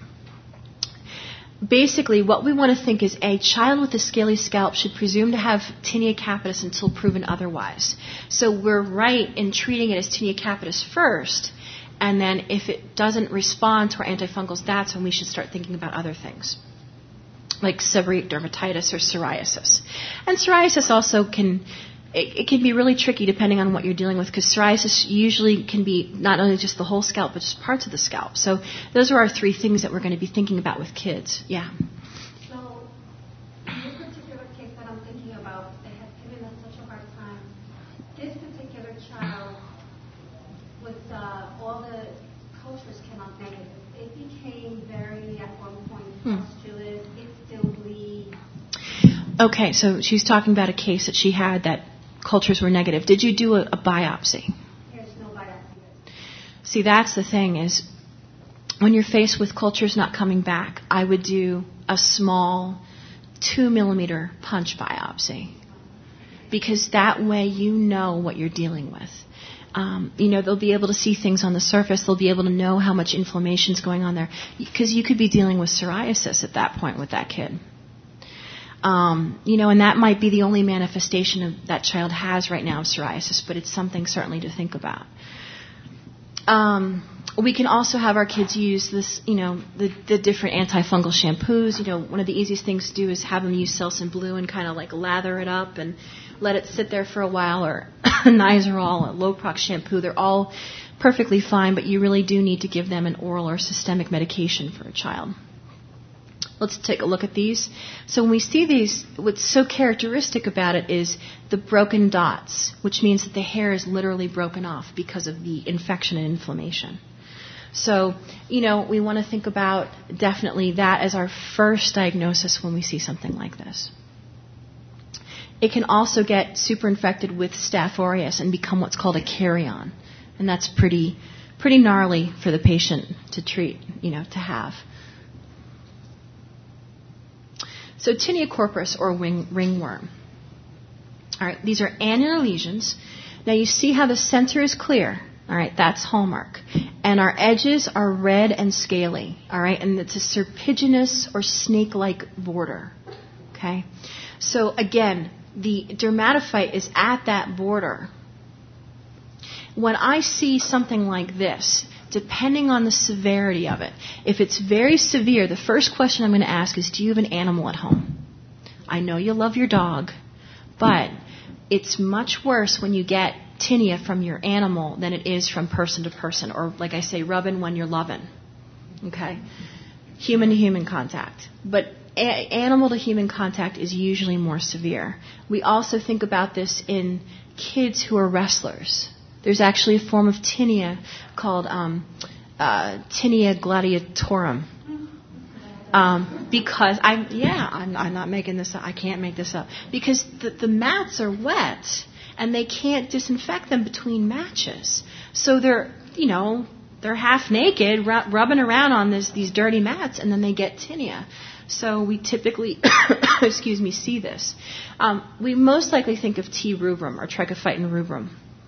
Basically, what we want to think is a child with a scaly scalp should presume to have tinea capitis until proven otherwise. So we're right in treating it as tinea capitis first, and then if it doesn't respond to our antifungals, that's when we should start thinking about other things, like seborrheic dermatitis or psoriasis. And psoriasis also can be really tricky depending on what you're dealing with, because psoriasis usually can be not only just the whole scalp, but just parts of the scalp. So those are our three things that we're going to be thinking about with kids. Yeah. So in this particular case that I'm thinking about, they have given us such a hard time. This particular child, with all the cultures came out negative. It became very, at one point, pustulous. It still bleeds. Okay, so she's talking about a case that she had that cultures were negative. Did you do a biopsy? There's no biopsy. See, that's the thing is, when you're faced with cultures not coming back, I would do a small 2-millimeter punch biopsy, because that way you know what you're dealing with. They'll be able to see things on the surface. They'll be able to know how much inflammation is going on there, because you could be dealing with psoriasis at that point with that kid. And that might be the only manifestation of that child has right now of psoriasis, but it's something certainly to think about. We can also have our kids use this, the different antifungal shampoos. One of the easiest things to do is have them use Selsun Blue and kind of like lather it up and let it sit there for a while, or Nizoral, a Loprox shampoo. They're all perfectly fine, but you really do need to give them an oral or systemic medication for a child. Let's take a look at these. So when we see these, what's so characteristic about it is the broken dots, which means that the hair is literally broken off because of the infection and inflammation. So, we want to think about definitely that as our first diagnosis when we see something like this. It can also get superinfected with Staph aureus and become what's called a carry-on. And that's pretty gnarly for the patient to treat, to have. So tinea corpus or ringworm. All right, these are annular lesions. Now you see how the center is clear. All right, that's hallmark. And our edges are red and scaly. All right, and it's a serpiginous or snake-like border. Okay, so again, the dermatophyte is at that border. When I see something like this, depending on the severity of it, if it's very severe, the first question I'm going to ask is, do you have an animal at home? I know you love your dog, but it's much worse when you get tinea from your animal than it is from person to person, or like I say, rubbing when you're loving. Okay? Human to human contact. But animal to human contact is usually more severe. We also think about this in kids who are wrestlers. There's actually a form of tinea called tinea gladiatorum. Because I'm not making this up. I can't make this up. Because the mats are wet and they can't disinfect them between matches. So they're half naked, rubbing around on these dirty mats, and then they get tinea. So we typically, see this. We most likely think of T. rubrum or Trichophyton rubrum.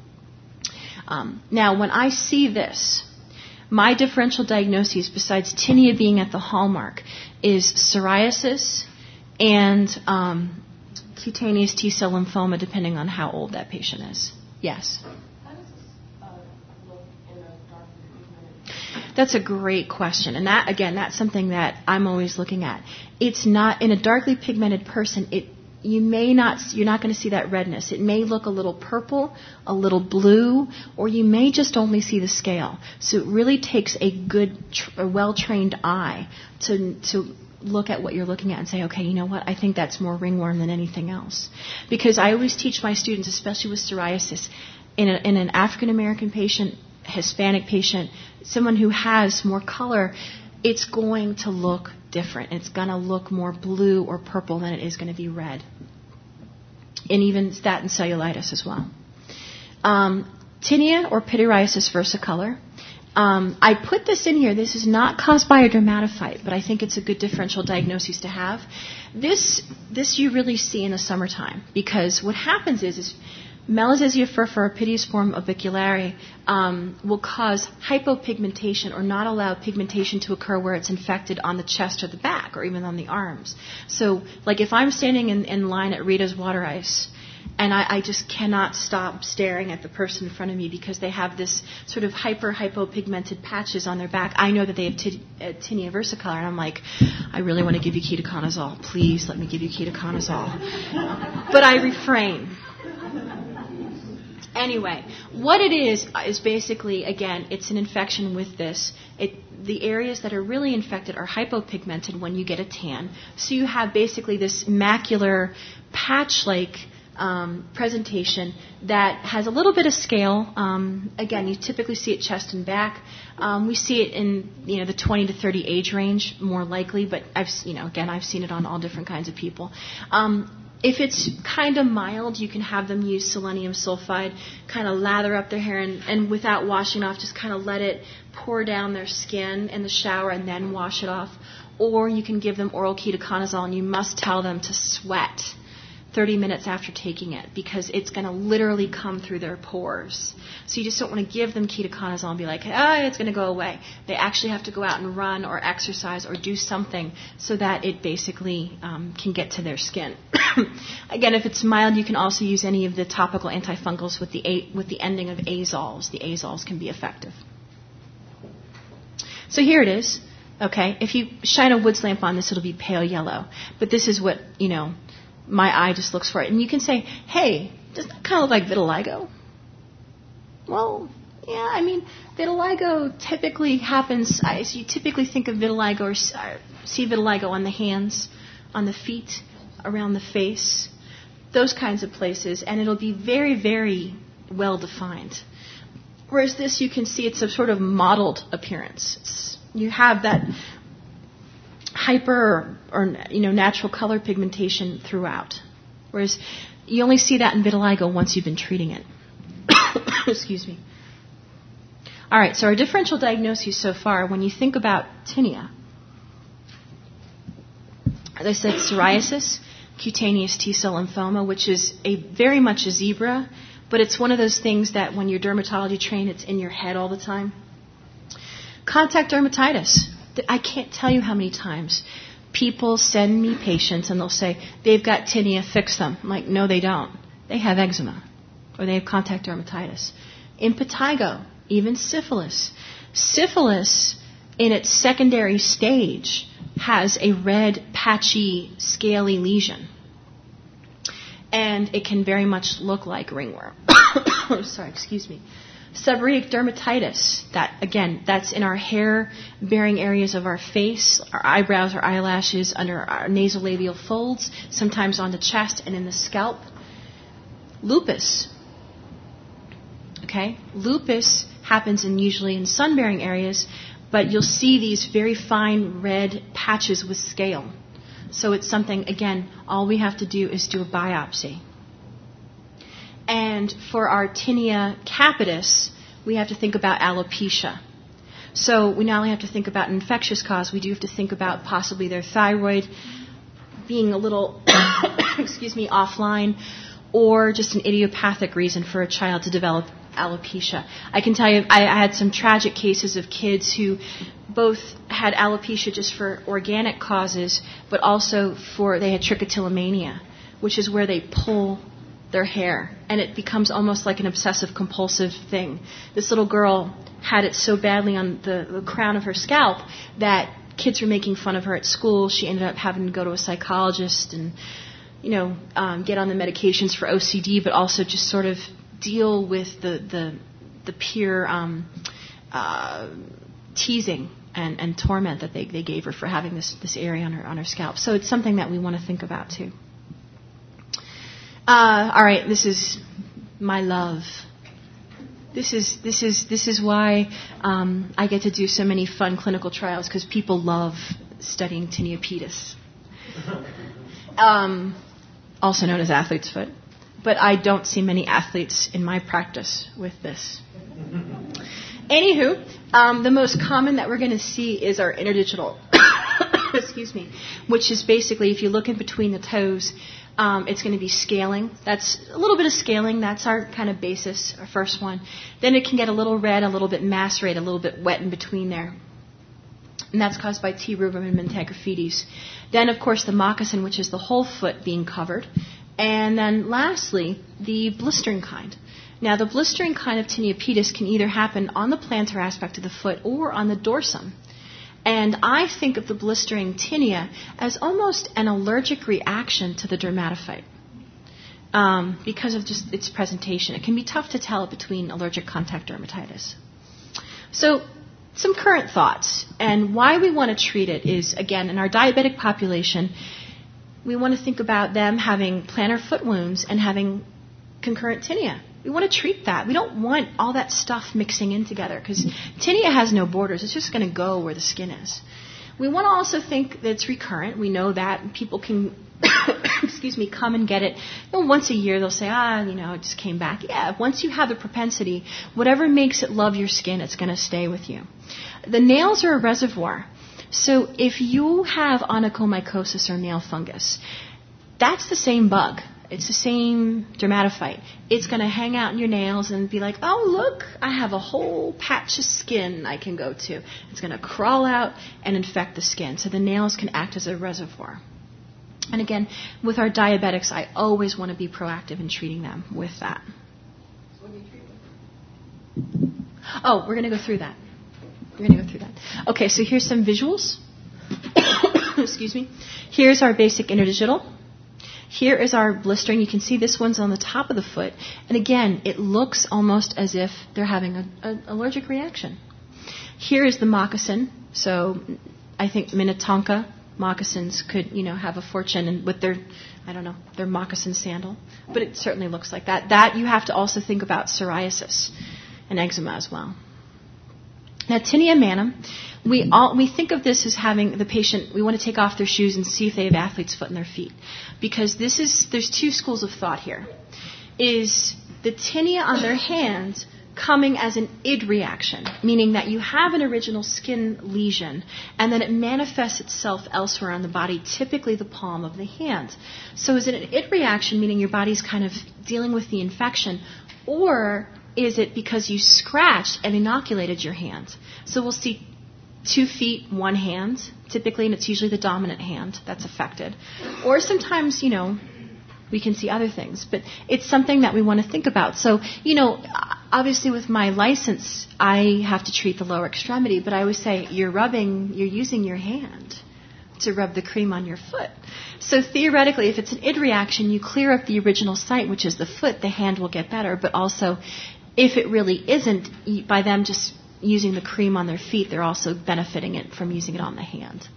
Now, when I see this, my differential diagnoses, besides tinea being at the hallmark, is psoriasis and cutaneous T-cell lymphoma, depending on how old that patient is. Yes? How does this look in a dark pigmented? That's a great question. And that, again, that's something that I'm always looking at. It's not, in a darkly pigmented person, you're not going to see that redness. It may look a little purple, a little blue, or you may just only see the scale. So it really takes a well-trained eye to look at what you're looking at and say, okay, you know what, I think that's more ringworm than anything else. Because I always teach my students, especially with psoriasis, in an African-American patient, Hispanic patient, someone who has more color, it's going to look different. It's going to look more blue or purple than it is going to be red. And even statin cellulitis as well. Tinea or pityriasis versicolor. I put this in here. This is not caused by a dermatophyte, but I think it's a good differential diagnosis to have. This you really see in the summertime, because what happens is Melasezia furfura, a piteous form of Biculare, will cause hypopigmentation or not allow pigmentation to occur where it's infected on the chest or the back or even on the arms. So, like if I'm standing in line at Rita's Water Ice and I just cannot stop staring at the person in front of me because they have this sort of hypopigmented patches on their back, I know that they have tinea versicolor, and I'm like, I really want to give you ketoconazole. Please let me give you ketoconazole. But I refrain. Anyway, what it is basically, again, it's an infection with this. The areas that are really infected are hypopigmented when you get a tan. So you have basically this macular patch-like presentation that has a little bit of scale. Again, you typically see it chest and back. We see it in the 20 to 30 age range more likely, but I've seen it on all different kinds of people. If it's kind of mild, you can have them use selenium sulfide, kind of lather up their hair and without washing off, just kind of let it pour down their skin in the shower and then wash it off. Or you can give them oral ketoconazole, and you must tell them to sweat 30 minutes after taking it, because it's going to literally come through their pores. So you just don't want to give them ketoconazole and be like, it's going to go away. They actually have to go out and run or exercise or do something so that it basically can get to their skin. Again, if it's mild, you can also use any of the topical antifungals with the ending of azoles. The azoles can be effective. So here it is. Okay, if you shine a Woods lamp on this, it'll be pale yellow. But this is what, my eye just looks for it. And you can say, hey, doesn't that kind of look like vitiligo? Well, yeah, vitiligo typically happens, you typically think of vitiligo or see vitiligo on the hands, on the feet, around the face, those kinds of places, and it'll be very, very well defined. Whereas this, you can see it's a sort of mottled appearance. You have that hyper or natural color pigmentation throughout. Whereas you only see that in vitiligo once you've been treating it. Excuse me. All right, so our differential diagnoses so far, when you think about tinea, as I said, psoriasis, cutaneous T-cell lymphoma, which is very much a zebra, but it's one of those things that when you're dermatology trained, it's in your head all the time. Contact dermatitis. I can't tell you how many times people send me patients and they'll say, they've got tinea, fix them. I'm like, no, they don't. They have eczema or they have contact dermatitis. Impetigo, even syphilis. Syphilis, in its secondary stage, has a red, patchy, scaly lesion. And it can very much look like ringworm. Sorry, excuse me. Seborrheic dermatitis, that's in our hair-bearing areas of our face, our eyebrows, our eyelashes, under our nasolabial folds, sometimes on the chest and in the scalp. Lupus. Okay? Lupus happens usually in sun-bearing areas, but you'll see these very fine red patches with scale. So it's something, again, all we have to do is do a biopsy. And for our tinea capitis, we have to think about alopecia. So we not only have to think about an infectious cause, we do have to think about possibly their thyroid being a little, offline, or just an idiopathic reason for a child to develop alopecia. I can tell you, I had some tragic cases of kids who both had alopecia just for organic causes, but also they had trichotillomania, which is where they pull their hair, and it becomes almost like an obsessive-compulsive thing. This little girl had it so badly on the crown of her scalp that kids were making fun of her at school. She ended up having to go to a psychologist and, get on the medications for OCD, but also just sort of deal with the peer teasing and torment that they gave her for having this area on her scalp. So it's something that we want to think about too. All right, this is my love. This is why I get to do so many fun clinical trials, because people love studying tinea pedis, also known as athlete's foot. But I don't see many athletes in my practice with this. Anywho, the most common that we're going to see is our interdigital, which is basically, if you look in between the toes, it's going to be scaling. That's a little bit of scaling. That's our kind of basis, our first one. Then it can get a little red, a little bit macerated, a little bit wet in between there. And that's caused by T. rubrum and mentagophytes. Then, of course, the moccasin, which is the whole foot being covered. And then lastly, the blistering kind. Now, the blistering kind of tinea pedis can either happen on the plantar aspect of the foot or on the dorsum. And I think of the blistering tinea as almost an allergic reaction to the dermatophyte because of just its presentation. It can be tough to tell between allergic contact dermatitis. So, some current thoughts. And why we want to treat it is, again, in our diabetic population, we want to think about them having plantar foot wounds and having concurrent tinea. We want to treat that. We don't want all that stuff mixing in together, because tinea has no borders. It's just going to go where the skin is. We want to also think that it's recurrent. We know that people can, come and get it. Once a year they'll say, it just came back. Yeah, once you have the propensity, whatever makes it love your skin, it's going to stay with you. The nails are a reservoir. So if you have onychomycosis or nail fungus, that's the same bug. It's the same dermatophyte. It's going to hang out in your nails and be like, oh, look, I have a whole patch of skin I can go to. It's going to crawl out and infect the skin. So the nails can act as a reservoir. And again, with our diabetics, I always want to be proactive in treating them with that. So what do you treat with? Oh, we're going to go through that. Okay, so here's some visuals. Here's our basic interdigital. Here is our blistering. You can see this one's on the top of the foot. And again, it looks almost as if they're having an allergic reaction. Here is the moccasin. So I think Minnetonka moccasins could, have a fortune with their moccasin sandal. But it certainly looks like that. That you have to also think about psoriasis. and eczema as well. Now, tinea manum, we think of this as having the patient, we want to take off their shoes and see if they have athlete's foot in their feet. Because there's two schools of thought here. Is the tinea on their hands coming as an id reaction, meaning that you have an original skin lesion and then it manifests itself elsewhere on the body, typically the palm of the hand. So is it an id reaction, meaning your body's kind of dealing with the infection, or is it because you scratched and inoculated your hand? So we'll see 2 feet, 1 hand, typically, and it's usually the dominant hand that's affected. Or sometimes, we can see other things, but it's something that we want to think about. So, obviously with my license, I have to treat the lower extremity, but I always say you're using your hand to rub the cream on your foot. So theoretically, if it's an id reaction, you clear up the original site, which is the foot, the hand will get better. But also, if it really isn't, by them just using the cream on their feet, they're also benefiting it from using it on the hand.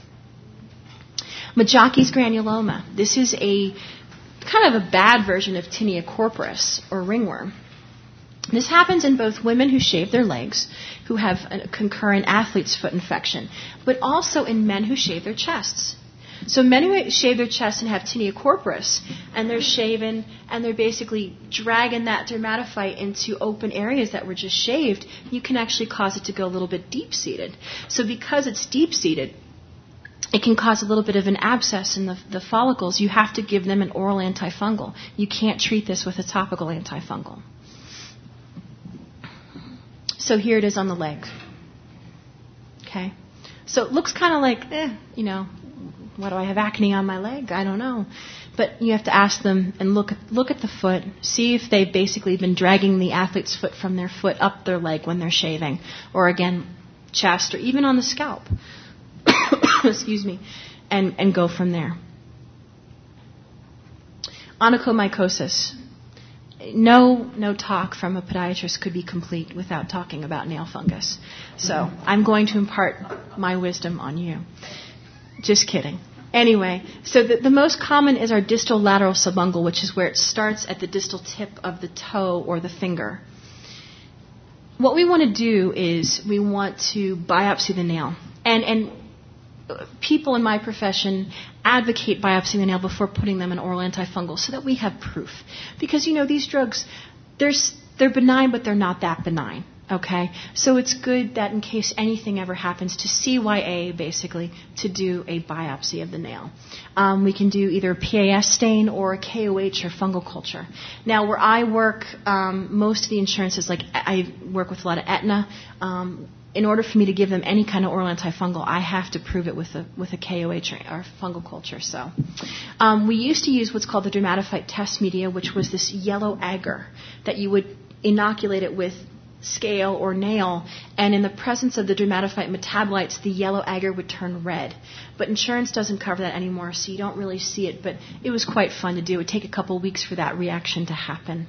Majaki's granuloma. This is a kind of a bad version of tinea corporis, or ringworm. This happens in both women who shave their legs, who have a concurrent athlete's foot infection, but also in men who shave their chests. So men who shave their chests and have tinea corporis, and they're shaven, and they're basically dragging that dermatophyte into open areas that were just shaved, you can actually cause it to go a little bit deep-seated. So because it's deep-seated, it can cause a little bit of an abscess in the follicles. You have to give them an oral antifungal. You can't treat this with a topical antifungal. So here it is on the leg. Okay? So it looks kind of like, what do I have acne on my leg? I don't know. But you have to ask them and look at the foot, see if they've basically been dragging the athlete's foot from their foot up their leg when they're shaving, or again, chest, or even on the scalp. Excuse me, and go from there. Onychomycosis. No talk from a podiatrist could be complete without talking about nail fungus. So I'm going to impart my wisdom on you. Just kidding. Anyway, so the most common is our distal lateral subungual, which is where it starts at the distal tip of the toe or the finger. What we want to do is we want to biopsy the nail. And people in my profession advocate biopsying the nail before putting them in oral antifungal so that we have proof. Because, these drugs, they're benign, but they're not that benign. Okay? So it's good that in case anything ever happens to CYA, basically, to do a biopsy of the nail. We can do either a PAS stain or a KOH or fungal culture. Now, where I work, most of the insurances, like I work with a lot of Aetna, in order for me to give them any kind of oral antifungal, I have to prove it with a KOH or fungal culture. So we used to use what's called the dermatophyte test media, which was this yellow agar that you would inoculate it with scale or nail, and in the presence of the dermatophyte metabolites, the yellow agar would turn red. But insurance doesn't cover that anymore, so you don't really see it, but it was quite fun to do. It would take a couple of weeks for that reaction to happen.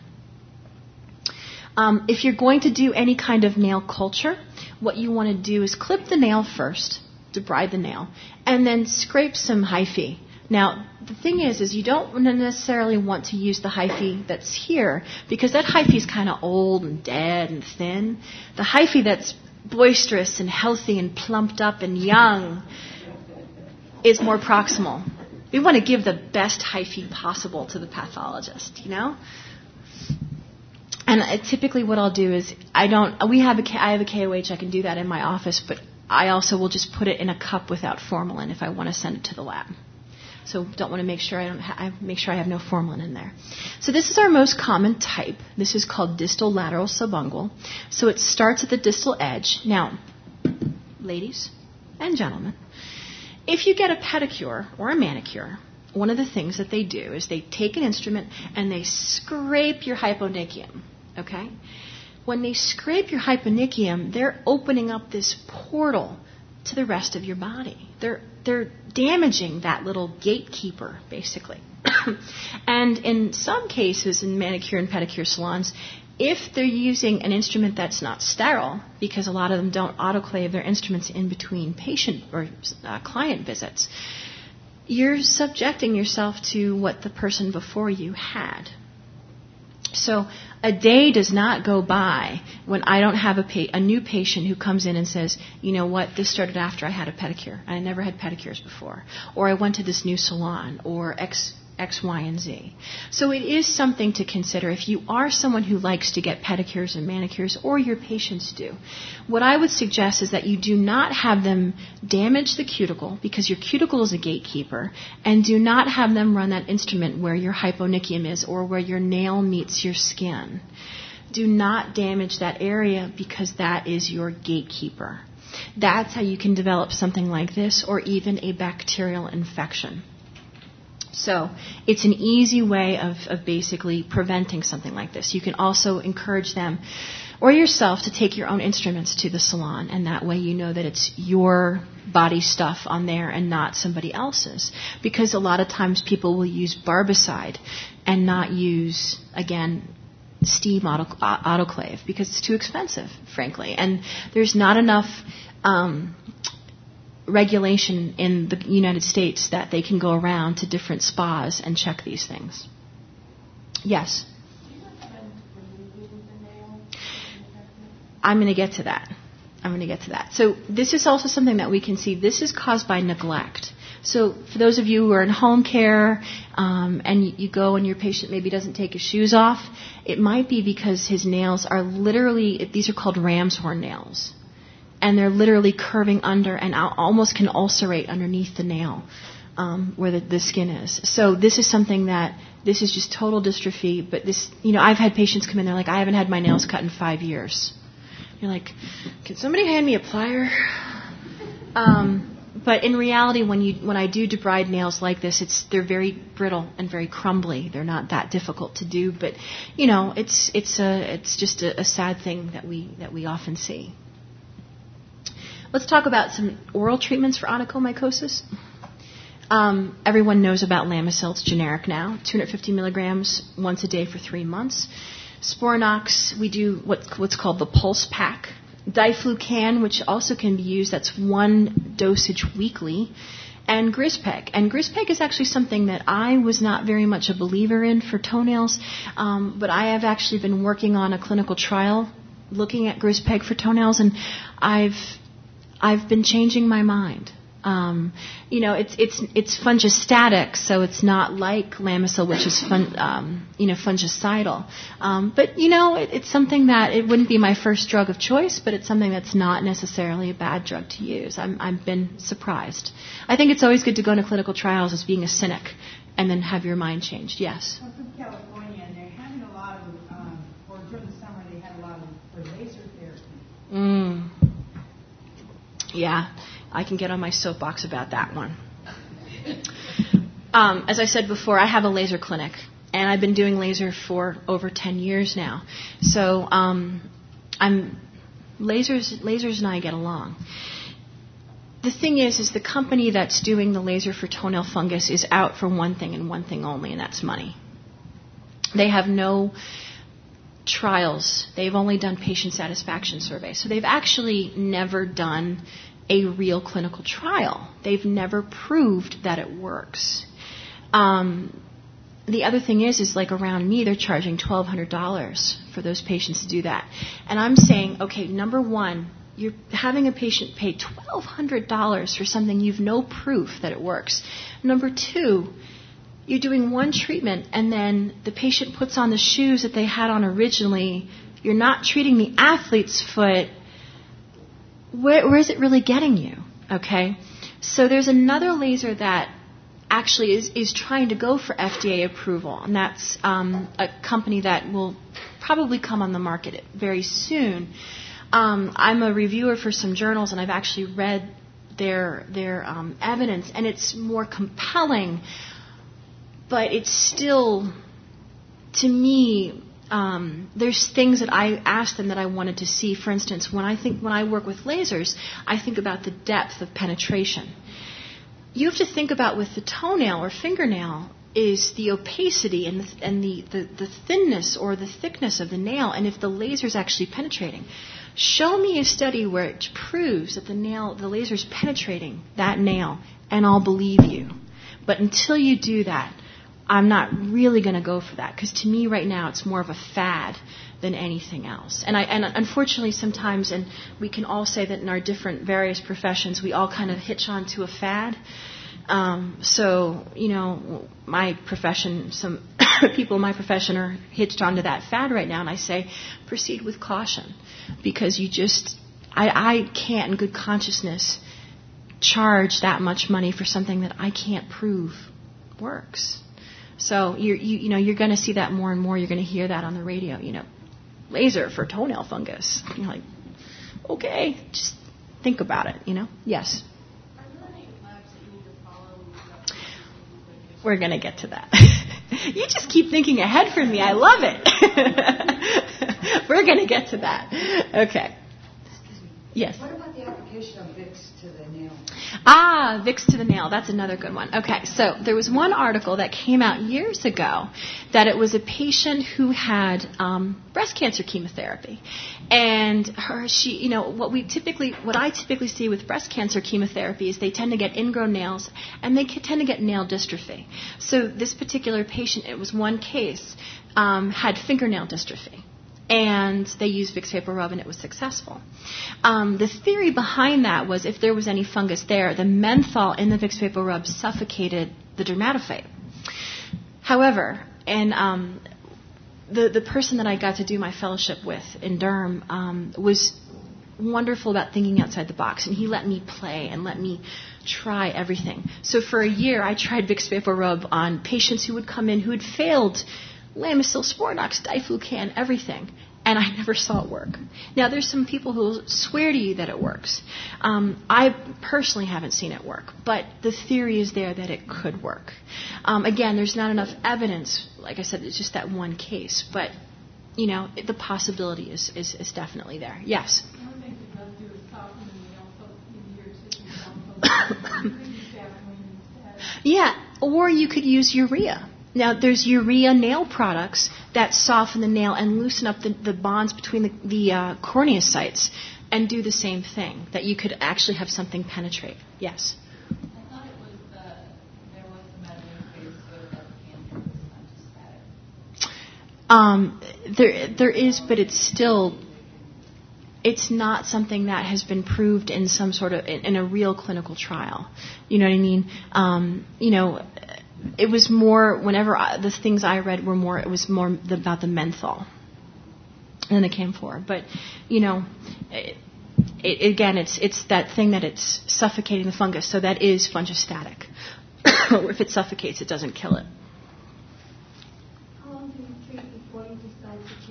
If you're going to do any kind of nail culture, what you want to do is clip the nail first, debride the nail, and then scrape some hyphae. Now, the thing is you don't necessarily want to use the hyphae that's here, because that hyphae is kind of old and dead and thin. The hyphae that's boisterous and healthy and plumped up and young is more proximal. We want to give the best hyphae possible to the pathologist, And typically what I'll do is I have a KOH, I can do that in my office, but I also will just put it in a cup without formalin if I want to send it to the lab. So don't want to make sure I have no formalin in there. So this is our most common type. This is called distal lateral subungual. So it starts at the distal edge. Now, ladies and gentlemen, if you get a pedicure or a manicure, one of the things that they do is they take an instrument and they scrape your hyponychium. Okay? When they scrape your hyponychium, they're opening up this portal to the rest of your body. They're damaging that little gatekeeper, basically. And in some cases, in manicure and pedicure salons, if they're using an instrument that's not sterile, because a lot of them don't autoclave their instruments in between patient or client visits, you're subjecting yourself to what the person before you had. So a day does not go by when I don't have a new patient who comes in and says, you know what, this started after I had a pedicure. I never had pedicures before. Or I went to this new salon, or X, Y, and Z. So it is something to consider if you are someone who likes to get pedicures and manicures, or your patients do. What I would suggest is that you do not have them damage the cuticle, because your cuticle is a gatekeeper, and do not have them run that instrument where your hyponychium is or where your nail meets your skin. Do not damage that area, because that is your gatekeeper. That's how you can develop something like this, or even a bacterial infection. So it's an easy way of basically preventing something like this. You can also encourage them or yourself to take your own instruments to the salon, and that way you know that it's your body stuff on there and not somebody else's. Because a lot of times people will use barbicide and not use, again, steam autoclave, because it's too expensive, frankly. And there's not enough regulation in the United States that they can go around to different spas and check these things. Yes? Do you recommend removing the nail? I'm going to get to that. So this is also something that we can see. This is caused by neglect. So for those of you who are in home care and you go and your patient maybe doesn't take his shoes off, it might be because his nails are literally, these are called ram's horn nails. And they're literally curving under and almost can ulcerate underneath the nail where the skin is. So this is something this is just total dystrophy. But this, I've had patients come in, they're like, I haven't had my nails cut in 5 years. You're like, can somebody hand me a plier? But in reality, when I do debride nails like this, they're very brittle and very crumbly. They're not that difficult to do. But it's just a sad thing that we often see. Let's talk about some oral treatments for onychomycosis. Everyone knows about Lamisil. It's generic now. 250 milligrams once a day for 3 months. Sporanox, we do what's called the pulse pack. Diflucan, which also can be used, that's one dosage weekly. And Grispeg. And Grispeg is actually something that I was not very much a believer in for toenails, but I have actually been working on a clinical trial looking at Grispeg for toenails, and I've been changing my mind. It's fungistatic, so it's not like Lamisil, which is fungicidal. But it's something that it wouldn't be my first drug of choice, but it's something that's not necessarily a bad drug to use. I've been surprised. I think it's always good to go into clinical trials as being a cynic, and then have your mind changed. Yes. I'm from California, and they're having a lot of, or during the summer, they had a lot of laser therapy. Yeah, I can get on my soapbox about that one. As I said before, I have a laser clinic, and I've been doing laser for over 10 years now. So lasers and I get along. The thing is the company that's doing the laser for toenail fungus is out for one thing and one thing only, and that's money. They have no trials. They've only done patient satisfaction surveys. So they've actually never done a real clinical trial. They've never proved that it works. The other thing is like around me, they're charging $1,200 for those patients to do that. And I'm saying, okay, number one, you're having a patient pay $1,200 for something you've no proof that it works. Number two, you're doing one treatment, and then the patient puts on the shoes that they had on originally. You're not treating the athlete's foot. Where is it really getting you? Okay? So there's another laser that actually is trying to go for FDA approval, and that's a company that will probably come on the market very soon. I'm a reviewer for some journals, and I've actually read their evidence, and it's more compelling. But it's still, to me, there's things that I asked them that I wanted to see. For instance, when I work with lasers, I think about the depth of penetration. You have to think about with the toenail or fingernail is the opacity and the thinness or the thickness of the nail, and if the laser is actually penetrating. Show me a study where it proves that the laser is penetrating that nail, and I'll believe you. But until you do that, I'm not really going to go for that, because to me right now it's more of a fad than anything else. And unfortunately sometimes, and we can all say that in our different various professions, we all kind of hitch onto a fad. So, my profession, some people in my profession are hitched onto that fad right now, and I say proceed with caution, because I can't in good consciousness charge that much money for something that I can't prove works. So you're going to see that more and more. You're going to hear that on the radio. Laser for toenail fungus. You're like, okay, just think about it. Yes. Are there any labs that you need to follow? We're going to get to that. You just keep thinking ahead for me. I love it. We're going to get to that. Okay. Yes. What about the application of Vicks to the nail? Vicks to the nail. That's another good one. Okay, so there was one article that came out years ago that it was a patient who had breast cancer chemotherapy, and what I typically see with breast cancer chemotherapy is they tend to get ingrown nails and they tend to get nail dystrophy. So this particular patient, it was one case, had fingernail dystrophy. And they used Vicks VapoRub, and it was successful. The theory behind that was if there was any fungus there, the menthol in the Vicks VapoRub suffocated the dermatophyte. However, and the person that I got to do my fellowship with in Derm was wonderful about thinking outside the box, and he let me play and let me try everything. So for a year, I tried Vicks VapoRub on patients who would come in who had failed Lamisil, Sporanox, Diflucan, everything. And I never saw it work. Now, there's some people who swear to you that it works. I personally haven't seen it work, but the theory is there that it could work. Again, there's not enough evidence. Like I said, it's just that one case. But, the possibility is definitely there. Yes? One thing it does do is soften the nail, so easier to use that instead. Yeah, or you could use urea. Now, there's urea nail products that soften the nail and loosen up the bonds between the corneocytes and do the same thing, that you could actually have something penetrate. Yes? I thought it was there was some evidence that cancer was metastatic. There is, but it's not something that has been proved in some sort of, in a real clinical trial. You know what I mean? It was more, whenever the things I read were more, it was more about the menthol than the camphor. But, again, it's that thing that it's suffocating the fungus, so that is fungistatic. If it suffocates, it doesn't kill it. How long do you treat before you decide to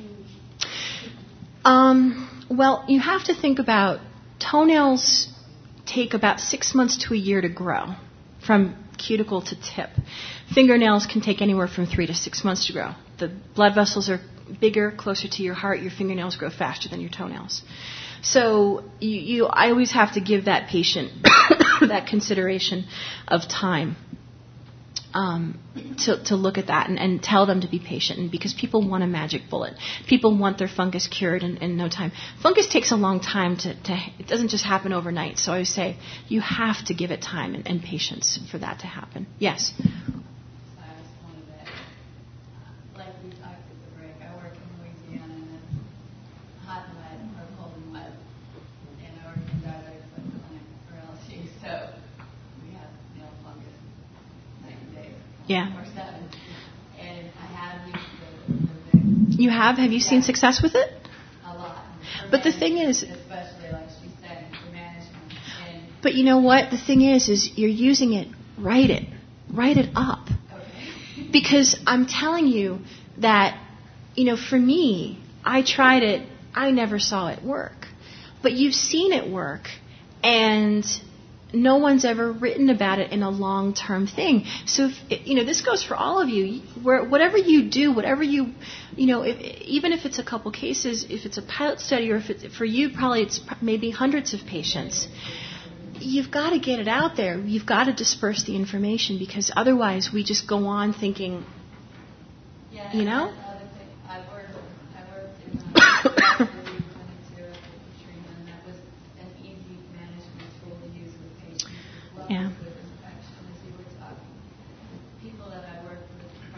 change? Well, you have to think about toenails take about 6 months to a year to grow from cuticle to tip. Fingernails can take anywhere from 3 to 6 months to grow. The blood vessels are bigger, closer to your heart. Your fingernails grow faster than your toenails. So I always have to give that patient that consideration of time to look at that and tell them to be patient. And because people want a magic bullet. People want their fungus cured in no time. Fungus takes a long time it doesn't just happen overnight. So I always say you have to give it time and patience for that to happen. Yes? So I just wanted to, like we talked at the break, I work in Louisiana and it's hot and wet or cold and wet. And I work in diabetic foot clinic for LSU, so we have nail fungus 90 days. Yeah. Or 7. And I have used the Vicks. You have? Have you seen success with it? A lot. But the thing is, especially like she said, for management. And but you know what? The thing is you're using it. Write it up. okay. Because I'm telling you that, for me, I tried it. I never saw it work. But you've seen it work, and no one's ever written about it in a long-term thing. So, this goes for all of you. Whatever you do, whatever you, even if it's a couple cases, if it's a pilot study, or if it's, for you, probably it's maybe hundreds of patients, you've got to get it out there. You've got to disperse the information, because otherwise we just go on thinking, Yeah, you know? I worked in clinic here at Katrina, and that was an easy management tool to use with patients as well. Yeah. With infection, as you were talking. People that I work with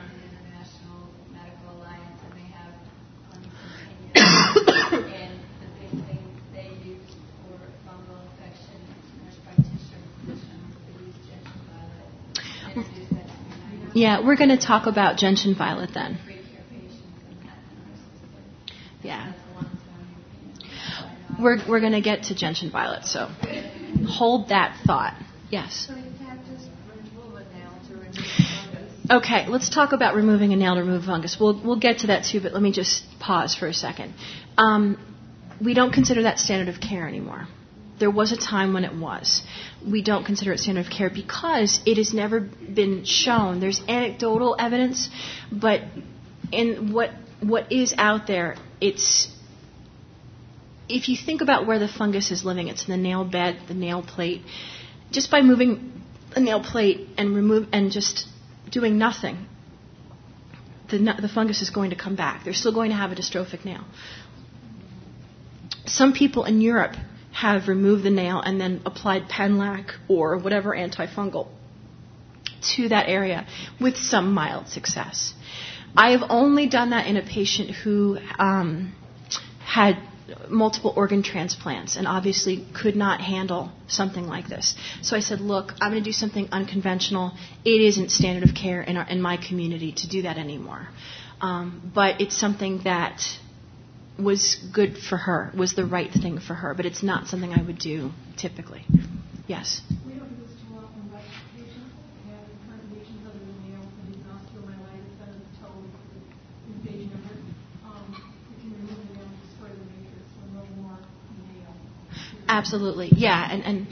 Yeah, we're going to talk about gentian violet then. Yeah. We're going to get to gentian violet, so hold that thought. Yes. So you can't just remove a nail to remove fungus. Okay, let's talk about removing a nail to remove fungus. We'll get to that too, but let me just pause for a second. We don't consider that standard of care anymore. There was a time when it was. We don't consider it standard of care because it has never been shown. There's anecdotal evidence, but in what is out there, it's, if you think about where the fungus is living, it's in the nail bed, the nail plate. Just by moving a nail plate and just doing nothing, the fungus is going to come back. They're still going to have a dystrophic nail. Some people in Europe have removed the nail and then applied Penlac or whatever antifungal to that area with some mild success. I have only done that in a patient who had multiple organ transplants and obviously could not handle something like this. So I said, look, I'm going to do something unconventional. It isn't standard of care in my community to do that anymore. But it's something that was good for her, was the right thing for her, but it's not something I would do typically. Yes? We don't do this too often, but patients have recurrent lesions of the nail for these osteomyelitis that is toe invasion of it. We can remove the nail and destroy the matrix, so no more nail. Absolutely, yeah, and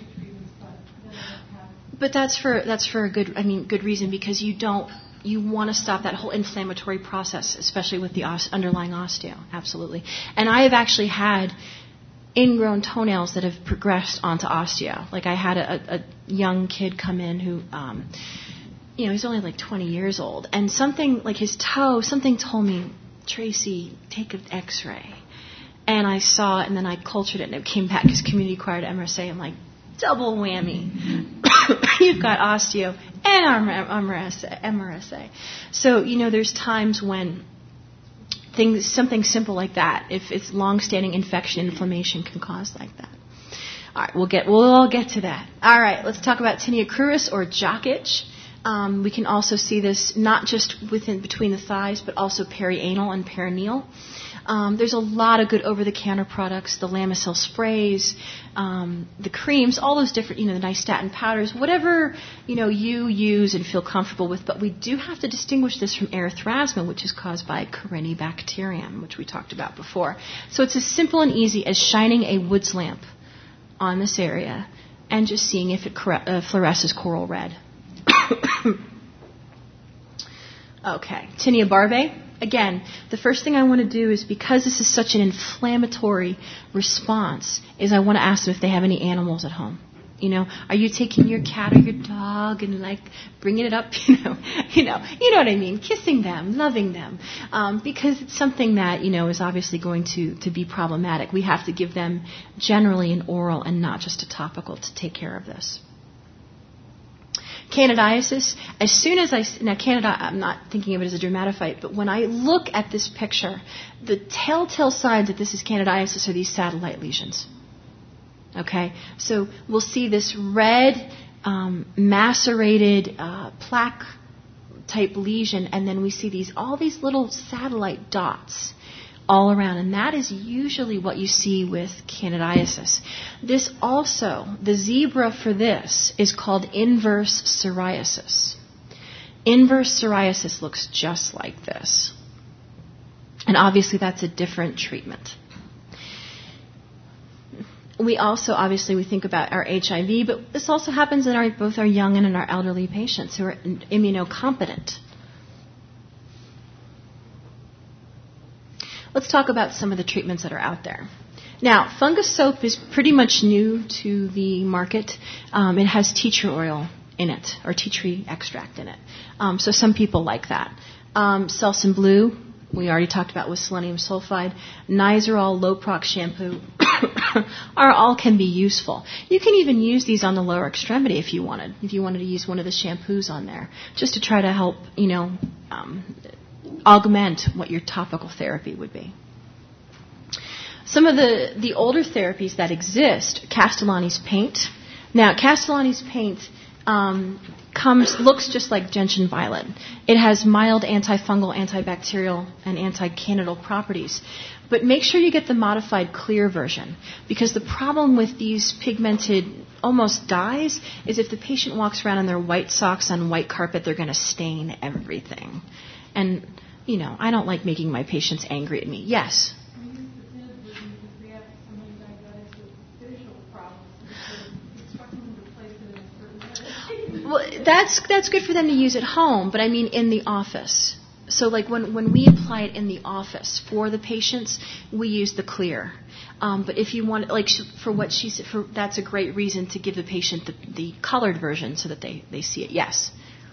but that's for a good reason, because you want to stop that whole inflammatory process, especially with the underlying osteo. Absolutely. And I have actually had ingrown toenails that have progressed onto osteo. Like I had a young kid come in who, he's only like 20 years old, and something like his toe, something told me, Tracy, take an X-ray. And I saw it, and then I cultured it, and it came back as community acquired MRSA. I'm like, double whammy. You've got osteo and MRSA. So, there's times when something simple like that, if it's long-standing infection, inflammation can cause like that. All right, we'll all get to that. All right, let's talk about tinea cruris or jock itch. We can also see this not just between the thighs, but also perianal and perineal. There's a lot of good over-the-counter products, the Lamisil sprays, the creams, all those different, the nystatin powders, whatever, you use and feel comfortable with. But we do have to distinguish this from erythrasma, which is caused by Corynebacterium, which we talked about before. So it's as simple and easy as shining a Woods lamp on this area and just seeing if it fluoresces coral red. Okay, tinea barbae. Again, the first thing I want to do is, because this is such an inflammatory response, is I want to ask them if they have any animals at home. Are you taking your cat or your dog and bringing it up? You know what I mean? Kissing them, loving them, because it's something that is obviously going to be problematic. We have to give them generally an oral and not just a topical to take care of this. Candidiasis, as soon as I'm not thinking of it as a dermatophyte, but when I look at this picture, the telltale signs that this is candidiasis are these satellite lesions. Okay? So we'll see this red, macerated plaque-type lesion, and then we see all these little satellite dots all around, and that is usually what you see with candidiasis. This also, the zebra for this is called inverse psoriasis. Inverse psoriasis looks just like this. And obviously that's a different treatment. We also, obviously, we think about our HIV, but this also happens in both our young and in our elderly patients who are immunocompetent. Let's talk about some of the treatments that are out there. Now, fungus soap is pretty much new to the market. It has tea tree oil in it, or tea tree extract in it. So some people like that. Selsun Blue, we already talked about with selenium sulfide. Nizoral Loprox shampoo all can be useful. You can even use these on the lower extremity if you wanted to use one of the shampoos on there, just to try to help, augment what your topical therapy would be. Some of the older therapies that exist, Castellani's paint. Now, Castellani's paint looks just like gentian violet. It has mild antifungal, antibacterial, and anti-candidal properties. But make sure you get the modified clear version, because the problem with these pigmented almost dyes is if the patient walks around in their white socks on white carpet, they're going to stain everything. And, I don't like making my patients angry at me. Yes? Well, that's good for them to use at home, but I mean in the office. So like when we apply it in the office for the patients, we use the clear. But if you want, like for what she said, that's a great reason to give the patient the colored version so that they see it. Yes?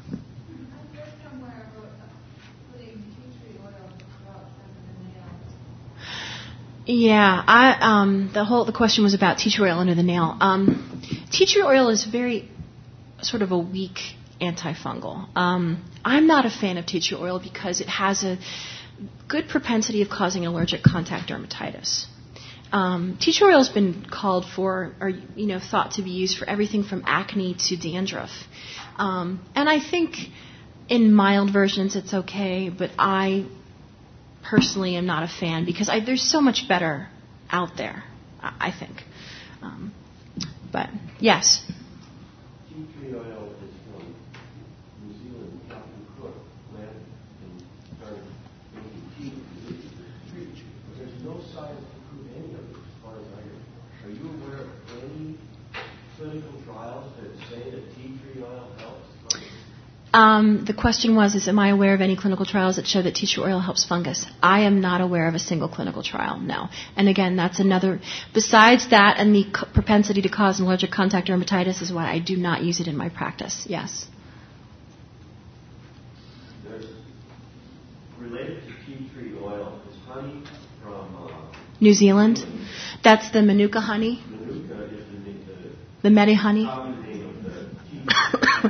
Yeah, the question was about tea tree oil under the nail. Tea tree oil is very sort of a weak antifungal. I'm not a fan of tea tree oil because it has a good propensity of causing allergic contact dermatitis. Tea tree oil has been called for, or thought to be used for everything from acne to dandruff. And I think in mild versions it's okay, but I personally am not a fan because there's so much better out there, I think. But yes. Tea tree oil is from New Zealand. Captain Cook landed and started making tea from this tree. But there's no science to prove any of it as far as I know. Are you aware of any clinical trials that say that tea tree oil helps? The question was, am I aware of any clinical trials that show that tea tree oil helps fungus? I am not aware of a single clinical trial, no. And again, that's another, besides that and the propensity to cause allergic contact dermatitis is why I do not use it in my practice, yes. There's, related to tea tree oil, is honey from New Zealand. That's the Manuka honey. Manuka is the Medi honey. Common name of the tea.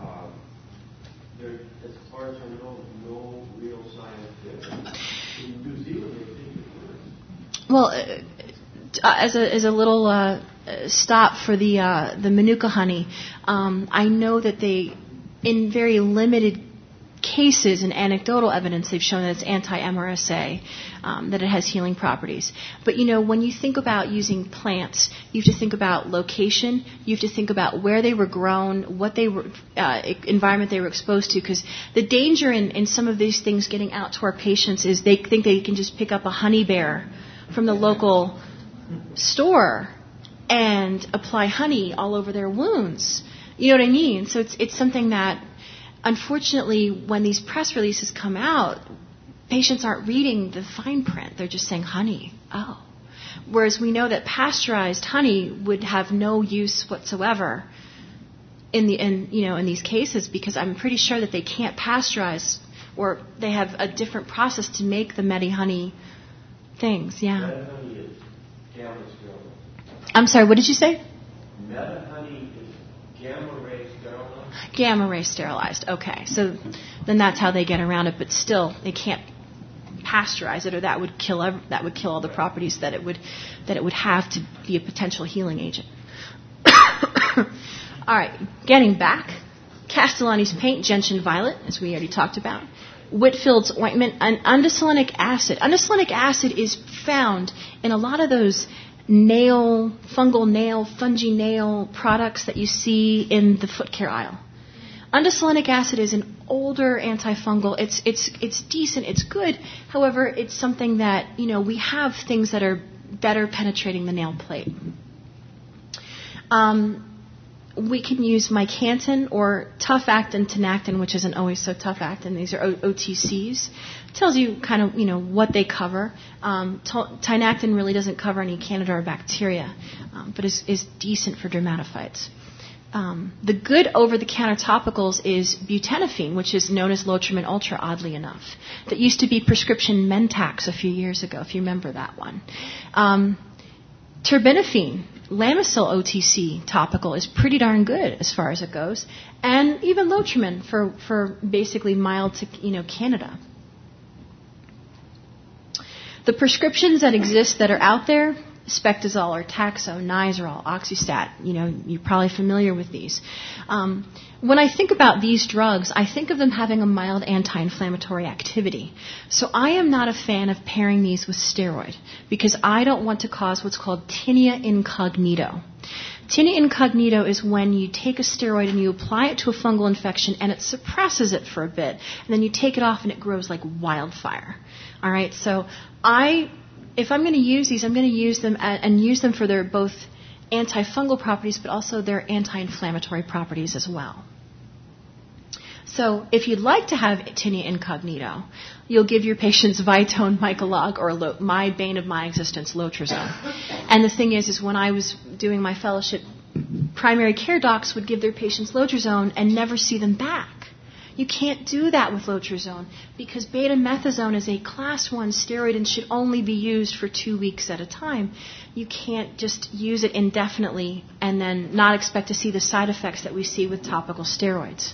As far as I know, no real science. In New Zealand, they think it works. Well, as a little stop for the Manuka honey, I know that they, in very limited cases and anecdotal evidence, they've shown that it's anti-MRSA, that it has healing properties. But, when you think about using plants, you have to think about location, you have to think about where they were grown, what they were, environment they were exposed to, because the danger in some of these things getting out to our patients is they think they can just pick up a honey bear from the local store and apply honey all over their wounds. You know what I mean? So it's something that, unfortunately, when these press releases come out, patients aren't reading the fine print. They're just saying honey. Oh. Whereas we know that pasteurized honey would have no use whatsoever in these cases, because I'm pretty sure that they can't pasteurize, or they have a different process to make the Medi honey things. Yeah. Medi honey is gamma sterilized. I'm sorry, what did you say? Medi honey is gamma ray sterilized. Gamma ray sterilized. Okay, so then that's how they get around it, but still they can't pasteurize it, or that would kill all the properties that it would have to be a potential healing agent. All right, getting back, Castellani's paint, gentian violet, as we already talked about. Whitfield's ointment, and undecilinic acid. Undecilinic acid is found in a lot of those fungi nail products that you see in the foot care aisle. Undecilinic acid is an older antifungal. It's decent. It's good. However, it's something that, we have things that are better penetrating the nail plate. We can use Mycantin or Tough-Actin Tinactin, which isn't always so Tough-Actin. These are OTCs. It tells you kind of, what they cover. Tinactin really doesn't cover any candida or bacteria, but is decent for dermatophytes. The good over-the-counter topicals is butanafine, which is known as Lotrimin Ultra, oddly enough. That used to be prescription Mentax a few years ago, if you remember that one. Terbinafine, Lamisil OTC topical, is pretty darn good as far as it goes. And even Lotrimin for basically mild to, candida. The prescriptions that exist that are out there, Spectazole or Taxol, Nizoral, Oxystat. You're probably familiar with these. When I think about these drugs, I think of them having a mild anti-inflammatory activity. So I am not a fan of pairing these with steroid because I don't want to cause what's called tinea incognito. Tinea incognito is when you take a steroid and you apply it to a fungal infection and it suppresses it for a bit, and then you take it off and it grows like wildfire. All right, so if I'm going to use these, I'm going to use them and use them for their both antifungal properties, but also their anti-inflammatory properties as well. So if you'd like to have tinea incognito, you'll give your patients Vitone, Mycolog, or my bane of my existence, Lotrozone. And the thing is when I was doing my fellowship, primary care docs would give their patients Lotrozone and never see them back. You can't do that with Lotrozone because betamethasone is a class 1 steroid and should only be used for 2 weeks at a time. You can't just use it indefinitely and then not expect to see the side effects that we see with topical steroids.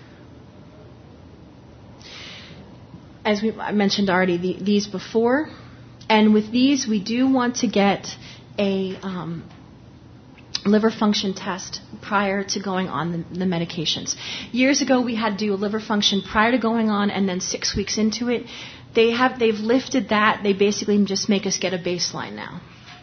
As I mentioned already, these before, and with these we do want to get a liver function test prior to going on the medications. Years ago, we had to do a liver function prior to going on, and then 6 weeks into it, they've lifted that. They basically just make us get a baseline now.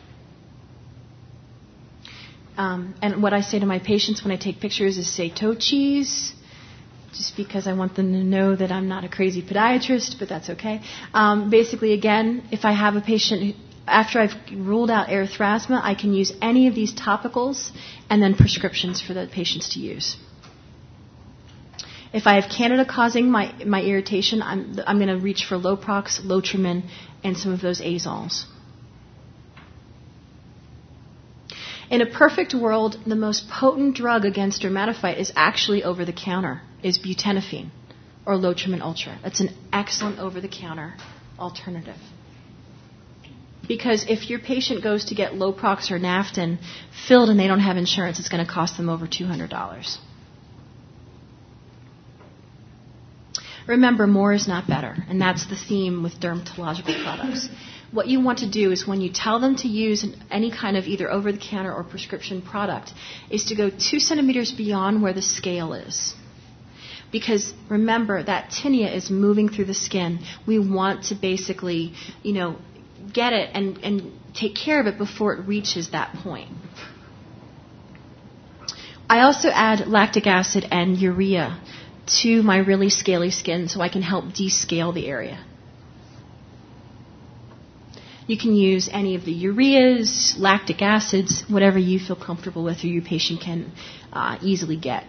And what I say to my patients when I take pictures is say toe cheese, just because I want them to know that I'm not a crazy podiatrist, but that's okay. Basically, again, if I have a patient after I've ruled out erythrasma, I can use any of these topicals and then prescriptions for the patients to use. If I have Candida causing my irritation, I'm going to reach for Loprox, Lotrimin, and some of those azoles. In a perfect world, the most potent drug against dermatophyte is actually over-the-counter, is butenofine or Lotrimin Ultra. That's an excellent over-the-counter alternative. Because if your patient goes to get Loprox or Naftin filled and they don't have insurance, it's going to cost them over $200. Remember, more is not better, and that's the theme with dermatological products. What you want to do is when you tell them to use any kind of either over-the-counter or prescription product is to go 2 centimeters beyond where the scale is. Because remember, that tinea is moving through the skin. We want to basically, get it and take care of it before it reaches that point. I also add lactic acid and urea to my really scaly skin so I can help descale the area. You can use any of the ureas, lactic acids, whatever you feel comfortable with or your patient can easily get.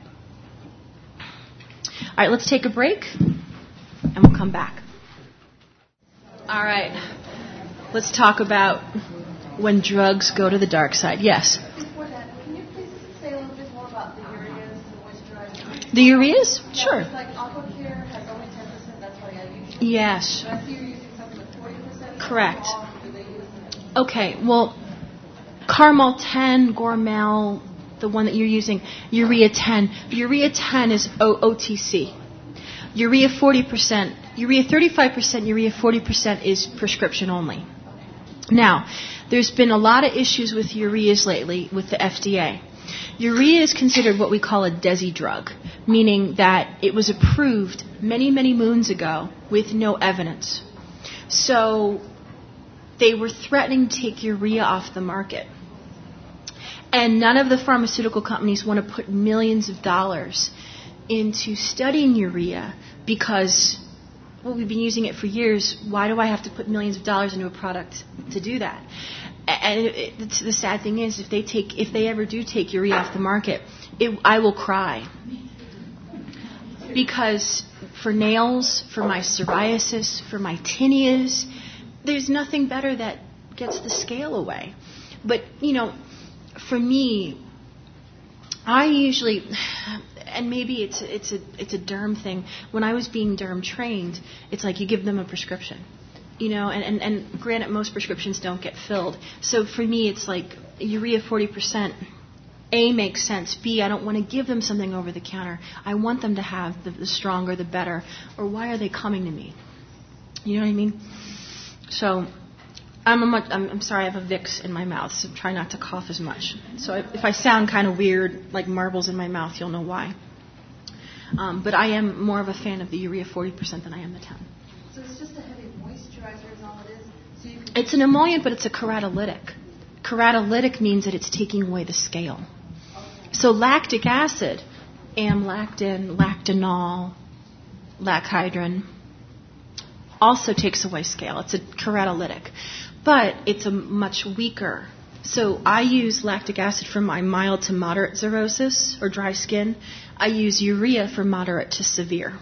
All right, let's take a break and we'll come back. All right. Let's talk about when drugs go to the dark side. Yes? Before that, can you please say a little bit more about the ureas and moisturizers? The ureas? Sure. It's like Aquacare has only 10%, that's why I use it. Yes. But I see you're using something like 40%. Correct. How often do they use it? Okay, well, Carmel 10, Gormel, the one that you're using, Urea 10. Urea 10 is OTC. Urea 40%, Urea 35%, Urea 40% is prescription only. Now, there's been a lot of issues with ureas lately with the FDA. Urea is considered what we call a DESI drug, meaning that it was approved many, many moons ago with no evidence. So they were threatening to take urea off the market. And none of the pharmaceutical companies want to put millions of dollars into studying urea because, well, we've been using it for years. Why do I have to put millions of dollars into a product to do that? And the sad thing is, if they ever do take urea off the market, I will cry. Because for nails, for my psoriasis, for my tinnias, there's nothing better that gets the scale away. But, for me, I usually, and maybe it's a derm thing. When I was being derm trained, it's like you give them a prescription, and granted, most prescriptions don't get filled. So for me, it's like urea 40%. A, makes sense. B, I don't want to give them something over the counter. I want them to have the stronger, the better. Or why are they coming to me? You know what I mean? So I'm sorry, I have a Vicks in my mouth, so try not to cough as much. So if I sound kind of weird, like marbles in my mouth, you'll know why. But I am more of a fan of the urea 40% than I am the 10. So it's just a heavy moisturizer is all it is? So you can It's an emollient, but it's a keratolytic. Keratolytic means that it's taking away the scale. okay. So lactic acid, amlactin, lactinol, lacthydrin, also takes away scale. It's a keratolytic. But it's a much weaker. So I use lactic acid for my mild to moderate xerosis or dry skin. I use urea for moderate to severe.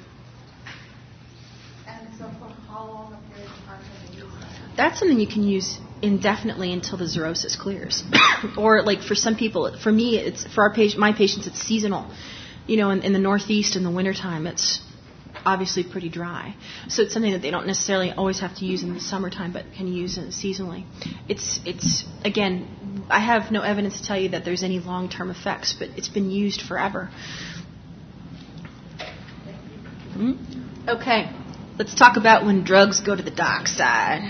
And so for how long a period of time can you use that? That's something you can use indefinitely until the xerosis clears. Or like for some people, for me, it's for my patients, it's seasonal. You know, in the Northeast in the wintertime, it's obviously pretty dry. So it's something that they don't necessarily always have to use in the summertime, but can use it seasonally. It's again, I have no evidence to tell you that there's any long-term effects, but it's been used forever. Okay, let's talk about when drugs go to the dark side.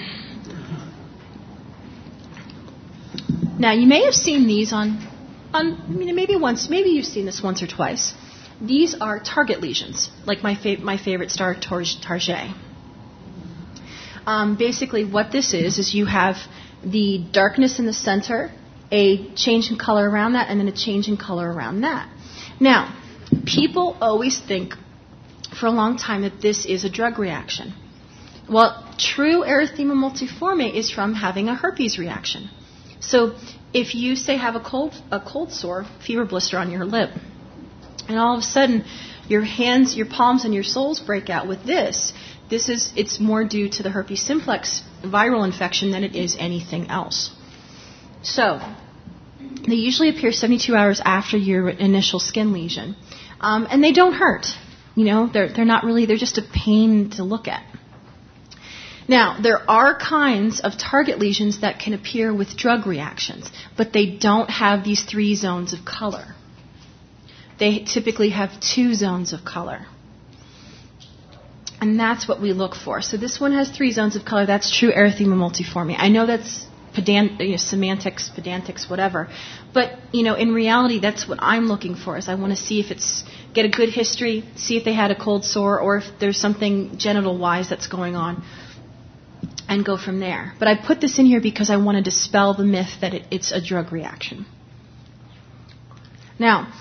Now, you may have seen these maybe you've seen this once or twice. These are target lesions, like my favorite star, Target. Basically, what this is you have the darkness in the center, a change in color around that, and then a change in color around that. Now, people always think for a long time that this is a drug reaction. Well, true erythema multiforme is from having a herpes reaction. So if you, say, have a cold sore, fever blister on your lip, and all of a sudden your hands, your palms, and your soles break out with it's more due to the herpes simplex viral infection than it is anything else. So they usually appear 72 hours after your initial skin lesion, and they don't hurt. You know, they're not really, they're just a pain to look at. Now, there are kinds of target lesions that can appear with drug reactions, but they don't have these 3 zones of color. They typically have 2 zones of color. And that's what we look for. So this one has 3 zones of color. That's true erythema multiforme. I know that's semantics, pedantics, whatever. But, in reality, that's what I'm looking for, is I want to see if get a good history, see if they had a cold sore, or if there's something genital-wise that's going on, and go from there. But I put this in here because I want to dispel the myth that it's a drug reaction. Now,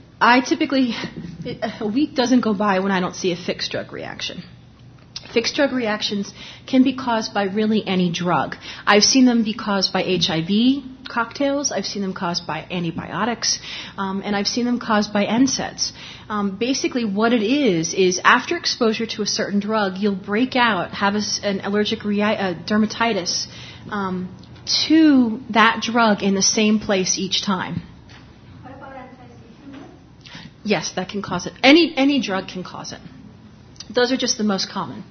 a week doesn't go by when I don't see a fixed drug reaction. Fixed drug reactions can be caused by really any drug. I've seen them be caused by HIV cocktails. I've seen them caused by antibiotics. And I've seen them caused by NSAIDs. Basically, what it is after exposure to a certain drug, you'll break out, have an allergic dermatitis to that drug in the same place each time. What about anti-histamines? Yes, that can cause it. Any drug can cause it. Those are just the most common.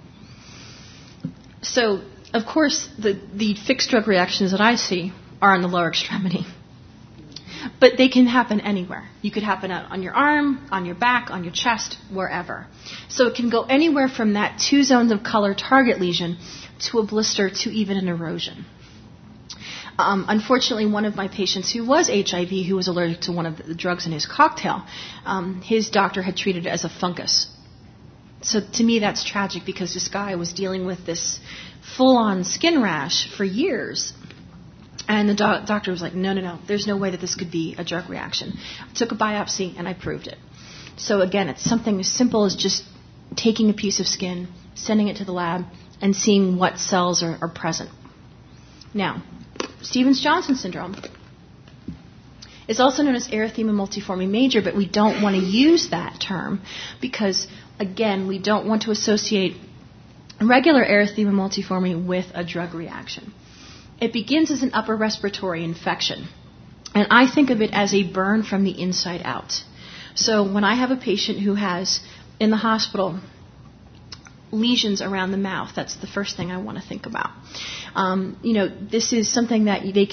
So, of course, the fixed drug reactions that I see are on the lower extremity. But they can happen anywhere. You could happen on your arm, on your back, on your chest, wherever. So it can go anywhere from that 2 zones of color target lesion to a blister to even an erosion. Unfortunately, one of my patients who was HIV, who was allergic to one of the drugs in his cocktail, his doctor had treated it as a fungus. So to me, that's tragic, because this guy was dealing with this full-on skin rash for years. And the doctor was like, no, there's no way that this could be a drug reaction. I took a biopsy, and I proved it. So again, it's something as simple as just taking a piece of skin, sending it to the lab, and seeing what cells are present. Now, Stevens-Johnson syndrome is also known as erythema multiforme major, but we don't want to use that term because, again, we don't want to associate regular erythema multiforme with a drug reaction. It begins as an upper respiratory infection, and I think of it as a burn from the inside out. So when I have a patient who has, in the hospital, lesions around the mouth, that's the first thing I want to think about. This is something that they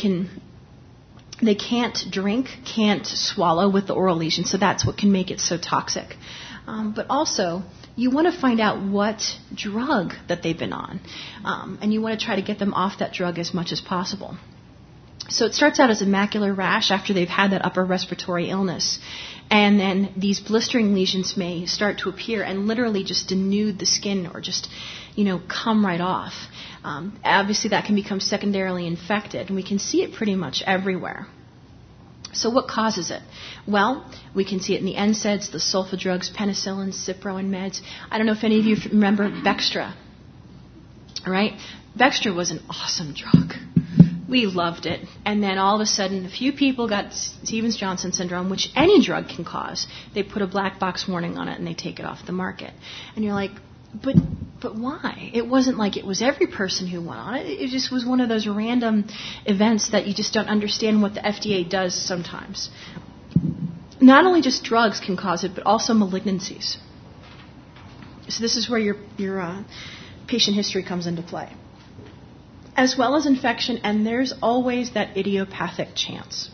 can't drink, can't swallow with the oral lesion, so that's what can make it so toxic. but also you want to find out what drug that they've been on, and you want to try to get them off that drug as much as possible. So it starts out as a macular rash after they've had that upper respiratory illness. And then these blistering lesions may start to appear and literally just denude the skin or just, come right off. Obviously, that can become secondarily infected, and we can see it pretty much everywhere. So what causes it? Well, we can see it in the NSAIDs, the sulfa drugs, penicillin, Cipro, and meds. I don't know if any of you remember Bextra. All right? Bextra was an awesome drug. We loved it. And then all of a sudden, a few people got Stevens-Johnson syndrome, which any drug can cause. They put a black box warning on it, and they take it off the market. And you're like, but why? It wasn't like it was every person who went on it. It just was one of those random events that you just don't understand what the FDA does sometimes. Not only just drugs can cause it, but also malignancies. So this is where your patient history comes into play, as well as infection, and there's always that idiopathic chance.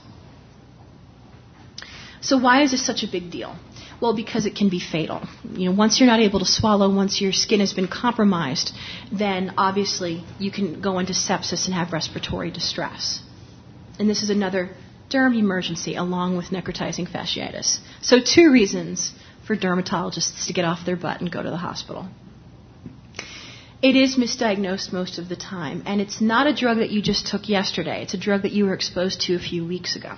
So why is this such a big deal? Well, because it can be fatal. Once you're not able to swallow, once your skin has been compromised, then obviously you can go into sepsis and have respiratory distress. And this is another derm emergency along with necrotizing fasciitis. So 2 reasons for dermatologists to get off their butt and go to the hospital. It is misdiagnosed most of the time, and it's not a drug that you just took yesterday. It's a drug that you were exposed to a few weeks ago.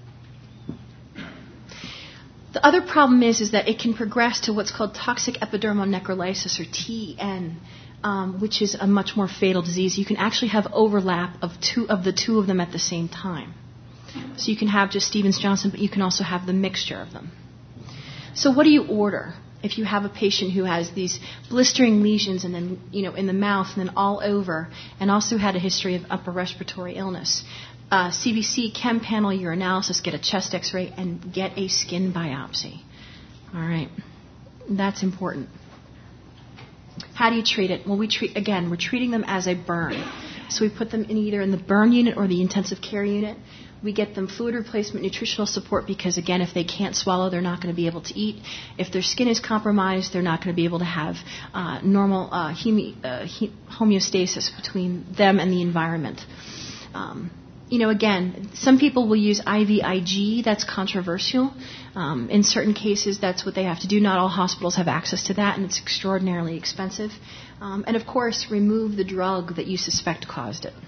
The other problem is that it can progress to what's called toxic epidermal necrolysis, or TEN, which is a much more fatal disease. You can actually have overlap of the two of them at the same time. So you can have just Stevens-Johnson, but you can also have the mixture of them. So what do you order if you have a patient who has these blistering lesions and then, in the mouth and then all over, and also had a history of upper respiratory illness? CBC, chem panel, urinalysis, get a chest x-ray, and get a skin biopsy. All right. That's important. How do you treat it? Well, we're treating them as a burn. So we put them either in the burn unit or the intensive care unit. We get them fluid replacement, nutritional support, because, again, if they can't swallow, they're not going to be able to eat. If their skin is compromised, they're not going to be able to have normal homeostasis between them and the environment. Again, some people will use IVIG. That's controversial. In certain cases, that's what they have to do. Not all hospitals have access to that, and it's extraordinarily expensive. And, of course, remove the drug that you suspect caused it.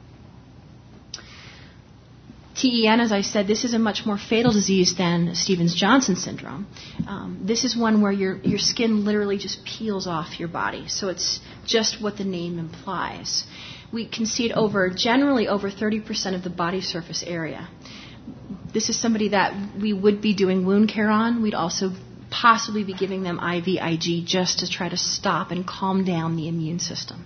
TEN, as I said, this is a much more fatal disease than Stevens-Johnson syndrome. This is one where your skin literally just peels off your body. So it's just what the name implies. We can see it generally over 30% of the body surface area. This is somebody that we would be doing wound care on. We'd also possibly be giving them IVIG just to try to stop and calm down the immune system.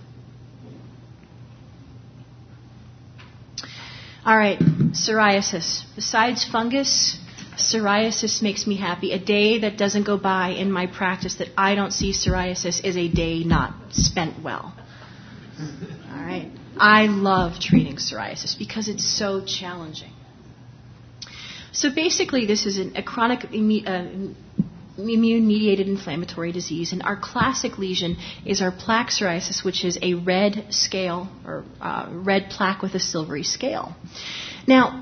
All right, psoriasis. Besides fungus, psoriasis makes me happy. A day that doesn't go by in my practice that I don't see psoriasis is a day not spent well. All right. I love treating psoriasis because it's so challenging. So basically, this is a chronic immune-mediated inflammatory disease, and our classic lesion is our plaque psoriasis, which is a red scale or red plaque with a silvery scale. Now,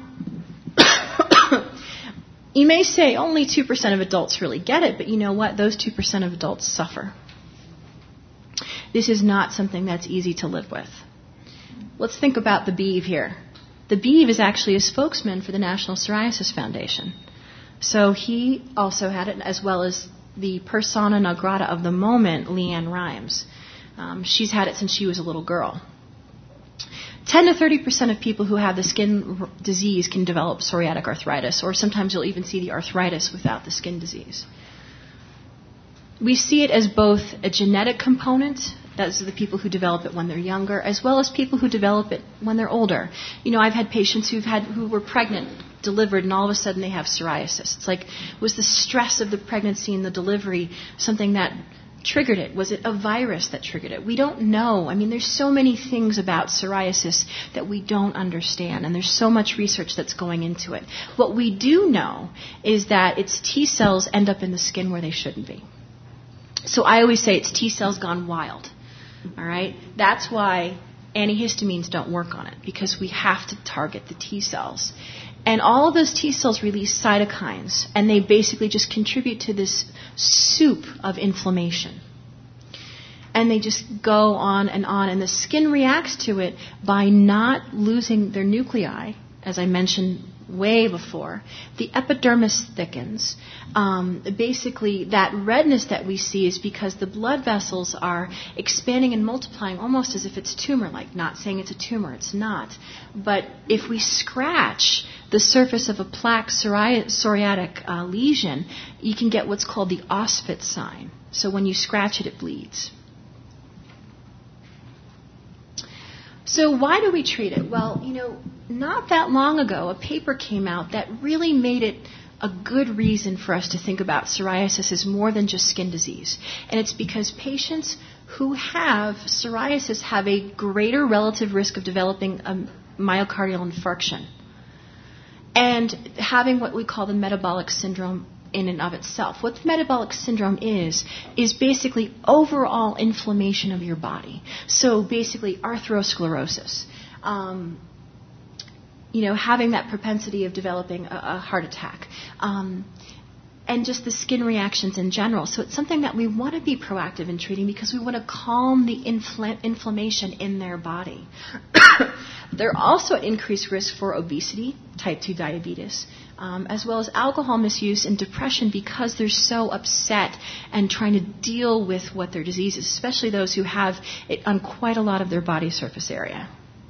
you may say only 2% of adults really get it, but you know what? Those 2% of adults suffer. This is not something that's easy to live with. Let's think about the Beeve here. The Beeve is actually a spokesman for the National Psoriasis Foundation. So he also had it, as well as the persona non grata of the moment, Leanne Rimes. She's had it since she was a little girl. 10 to 30% of people who have the skin disease can develop psoriatic arthritis, or sometimes you'll even see the arthritis without the skin disease. We see it as both a genetic component, those are the people who develop it when they're younger, as well as people who develop it when they're older. I've had patients who were pregnant, delivered, and all of a sudden they have psoriasis. It's like, was the stress of the pregnancy and the delivery something that triggered it? Was it a virus that triggered it? We don't know. There's so many things about psoriasis that we don't understand, and there's so much research that's going into it. What we do know is that its T cells end up in the skin where they shouldn't be. So I always say it's T cells gone wild. All right? That's why antihistamines don't work on it, because we have to target the T cells. And all of those T cells release cytokines, and they basically just contribute to this soup of inflammation. And they just go on, and the skin reacts to it by not losing their nuclei, as I mentioned way before. The epidermis thickens. Basically, that redness that we see is because the blood vessels are expanding and multiplying almost as if it's tumor-like. Not saying it's a tumor, it's not. But if we scratch the surface of a plaque psoriatic lesion, you can get what's called the Auspitz sign. So when you scratch it, it bleeds. So why do we treat it? Well, not that long ago, a paper came out that really made it a good reason for us to think about psoriasis as more than just skin disease. And it's because patients who have psoriasis have a greater relative risk of developing a myocardial infarction and having what we call the metabolic syndrome in and of itself. What the metabolic syndrome is basically overall inflammation of your body. So basically atherosclerosis, having that propensity of developing a heart attack, and just the skin reactions in general. So it's something that we want to be proactive in treating because we want to calm the inflammation in their body. They're also at increased risk for obesity, type 2 diabetes, as well as alcohol misuse and depression because they're so upset and trying to deal with what their disease is, especially those who have it on quite a lot of their body surface area.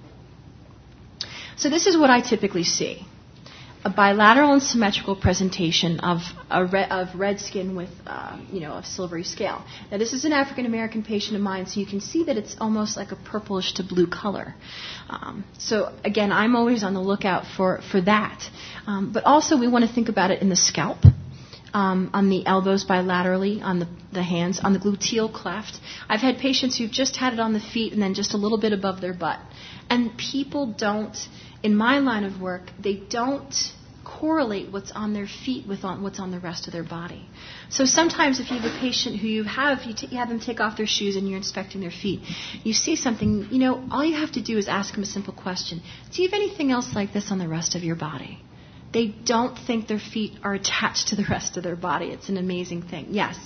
So this is what I typically see. A bilateral and symmetrical presentation of red skin with, a silvery scale. Now, this is an African American patient of mine, so you can see that it's almost like a purplish to blue color. So, again, I'm always on the lookout for that. But also, we want to think about it in the scalp, on the elbows bilaterally, on the hands, on the gluteal cleft. I've had patients who've just had it on the feet and then just a little bit above their butt. And people don't, in my line of work, they don't correlate what's on their feet with what's on the rest of their body. So sometimes if you have a patient who you have them take off their shoes and you're inspecting their feet, you see something, all you have to do is ask them a simple question. Do you have anything else like this on the rest of your body? They don't think their feet are attached to the rest of their body. It's an amazing thing. Yes?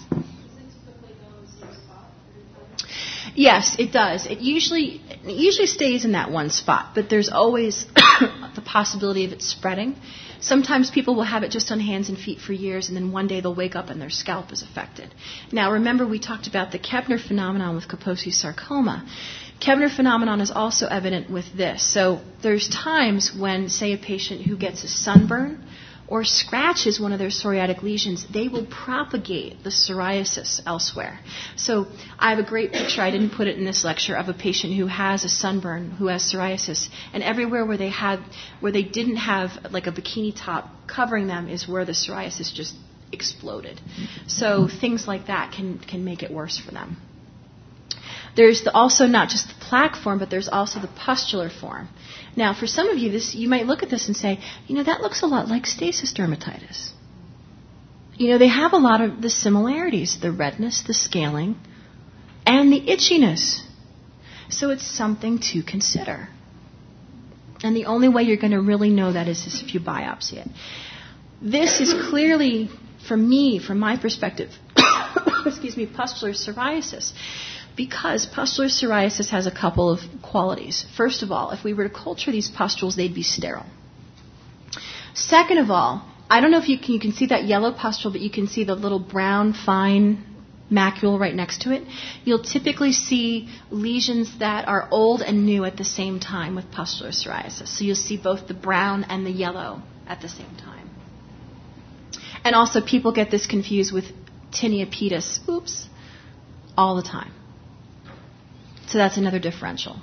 Yes, it does. It usually stays in that one spot, but there's always the possibility of it spreading. Sometimes people will have it just on hands and feet for years, and then one day they'll wake up and their scalp is affected. Now, remember we talked about the Kebner phenomenon with Kaposi sarcoma. Kebner phenomenon is also evident with this. So there's times when, say, a patient who gets a sunburn or scratches one of their psoriatic lesions, they will propagate the psoriasis elsewhere. So I have a great picture, I didn't put it in this lecture, of a patient who has a sunburn, who has psoriasis, and everywhere where they didn't have like a bikini top covering them is where the psoriasis just exploded. So things like that can make it worse for them. There's also not just the plaque form, but there's also the pustular form. Now, for some of you, you might look at this and say, that looks a lot like stasis dermatitis. They have a lot of the similarities, the redness, the scaling, and the itchiness. So it's something to consider. And the only way you're going to really know that is if you biopsy it. This is clearly, from my perspective, pustular psoriasis. Because pustular psoriasis has a couple of qualities. First of all, if we were to culture these pustules, they'd be sterile. Second of all, I don't know if you can see that yellow pustule, but you can see the little brown, fine macule right next to it. You'll typically see lesions that are old and new at the same time with pustular psoriasis. So you'll see both the brown and the yellow at the same time. And also people get this confused with tinea pedis, all the time. So that's another differential.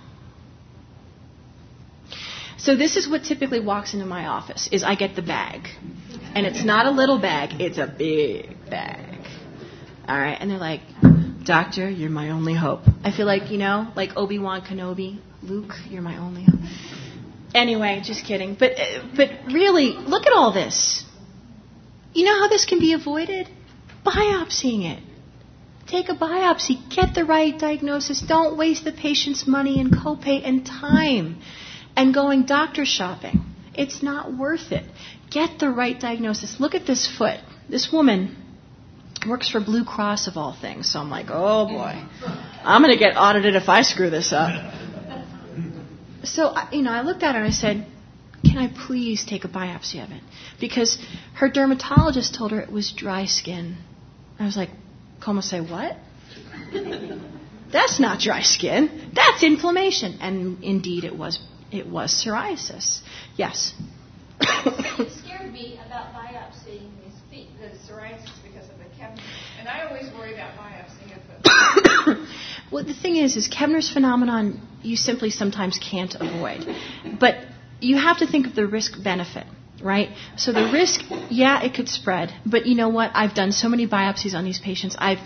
So this is what typically walks into my office, is I get the bag. And it's not a little bag, it's a big bag. All right, and they're like, Doctor, you're my only hope. I feel like, like Obi-Wan Kenobi, Luke, you're my only hope. Anyway, just kidding. But really, look at all this. You know how this can be avoided? Biopsying it. Take a biopsy. Get the right diagnosis. Don't waste the patient's money and copay and time and going doctor shopping. It's not worth it. Get the right diagnosis. Look at this foot. This woman works for Blue Cross of all things. So I'm like, oh boy, I'm going to get audited if I screw this up. So, I looked at her and I said, can I please take a biopsy of it? Because her dermatologist told her it was dry skin. I was like, ¿Cómo say what? That's not dry skin. That's inflammation. And indeed it was psoriasis. Yes. It scared me about biopsying his feet, the psoriasis because of the Kevner. And I always worry about biopsying it. Well, the thing is Kevner's phenomenon you simply sometimes can't avoid. But you have to think of the risk-benefit, right? So the risk, yeah, it could spread. But you know what? I've done so many biopsies on these patients. I've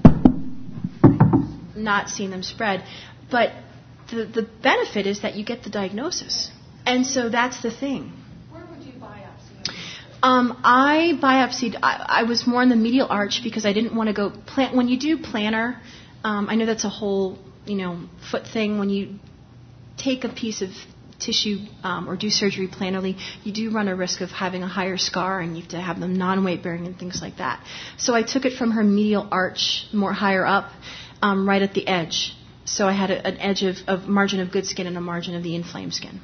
not seen them spread. But the benefit is that you get the diagnosis. And so that's the thing. Where would you biopsy? I biopsied, I was more in the medial arch because I didn't want to go, when you do plantar, I know that's a whole, foot thing. When you take a piece of tissue or do surgery plantarly, you do run a risk of having a higher scar and you have to have them non-weight bearing and things like that. So I took it from her medial arch, more higher up, right at the edge. So I had an edge of margin of good skin and a margin of the inflamed skin.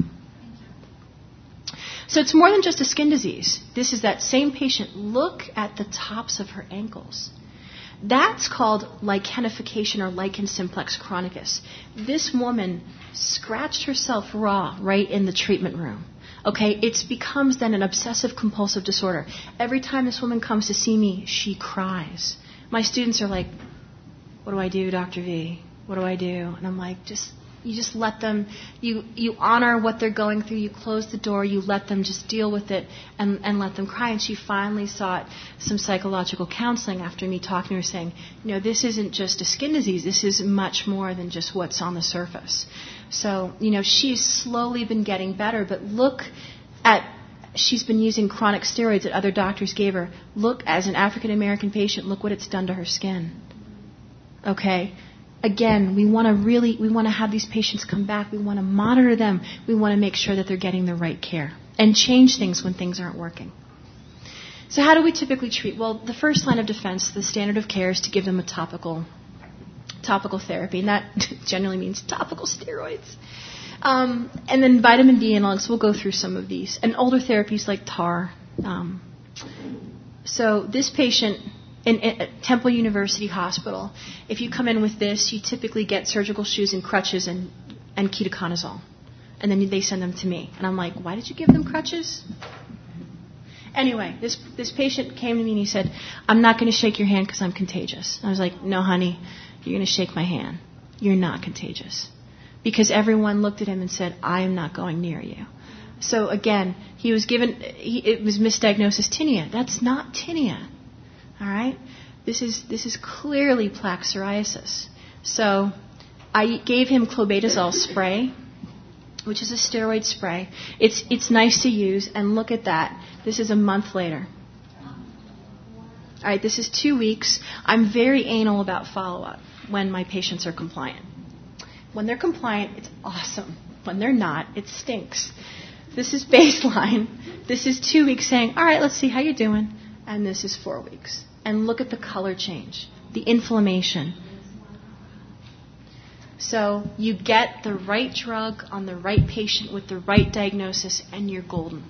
So it's more than just a skin disease. This is that same patient. Look at the tops of her ankles. That's called lichenification or lichen simplex chronicus. This woman scratched herself raw right in the treatment room. Okay, it becomes then an obsessive compulsive disorder. Every time this woman comes to see me, she cries. My students are like, what do I do, Dr. V? What do I do? And I'm like, you just let them, you honor what they're going through, you close the door, you let them just deal with it and let them cry. And she finally sought some psychological counseling after me talking to her saying, this isn't just a skin disease, this is much more than just what's on the surface. So, she's slowly been getting better, but look at, she's been using chronic steroids that other doctors gave her. Look, as an African American patient, look what it's done to her skin. Okay? Again, we want to have these patients come back. We want to monitor them. We want to make sure that they're getting the right care and change things when things aren't working. So how do we typically treat? Well, the first line of defense, the standard of care, is to give them a topical therapy, and that generally means topical steroids. And then vitamin D analogs, we'll go through some of these. And older therapies like TAR. So this patient at Temple University Hospital, if you come in with this, you typically get surgical shoes and crutches and ketoconazole. And then they send them to me. And I'm like, why did you give them crutches? Anyway, this patient came to me and he said, I'm not going to shake your hand because I'm contagious. I was like, no, honey, you're going to shake my hand. You're not contagious. Because everyone looked at him and said, I am not going near you. So again, it was misdiagnosis tinea. That's not tinea. All right? This is clearly plaque psoriasis. So I gave him clobetasol spray, which is a steroid spray. It's nice to use, and look at that. This is a month later. All right, this is 2 weeks. I'm very anal about follow-up when my patients are compliant. When they're compliant, it's awesome. When they're not, it stinks. This is baseline. This is 2 weeks saying, all right, let's see how you're doing. And this is 4 weeks. And look at the color change, the inflammation. So you get the right drug on the right patient with the right diagnosis, and you're golden.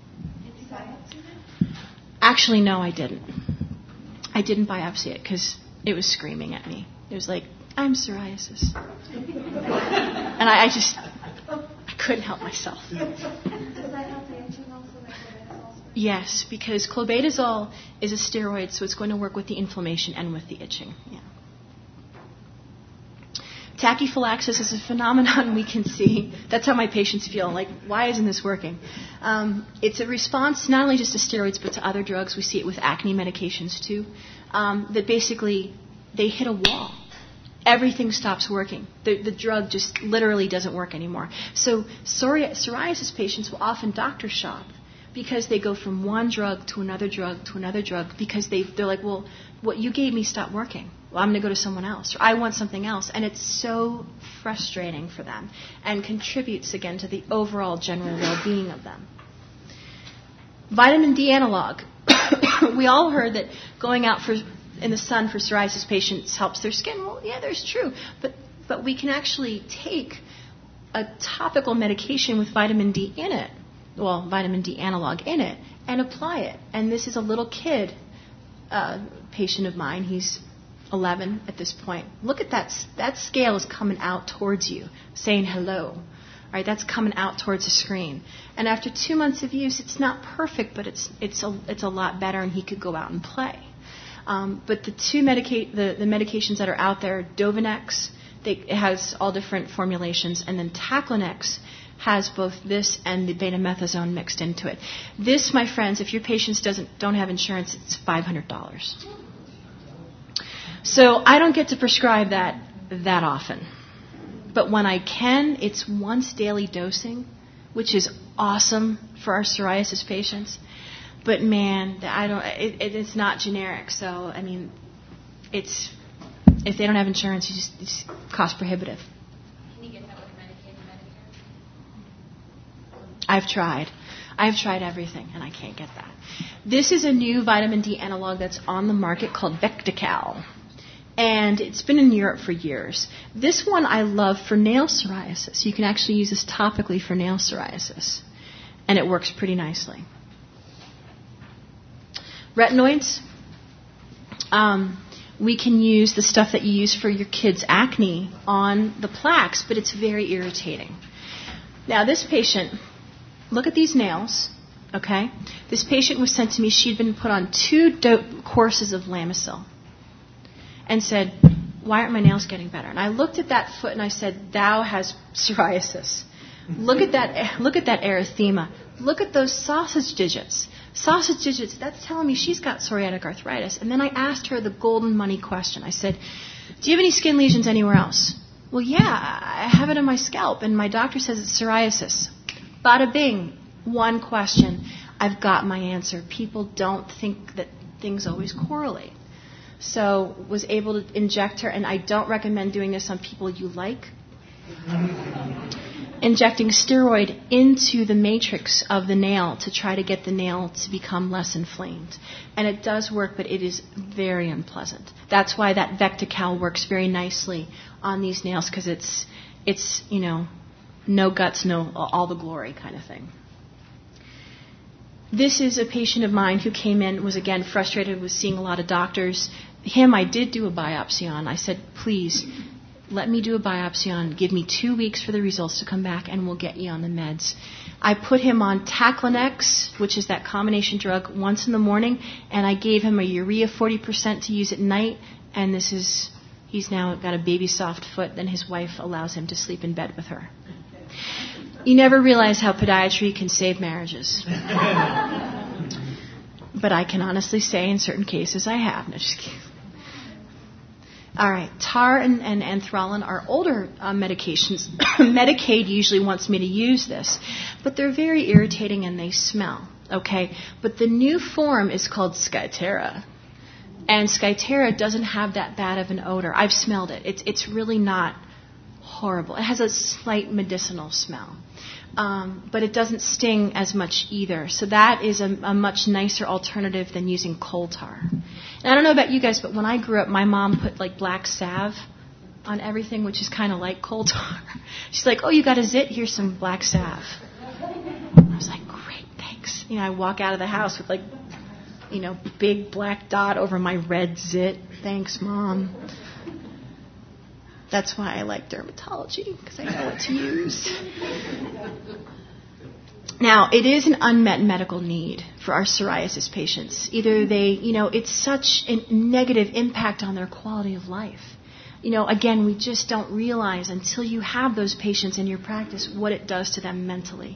Actually, no, I didn't. I didn't biopsy it because it was screaming at me. It was like, I'm psoriasis. And I couldn't help myself. Does that help the itching also? Yes, because clobetasol is a steroid, so it's going to work with the inflammation and with the itching. Yeah. Tachyphylaxis is a phenomenon we can see. That's how my patients feel. Like, why isn't this working? It's a response not only just to steroids, but to other drugs. We see it with acne medications, too. That basically, they hit a wall. Everything stops working. The drug just literally doesn't work anymore. So psoriasis patients will often doctor shop because they go from one drug to another drug to another drug because they're like, well, what you gave me stopped working. Well, I'm going to go to someone else, or I want something else. And it's so frustrating for them and contributes, again, to the overall general well-being of them. Vitamin D analog. We all heard that going out in the sun for psoriasis patients helps their skin. Well, yeah, that's true. But we can actually take a topical medication with vitamin D in it, well, vitamin D analog in it, and apply it. And this is a little kid, patient of mine. He's 11 at this point. Look at that. That scale is coming out towards you, saying hello. All right, that's coming out towards the screen. And after 2 months of use, it's not perfect, but it's a lot better, and he could go out and play. But the medications that are out there, Dovanex, it has all different formulations, and then Taclonex has both this and the betamethasone mixed into it. This, my friends, if your patients don't have insurance, it's $500. So I don't get to prescribe that often. But when I can, it's once daily dosing, which is awesome for our psoriasis patients. But man, it's not generic. So I mean, if they don't have insurance, it's cost prohibitive. Can you get that with Medicaid and Medicare? I've tried everything, and I can't get that. This is a new vitamin D analog that's on the market called Vectical. And it's been in Europe for years. This one I love for nail psoriasis. You can actually use this topically for nail psoriasis. And it works pretty nicely. Retinoids. We can use the stuff that you use for your kids' acne on the plaques, but it's very irritating. Now this patient, look at these nails, okay? This patient was sent to me. She'd been put on 2 courses of Lamisil. And said, why aren't my nails getting better? And I looked at that foot and I said, thou has psoriasis. Look at that erythema. Look at those sausage digits. Sausage digits, that's telling me she's got psoriatic arthritis. And then I asked her the golden money question. I said, do you have any skin lesions anywhere else? Well, yeah, I have it on my scalp, and my doctor says it's psoriasis. Bada bing, one question. I've got my answer. People don't think that things always correlate. So was able to inject her, and I don't recommend doing this on people you like. Injecting steroid into the matrix of the nail to try to get the nail to become less inflamed. And it does work, but it is very unpleasant. That's why that Vectical works very nicely on these nails, because it's no guts, no all the glory kind of thing. This is a patient of mine who came in, was again frustrated with seeing a lot of doctors. Him, I did do a biopsy on. I said, please, let me do a biopsy on. Give me 2 weeks for the results to come back, and we'll get you on the meds. I put him on Taclonex, which is that combination drug, once in the morning, and I gave him a urea 40% to use at night, and he's now got a baby soft foot, then his wife allows him to sleep in bed with her. You never realize how podiatry can save marriages. But I can honestly say in certain cases I have. No, just kidding. All right, tar and anthralin are older medications. Medicaid usually wants me to use this, but they're very irritating and they smell, okay? But the new form is called Skyterra, and Skyterra doesn't have that bad of an odor. I've smelled it. It's really not horrible. It has a slight medicinal smell, but it doesn't sting as much either. So that is a much nicer alternative than using coal tar. And I don't know about you guys, but when I grew up, my mom put like black salve on everything, which is kind of like coal tar. She's like, oh, you got a zit? Here's some black salve. I was like, great, thanks. I walk out of the house with big black dot over my red zit. Thanks, Mom. That's why I like dermatology, because I know what to use. Now, it is an unmet medical need for our psoriasis patients. Either it's such a negative impact on their quality of life. Again, we just don't realize until you have those patients in your practice what it does to them mentally.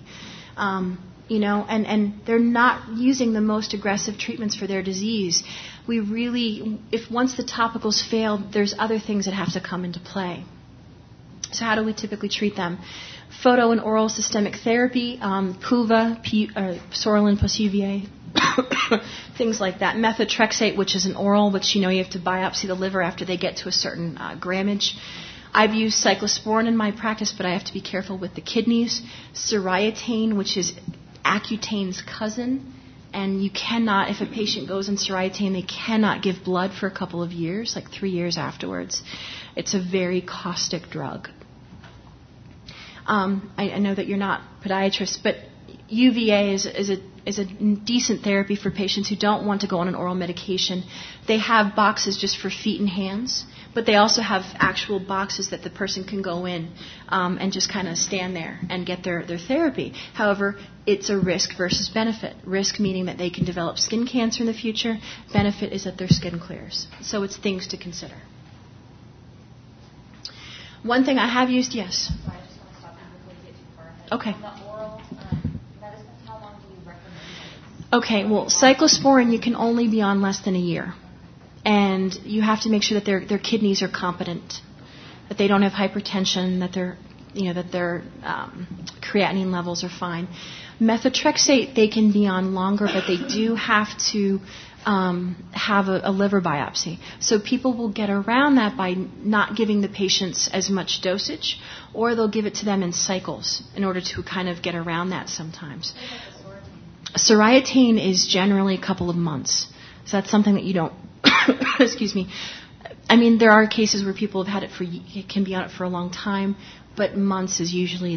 And they're not using the most aggressive treatments for their disease. If once the topicals fail, there's other things that have to come into play. So how do we typically treat them? Photo and oral systemic therapy, PUVA, psoralen plus UVA, things like that. Methotrexate, which is an oral, which you have to biopsy the liver after they get to a certain grammage. I've used cyclosporin in my practice, but I have to be careful with the kidneys. Soriatane, which is Accutane's cousin, and you cannot, if a patient goes on Soriatane, they cannot give blood for a couple of years, like 3 years afterwards. It's a very caustic drug. I know that you're not podiatrists, but UVA is a decent therapy for patients who don't want to go on an oral medication. They have boxes just for feet and hands, but they also have actual boxes that the person can go in and just kind of stand there and get their therapy. However, it's a risk versus benefit. Risk meaning that they can develop skin cancer in the future. Benefit is that their skin clears. So it's things to consider. One thing I have used, yes. Okay. Okay, well, cyclosporin you can only be on less than a year. And you have to make sure that their kidneys are competent, that they don't have hypertension, that their creatinine levels are fine. Methotrexate they can be on longer, but they do have to have a liver biopsy. So people will get around that by not giving the patients as much dosage, or they'll give it to them in cycles in order to kind of get around that sometimes. Soriatane is generally a couple of months. So that's something that you don't, excuse me. I mean, there are cases where people have had it can be on it for a long time, but months is usually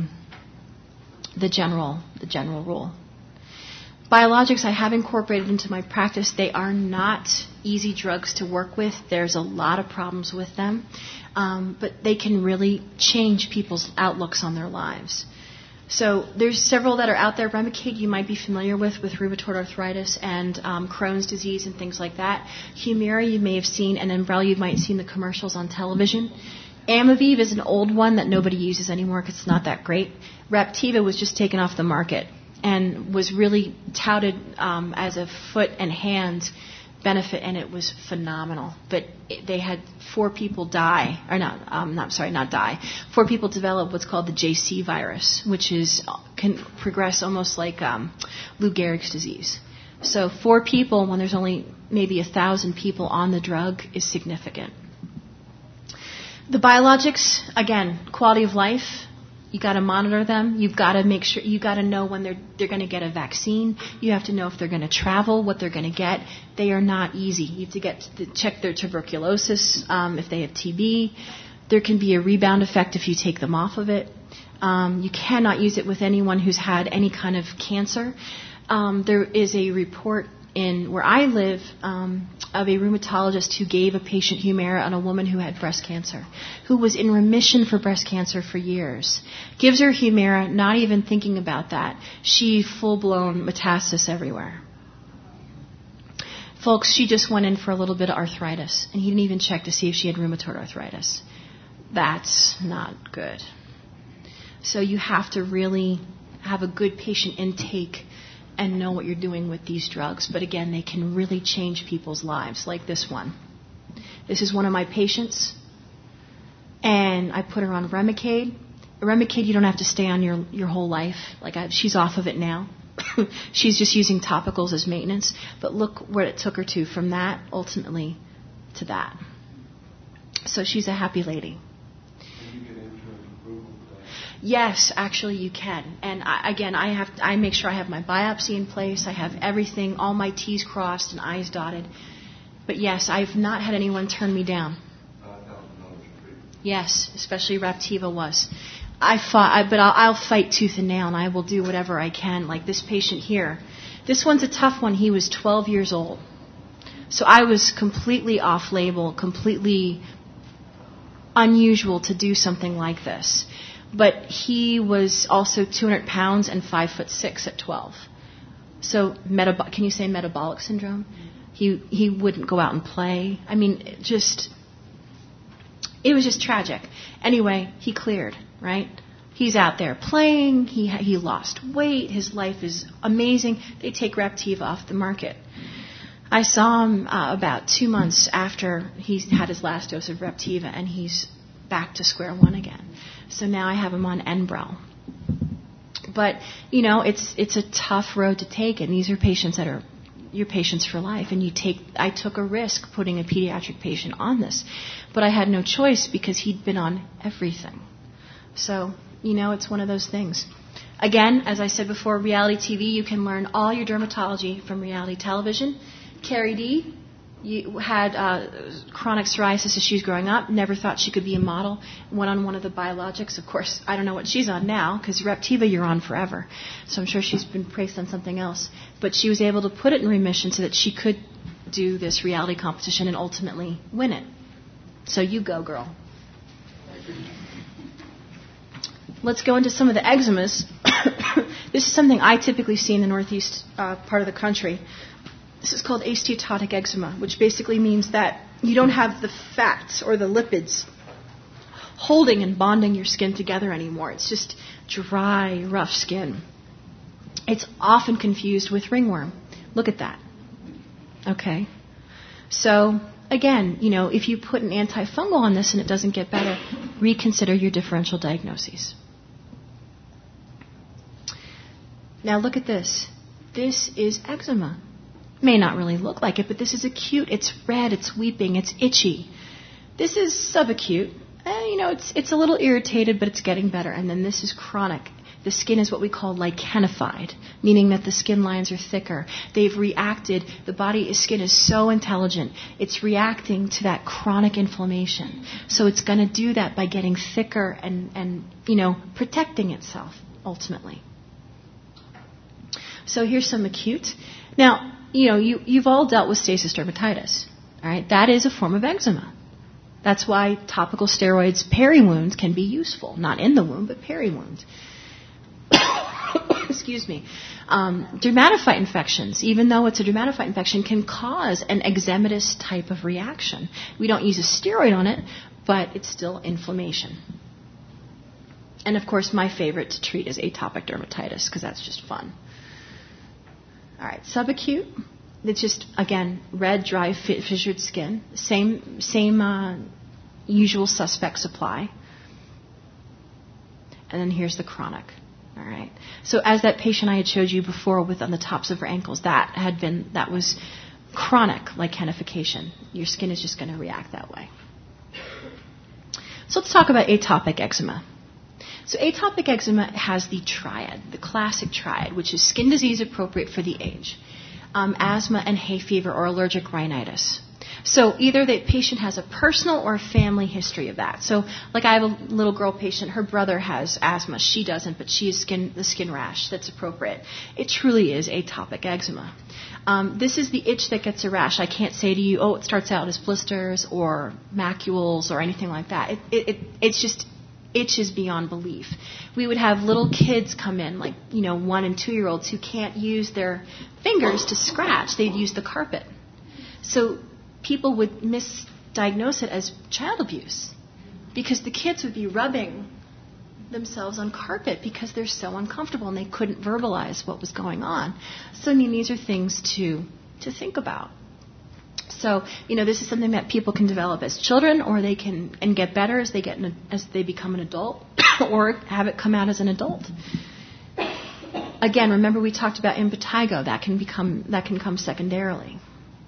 the general rule. Biologics I have incorporated into my practice. They are not easy drugs to work with. There's a lot of problems with them, but they can really change people's outlooks on their lives. So there's several that are out there. Remicade you might be familiar with rheumatoid arthritis and Crohn's disease and things like that. Humira you may have seen, and Enbrel you might have seen the commercials on television. Amaviv is an old one that nobody uses anymore because it's not that great. Raptiva was just taken off the market and was really touted as a foot and hand benefit, and it was phenomenal. But they had 4 people die, or not die. 4 people develop what's called the JC virus, which can progress almost like Lou Gehrig's disease. So 4 people, when there's only maybe 1,000 people on the drug, is significant. The biologics, again, quality of life. You got to monitor them. You've got to make sure. You got to know when they're going to get a vaccine. You have to know if they're going to travel, what they're going to get. They are not easy. You have to check their tuberculosis if they have TB. There can be a rebound effect if you take them off of it. You cannot use it with anyone who's had any kind of cancer. There is a report in where I live of a rheumatologist who gave a patient Humira on a woman who had breast cancer, who was in remission for breast cancer for years. Gives her Humira, not even thinking about that. She full-blown metastasis everywhere. Folks, she just went in for a little bit of arthritis, and he didn't even check to see if she had rheumatoid arthritis. That's not good. So you have to really have a good patient intake and know what you're doing with these drugs. But again, they can really change people's lives, like this one. This is one of my patients, and I put her on Remicade. Remicade, you don't have to stay on your whole life. She's off of it now. She's just using topicals as maintenance. But look where it took her to, from that, ultimately, to that. So she's a happy lady. Yes, actually you can. And I make sure I have my biopsy in place. I have everything, all my T's crossed and I's dotted. But yes, I've not had anyone turn me down. Yes, especially Raptiva was. But I'll fight tooth and nail, and I will do whatever I can. Like this patient here. This one's a tough one. He was 12 years old. So I was completely off-label, completely unusual to do something like this. But he was also 200 pounds and 5'6" at 12. So can you say metabolic syndrome? He wouldn't go out and play. I mean, it was just tragic. Anyway, he cleared, right? He's out there playing. He lost weight. His life is amazing. They take Raptiva off the market. I saw him about 2 months after he had his last dose of Raptiva, and he's back to square one again. So now I have him on Enbrel. But, it's a tough road to take, and these are patients that are your patients for life, and I took a risk putting a pediatric patient on this, but I had no choice because he'd been on everything. So, it's one of those things. Again, as I said before, reality TV, you can learn all your dermatology from reality television. Carrie D, you had chronic psoriasis as she was growing up, never thought she could be a model, went on one of the biologics. Of course, I don't know what she's on now, because Reptiva you're on forever. So I'm sure she's been placed on something else. But she was able to put it in remission so that she could do this reality competition and ultimately win it. So you go, girl. Let's go into some of the eczemas. This is something I typically see in the northeast part of the country. This is called asteatotic eczema, which basically means that you don't have the fats or the lipids holding and bonding your skin together anymore. It's just dry, rough skin. It's often confused with ringworm. Look at that. Okay. So, again, if you put an antifungal on this and it doesn't get better, reconsider your differential diagnoses. Now look at this. This is eczema. May not really look like it, but this is acute. It's red, it's weeping, it's itchy. This is subacute. It's a little irritated, but it's getting better. And then this is chronic. The skin is what we call lichenified, meaning that the skin lines are thicker. They've reacted. The skin is so intelligent. It's reacting to that chronic inflammation. So it's going to do that by getting thicker and protecting itself ultimately. So here's some acute. Now, you've all dealt with stasis dermatitis, all right? That is a form of eczema. That's why topical steroids, peri-wounds, can be useful. Not in the wound, but peri-wounds. Excuse me. Dermatophyte infections, even though it's a dermatophyte infection, can cause an eczematous type of reaction. We don't use a steroid on it, but it's still inflammation. And, of course, my favorite to treat is atopic dermatitis because that's just fun. All right, subacute, it's just, again, red, dry, fissured skin. Same usual suspect supply. And then here's the chronic. All right. So as that patient I had showed you before with on the tops of her ankles, that was chronic lichenification. Your skin is just going to react that way. So let's talk about atopic eczema. So atopic eczema has the triad, the classic triad, which is skin disease appropriate for the age, asthma and hay fever or allergic rhinitis. So either the patient has a personal or a family history of that. So like I have a little girl patient, her brother has asthma, she doesn't, but she has the skin rash that's appropriate. It truly is atopic eczema. This is the itch that gets a rash. I can't say to you, it starts out as blisters or macules or anything like that. It's just itches beyond belief. We would have little kids come in, 1 and 2 year olds who can't use their fingers to scratch. They'd use the carpet. So people would misdiagnose it as child abuse because the kids would be rubbing themselves on carpet because they're so uncomfortable and they couldn't verbalize what was going on. So these are things to think about. So, this is something that people can develop as children, or they can and get better as they become an adult, or have it come out as an adult. Again, remember we talked about impetigo. That can come secondarily.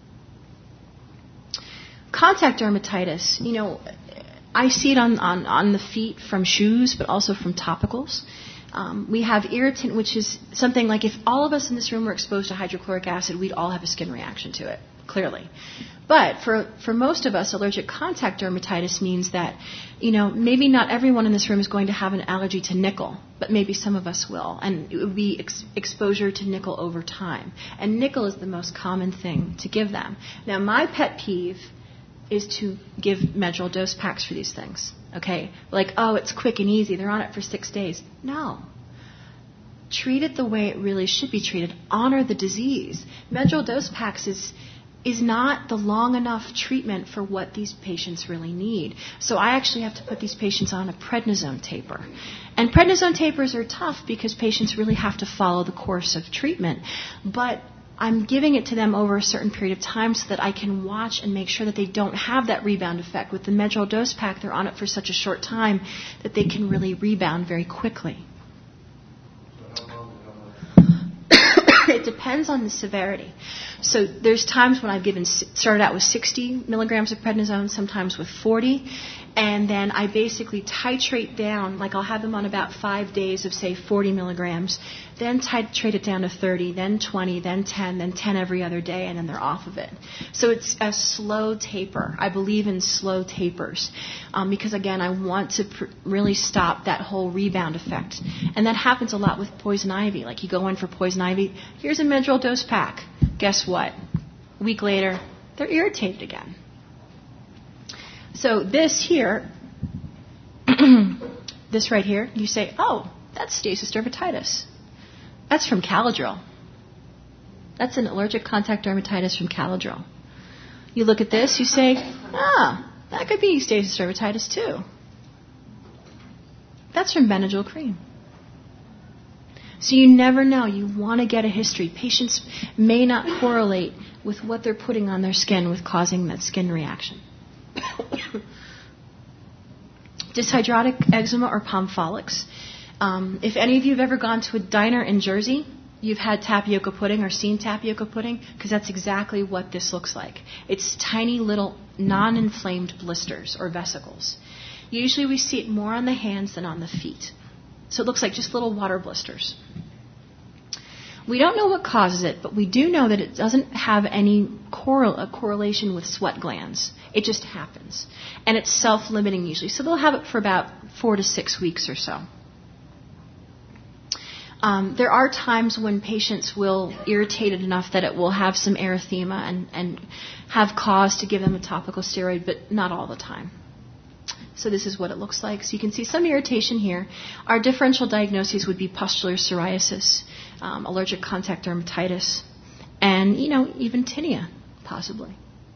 Contact dermatitis. I see it on the feet from shoes, but also from topicals. We have irritant, which is something like if all of us in this room were exposed to hydrochloric acid, we'd all have a skin reaction to it. Clearly. But for most of us, allergic contact dermatitis means that, maybe not everyone in this room is going to have an allergy to nickel, but maybe some of us will. And it would be exposure to nickel over time. And nickel is the most common thing to give them. Now, my pet peeve is to give Medrol dose packs for these things. Okay? It's quick and easy. They're on it for 6 days. No. Treat it the way it really should be treated. Honor the disease. Medrol dose packs is not the long enough treatment for what these patients really need. So I actually have to put these patients on a prednisone taper. And prednisone tapers are tough because patients really have to follow the course of treatment. But I'm giving it to them over a certain period of time so that I can watch and make sure that they don't have that rebound effect. With the Medrol dose pack, they're on it for such a short time that they can really rebound very quickly. It depends on the severity. So there's times when I've started out with 60 milligrams of prednisone, sometimes with 40, and then I basically titrate down, like I'll have them on about 5 days of, say, 40 milligrams, then titrate it down to 30, then 20, then 10, then 10 every other day, and then they're off of it. So it's a slow taper. I believe in slow tapers because, again, I want to really stop that whole rebound effect. And that happens a lot with poison ivy. Like you go in for poison ivy, here's a Medrol dose pack. Guess what? A week later, they're irritated again. So this here, this right here, you say, oh, that's stasis dermatitis. That's from Caladryl. That's an allergic contact dermatitis from Caladryl. You look at this, you say, that could be stasis dermatitis too. That's from Benadryl cream. So you never know. You want to get a history. Patients may not correlate with what they're putting on their skin with causing that skin reaction. Dyshydrotic eczema or pompholyx. If any of you have ever gone to a diner in Jersey, you've had tapioca pudding or seen tapioca pudding, because that's exactly what this looks like. It's tiny little non-inflamed blisters or vesicles. Usually we see it more on the hands than on the feet. So it looks like just little water blisters. We don't know what causes it, but we do know that it doesn't have any correlation with sweat glands. It just happens. And it's self-limiting usually. So they'll have it for about 4 to 6 weeks or so. There are times when patients will irritate it enough that it will have some erythema and have cause to give them a topical steroid, but not all the time. So this is what it looks like. So you can see some irritation here. Our differential diagnoses would be pustular psoriasis, allergic contact dermatitis, and, even tinea, possibly.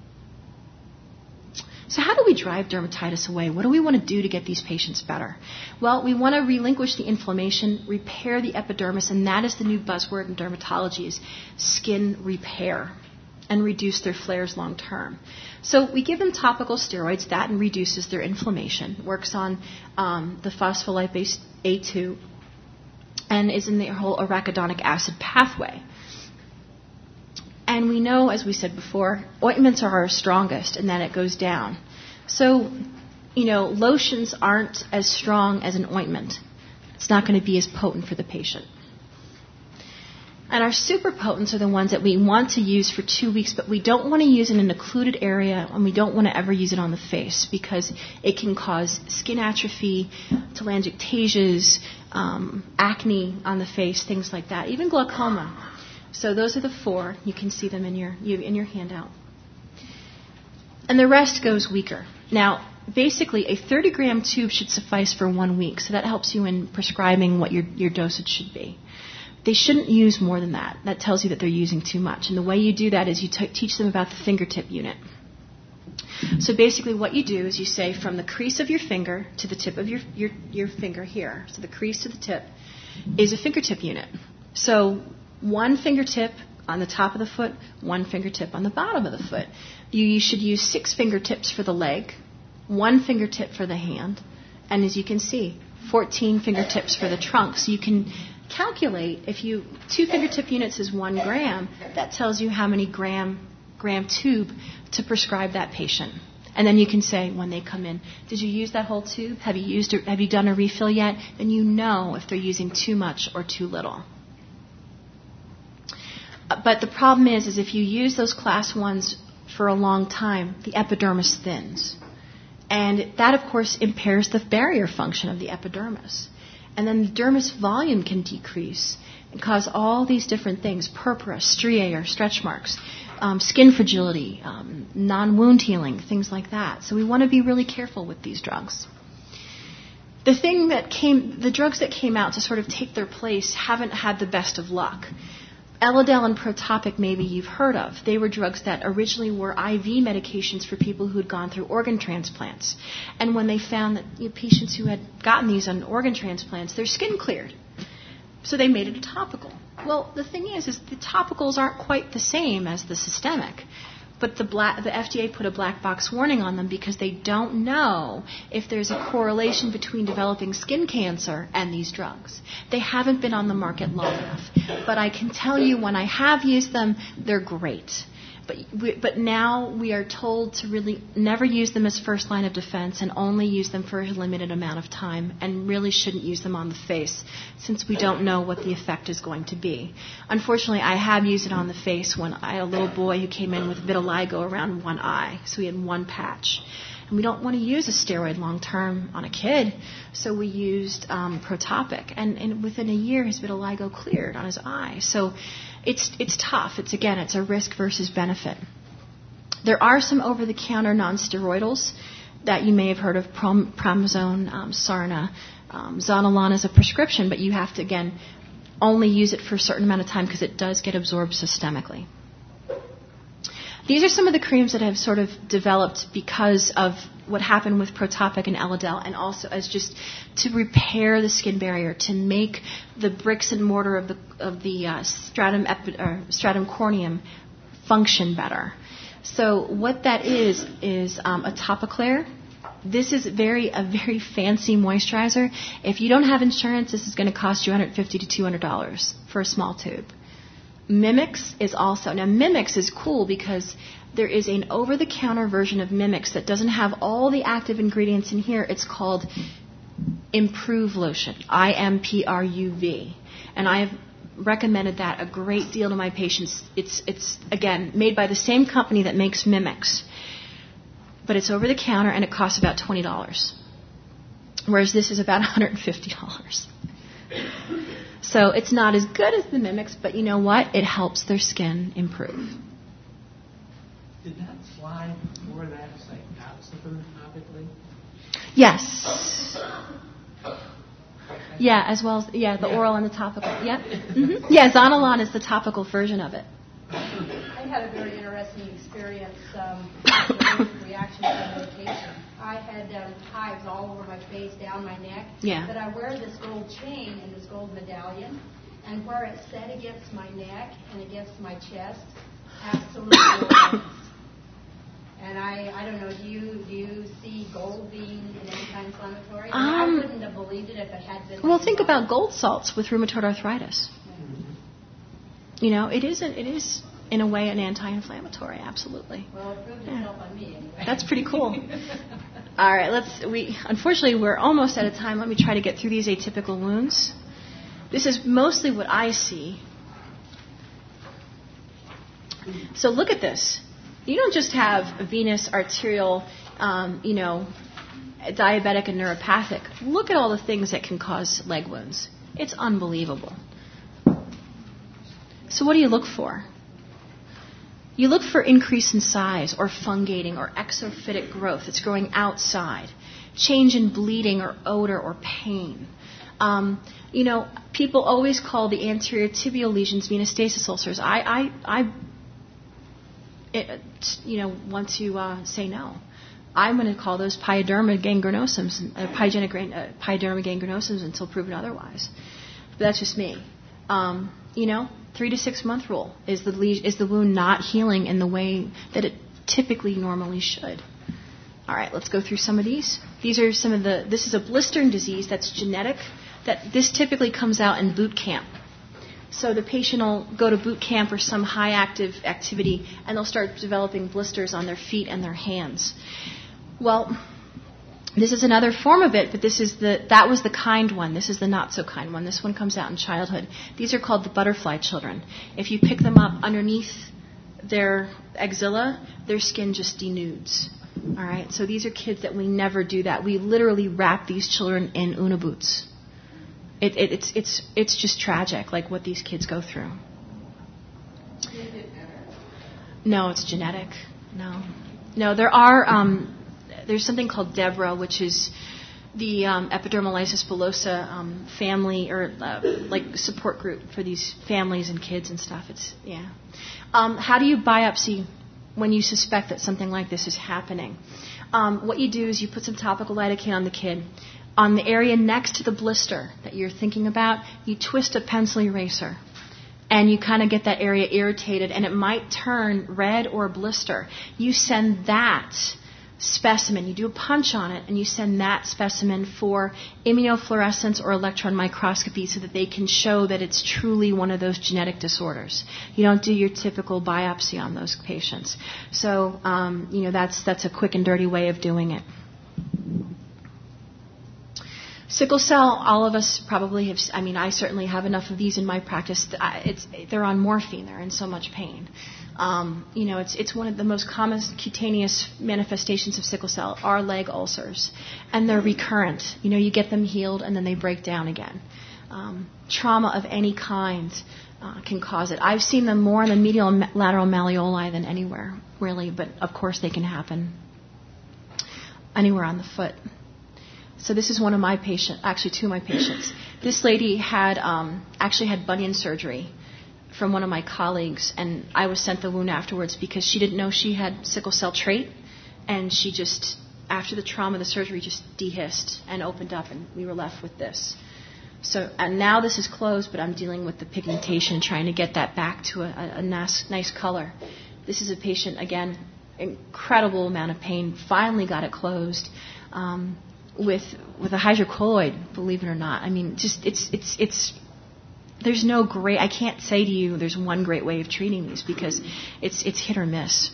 So how do we drive dermatitis away? What do we want to do to get these patients better? Well, we want to relinquish the inflammation, repair the epidermis, and that is the new buzzword in dermatology, is skin repair, and reduce their flares long term. So we give them topical steroids. That reduces their inflammation, works on the phospholipase A2, and is in the whole arachidonic acid pathway. And we know, as we said before, ointments are our strongest, and then it goes down. So, lotions aren't as strong as an ointment. It's not going to be as potent for the patient. And our super potents are the ones that we want to use for 2 weeks, but we don't want to use in an occluded area, and we don't want to ever use it on the face because it can cause skin atrophy, telangiectasias, acne on the face, things like that, even glaucoma. So those are the 4. You can see them in your handout. And the rest goes weaker. Now, basically, a 30-gram tube should suffice for 1 week, so that helps you in prescribing what your dosage should be. They shouldn't use more than that. That tells you that they're using too much. And the way you do that is you teach them about the fingertip unit. So basically what you do is you say from the crease of your finger to the tip of your finger here. So the crease to the tip is a fingertip unit. So 1 fingertip on the top of the foot, 1 fingertip on the bottom of the foot. You should use 6 fingertips for the leg, 1 fingertip for the hand, and as you can see, 14 fingertips for the trunk. So you can calculate, if 2 fingertip units is 1 gram, that tells you how many gram tube to prescribe that patient. And then you can say when they come in, did you use that whole tube? Have you done a refill yet? Then you know if they're using too much or too little. But the problem is if you use those class 1s for a long time, the epidermis thins. And that, of course, impairs the barrier function of the epidermis. And then the dermis volume can decrease and cause all these different things, purpura, striae or stretch marks, skin fragility, non-wound healing, things like that. So we want to be really careful with these drugs. The drugs that came out to sort of take their place haven't had the best of luck. Elidel and Protopic, maybe you've heard of. They were drugs that originally were IV medications for people who had gone through organ transplants. And when they found that patients who had gotten these on organ transplants, their skin cleared. So they made it a topical. Well, the thing is the topicals aren't quite the same as the systemic. But the FDA put a black box warning on them because they don't know if there's a correlation between developing skin cancer and these drugs. They haven't been on the market long enough. But I can tell you when I have used them, they're great. But now we are told to really never use them as first line of defense and only use them for a limited amount of time and really shouldn't use them on the face since we don't know what the effect is going to be. Unfortunately, I have used it on the face when I had a little boy who came in with vitiligo around one eye, so he had one patch. And we don't want to use a steroid long term on a kid, so we used Protopic. And within a year, his vitiligo cleared on his eye. So it's tough. It's a risk versus benefit. There are some over-the-counter non-steroidals that you may have heard of, Pramazone, Sarna. Zonalan is a prescription, but you have to, again, only use it for a certain amount of time because it does get absorbed systemically. These are some of the creams that have sort of developed because of what happened with Protopic and Elidel, and also as just to repair the skin barrier, to make the bricks and mortar of the stratum corneum function better. So what that is a Topiclair. This is a very fancy moisturizer. If you don't have insurance, this is going to cost you $150 to $200 for a small tube. Mimix is also, now Mimix is cool because there is an over-the-counter version of Mimix that doesn't have all the active ingredients in here. It's called Improve Lotion, IMPRUV. And I have recommended that a great deal to my patients. It's again, made by the same company that makes Mimix. But it's over-the-counter and it costs about $20. Whereas this is about $150. So it's not as good as the Mimix, but you know what? It helps their skin improve. Did that slide before that Cytoxaben topically? Yes. Yeah, as well as the oral and the topical. Yeah. Mm-hmm. Yeah, Zonalan is the topical version of it. I had a very interesting experience with reaction to medication. I had hives all over my face, down my neck. Yeah. But I wear this gold chain and this gold medallion, and where it's set against my neck and against my chest, absolutely no difference. And I don't know, do you see gold being an anti-inflammatory? I wouldn't have believed it if it had been. Well, think about gold salts with rheumatoid arthritis. You know, it is in a way an anti-inflammatory, absolutely. Well, it proved itself on me anyway. That's pretty cool. All right, unfortunately we're almost out of time. Let me try to get through these atypical wounds. This is mostly what I see. So look at this. You don't just have a venous, arterial, diabetic and neuropathic. Look at all the things that can cause leg wounds. It's unbelievable. So what do you look for? You look for increase in size or fungating or exophytic growth. It's growing outside. Change in bleeding or odor or pain. People always call the anterior tibial lesions venostasis ulcers. I want to say no. I'm going to call those pyoderma gangrenosums until proven otherwise. But that's just me. 3 to 6 month rule. Is the wound not healing in the way that it typically normally should? All right, let's go through some of these. This is a blistering disease that's genetic. This typically comes out in boot camp. So the patient will go to boot camp or some high active activity and they'll start developing blisters on their feet and their hands. Well, this is another form of it, but that was the kind one. This is the not so kind one. This one comes out in childhood. These are called the butterfly children. If you pick them up underneath their axilla, their skin just denudes. All right, so these are kids that we never do that. We literally wrap these children in Una boots. It's just tragic, like what these kids go through. No, it's genetic. No, there are. There's something called DEBRA, which is the epidermolysis bullosa family or like support group for these families and kids and stuff. How do you biopsy when you suspect that something like this is happening? What you do is you put some topical lidocaine on the kid. On the area next to the blister that you're thinking about, you twist a pencil eraser. and you kind of get that area irritated, and it might turn red or blister. You send that specimen, you do a punch on it, and you send that specimen for immunofluorescence or electron microscopy so that they can show that it's truly one of those genetic disorders. You don't do your typical biopsy on those patients. So, that's a quick and dirty way of doing it. Sickle cell, all of us probably have, I certainly have enough of these in my practice. They're on morphine. They're in so much pain. It's one of the most common cutaneous manifestations of sickle cell are leg ulcers, and they're recurrent. You get them healed and then they break down again. Trauma of any kind can cause it. I've seen them more in the medial and lateral malleoli than anywhere, really, but of course they can happen anywhere on the foot. So this is one of my patients, actually two of my patients. This lady had actually had bunion surgery from one of my colleagues, and I was sent the wound afterwards because she didn't know she had sickle cell trait, and she just, after the trauma, the surgery just dehisced and opened up, and we were left with this. So, and now this is closed, but I'm dealing with the pigmentation, trying to get that back to a nice color. This is a patient, again, incredible amount of pain, finally got it closed. With a hydrocolloid, believe it or not. It's there's no great, I can't say to you there's one great way of treating these because it's hit or miss.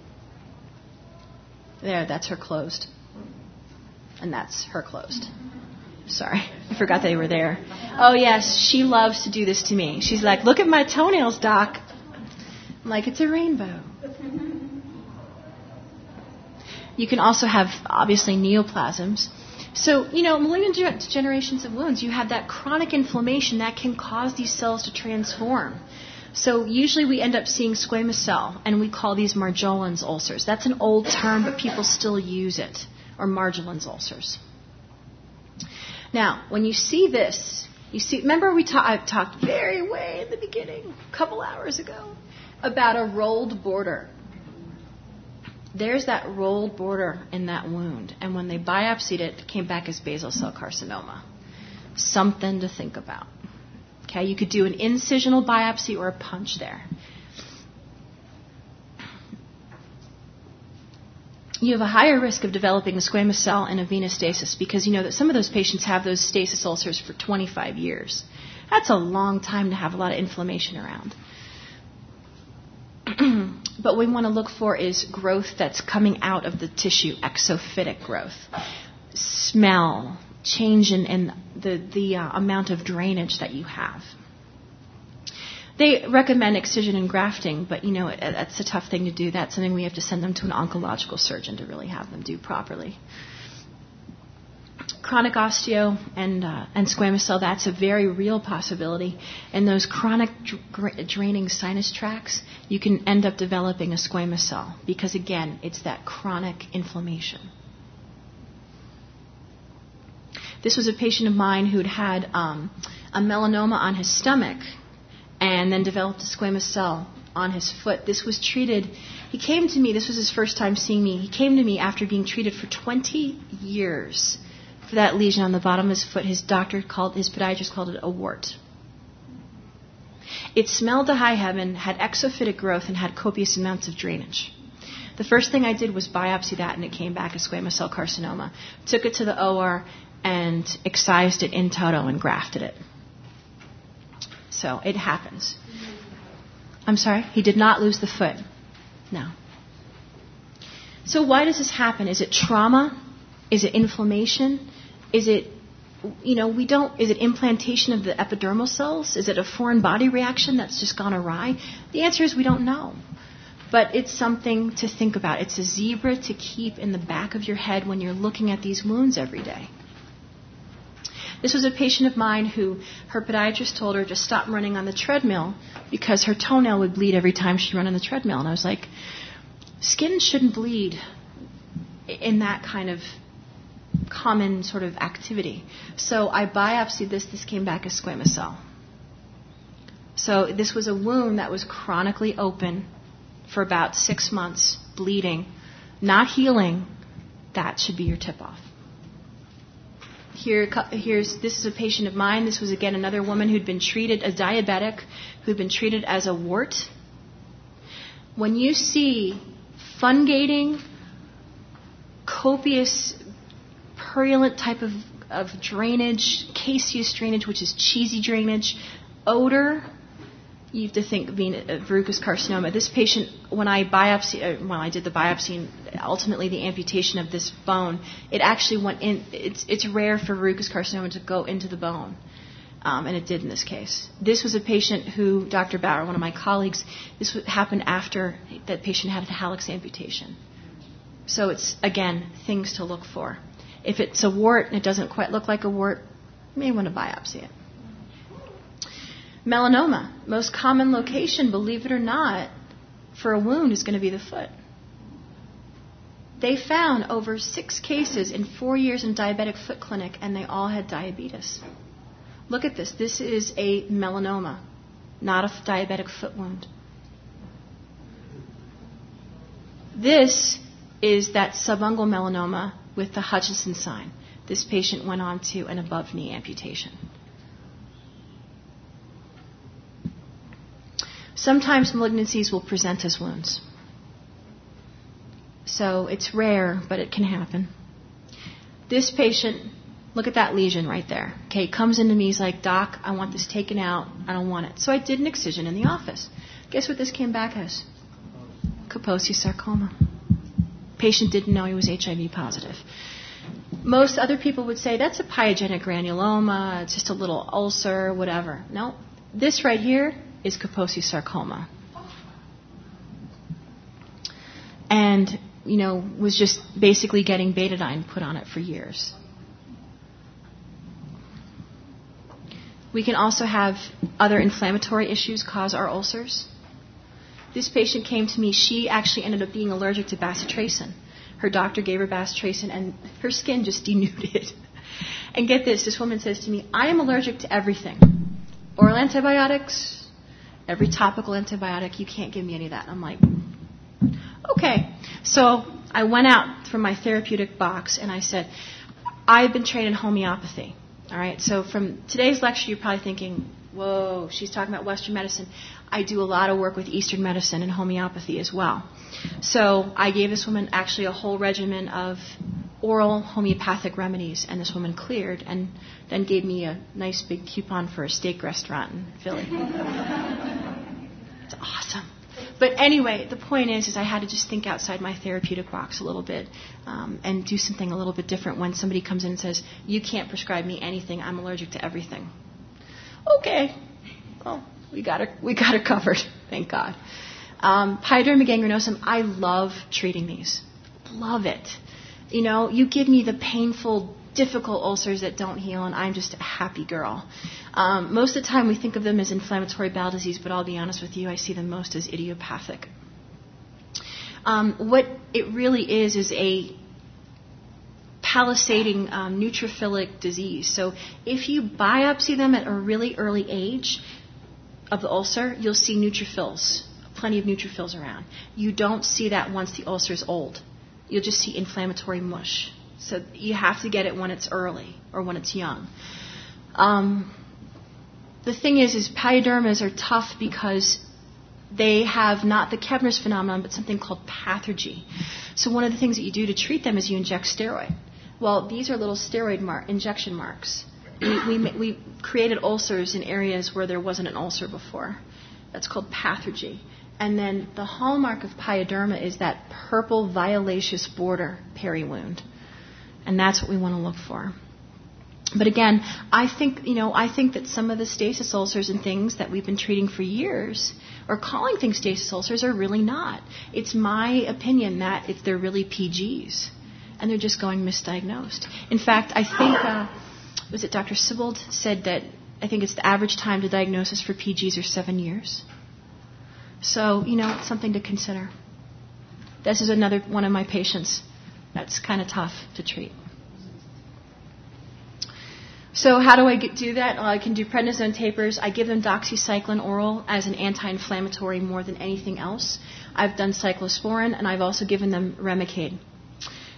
There, that's her closed. And that's her closed. Sorry, I forgot they were there. Oh yes, she loves to do this to me. She's like, look at my toenails, doc. I'm like, it's a rainbow. You can also have, obviously, neoplasms. So, malignant degenerations of wounds, you have that chronic inflammation that can cause these cells to transform. So usually we end up seeing squamous cell, and we call these Marjolins ulcers. That's an old term, but people still use it, or Marjolins ulcers. Now, when you see this, remember I talked way in the beginning, a couple hours ago, about a rolled border. There's that rolled border in that wound, and when they biopsied it, it came back as basal cell carcinoma. Something to think about. Okay, you could do an incisional biopsy or a punch there. You have a higher risk of developing a squamous cell and a venous stasis because you know that some of those patients have those stasis ulcers for 25 years. That's a long time to have a lot of inflammation around. But what we want to look for is growth that's coming out of the tissue, exophytic growth. Smell, change in the amount of drainage that you have. They recommend excision and grafting, but that's a tough thing to do. That's something we have to send them to an oncological surgeon to really have them do properly. Chronic osteo and squamous cell, that's a very real possibility. And those chronic draining sinus tracts, you can end up developing a squamous cell because, again, it's that chronic inflammation. This was a patient of mine who'd had a melanoma on his stomach and then developed a squamous cell on his foot. This was treated. He came to me. This was his first time seeing me. He came to me after being treated for 20 years for that lesion on the bottom of his foot. His podiatrist called it a wart. It smelled to high heaven, had exophytic growth, and had copious amounts of drainage. The first thing I did was biopsy that, and it came back as squamous cell carcinoma. Took it to the OR and excised it in toto and grafted it. So it happens. I'm sorry? He did not lose the foot. No. So why does this happen? Is it trauma? Is it inflammation? Is it, is it implantation of the epidermal cells? Is it a foreign body reaction that's just gone awry? The answer is we don't know. But it's something to think about. It's a zebra to keep in the back of your head when you're looking at these wounds every day. This was a patient of mine who her podiatrist told her to stop running on the treadmill because her toenail would bleed every time she ran on the treadmill. And I was like, skin shouldn't bleed in that kind of common sort of activity. So I biopsied this. This came back as squamous cell. So this was a wound that was chronically open for about 6 months, bleeding, not healing. That should be your tip-off. This is a patient of mine. This was, again, another woman who'd been treated, a diabetic, who'd been treated as a wart. When you see fungating, copious, purulent type of drainage, caseous drainage, which is cheesy drainage, odor, you have to think verrucous carcinoma. This patient, when I did the biopsy and ultimately the amputation of this bone, it actually went in. It's rare for verrucous carcinoma to go into the bone, and it did in this case. This was a patient who, Dr. Bauer, one of my colleagues, this happened after that patient had a hallux amputation. So it's, again, things to look for. If it's a wart and it doesn't quite look like a wart, you may want to biopsy it. Melanoma, most common location, believe it or not, for a wound is going to be the foot. They found over 6 cases in 4 years in diabetic foot clinic, and they all had diabetes. Look at this. This is a melanoma, not a diabetic foot wound. This is that subungual melanoma with the Hutchinson sign. This patient went on to an above-knee amputation. Sometimes malignancies will present as wounds. So it's rare, but it can happen. This patient, look at that lesion right there. Okay, comes into me, he's like, Doc, I want this taken out. I don't want it. So I did an excision in the office. Guess what this came back as? Kaposi sarcoma. Patient didn't know he was HIV positive. Most other people would say, that's a pyogenic granuloma, it's just a little ulcer, whatever. No, this right here is Kaposi sarcoma. And, was just basically getting betadine put on it for years. We can also have other inflammatory issues cause our ulcers. This patient came to me, she actually ended up being allergic to bacitracin. Her doctor gave her bacitracin and her skin just denuded. And get this woman says to me, I am allergic to everything. Oral antibiotics, every topical antibiotic, you can't give me any of that. I'm like, okay. So I went out from my therapeutic box and I said, I've been trained in homeopathy. All right, so from today's lecture, you're probably thinking, whoa, she's talking about Western medicine. I do a lot of work with Eastern medicine and homeopathy as well. So I gave this woman actually a whole regimen of oral homeopathic remedies, and this woman cleared and then gave me a nice big coupon for a steak restaurant in Philly. It's awesome. But anyway, the point is I had to just think outside my therapeutic box a little bit and do something a little bit different when somebody comes in and says, you can't prescribe me anything, I'm allergic to everything. Okay. Well, we got her covered, thank God. Pyoderma gangrenosum, I love treating these. Love it. You give me the painful, difficult ulcers that don't heal, and I'm just a happy girl. Most of the time we think of them as inflammatory bowel disease, but I'll be honest with you, I see them most as idiopathic. What it really is a palisading neutrophilic disease. So if you biopsy them at a really early age of the ulcer, you'll see neutrophils, plenty of neutrophils around. You don't see that once the ulcer is old. You'll just see inflammatory mush. So you have to get it when it's early or when it's young. The thing is pyodermas are tough because they have not the Kebner's phenomenon, but something called pathergy. So one of the things that you do to treat them is you inject steroid. Well, these are little steroid injection marks. We created ulcers in areas where there wasn't an ulcer before. That's called pathergy. And then the hallmark of pyoderma is that purple violaceous border peri-wound. And that's what we want to look for. But again, I think that some of the stasis ulcers and things that we've been treating for years, or calling things stasis ulcers, are really not. It's my opinion that they're really PGs, and they're just going misdiagnosed. In fact, I think, was it Dr. Sibold said that I think it's the average time to diagnosis for PGs are 7 years. So, it's something to consider. This is another one of my patients that's kind of tough to treat. So how do I do that? Well, I can do prednisone tapers. I give them doxycycline oral as an anti-inflammatory more than anything else. I've done cyclosporin, and I've also given them Remicade.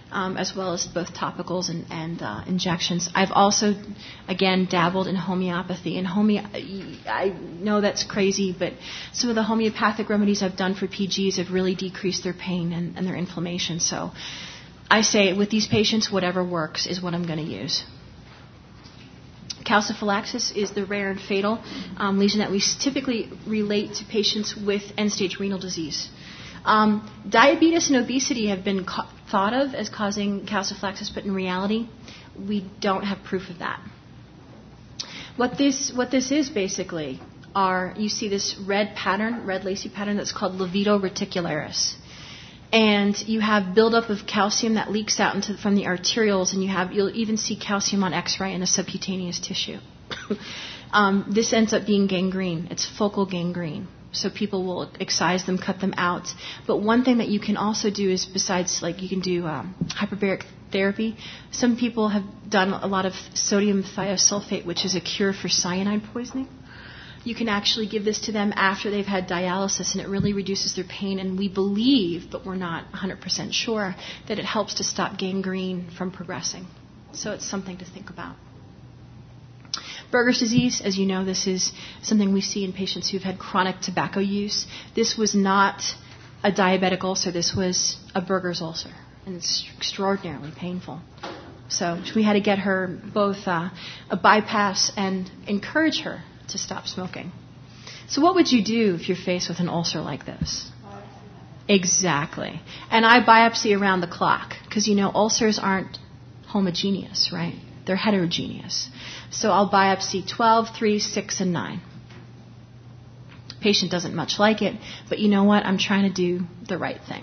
as well as both topicals and injections. I've also, again, dabbled in homeopathy. And I know that's crazy, but some of the homeopathic remedies I've done for PGs have really decreased their pain and their inflammation. So I say with these patients, whatever works is what I'm going to use. Calciphylaxis is the rare and fatal lesion that we typically relate to patients with end-stage renal disease. Diabetes and obesity have been thought of as causing calciphylaxis, but in reality, we don't have proof of that. What this is basically you see this red lacy pattern that's called levator reticularis. And you have buildup of calcium that leaks out from the arterioles, and you'll even see calcium on X-ray in a subcutaneous tissue. This ends up being gangrene. It's focal gangrene. So people will excise them, cut them out. But one thing that you can also do is, besides, you can do hyperbaric therapy. Some people have done a lot of sodium thiosulfate, which is a cure for cyanide poisoning. You can actually give this to them after they've had dialysis, and it really reduces their pain. And we believe, but we're not 100% sure, that it helps to stop gangrene from progressing. So it's something to think about. Buerger's disease, as you know, this is something we see in patients who've had chronic tobacco use. This was not a diabetic ulcer. This was a Buerger's ulcer, and it's extraordinarily painful. So we had to get her both a bypass and encourage her to stop smoking. So what would you do if you're faced with an ulcer like this? Exactly. And I biopsy around the clock because, ulcers aren't homogeneous, right? They're heterogeneous. So I'll biopsy 12, 3, 6, and 9. Patient doesn't much like it, but you know what? I'm trying to do the right thing.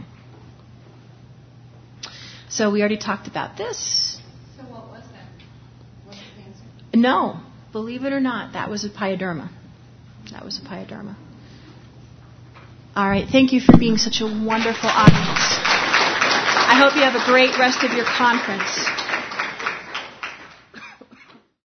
So we already talked about this. So what was that? Was it cancer? No. Believe it or not, that was a pyoderma. All right. Thank you for being such a wonderful audience. I hope you have a great rest of your conference.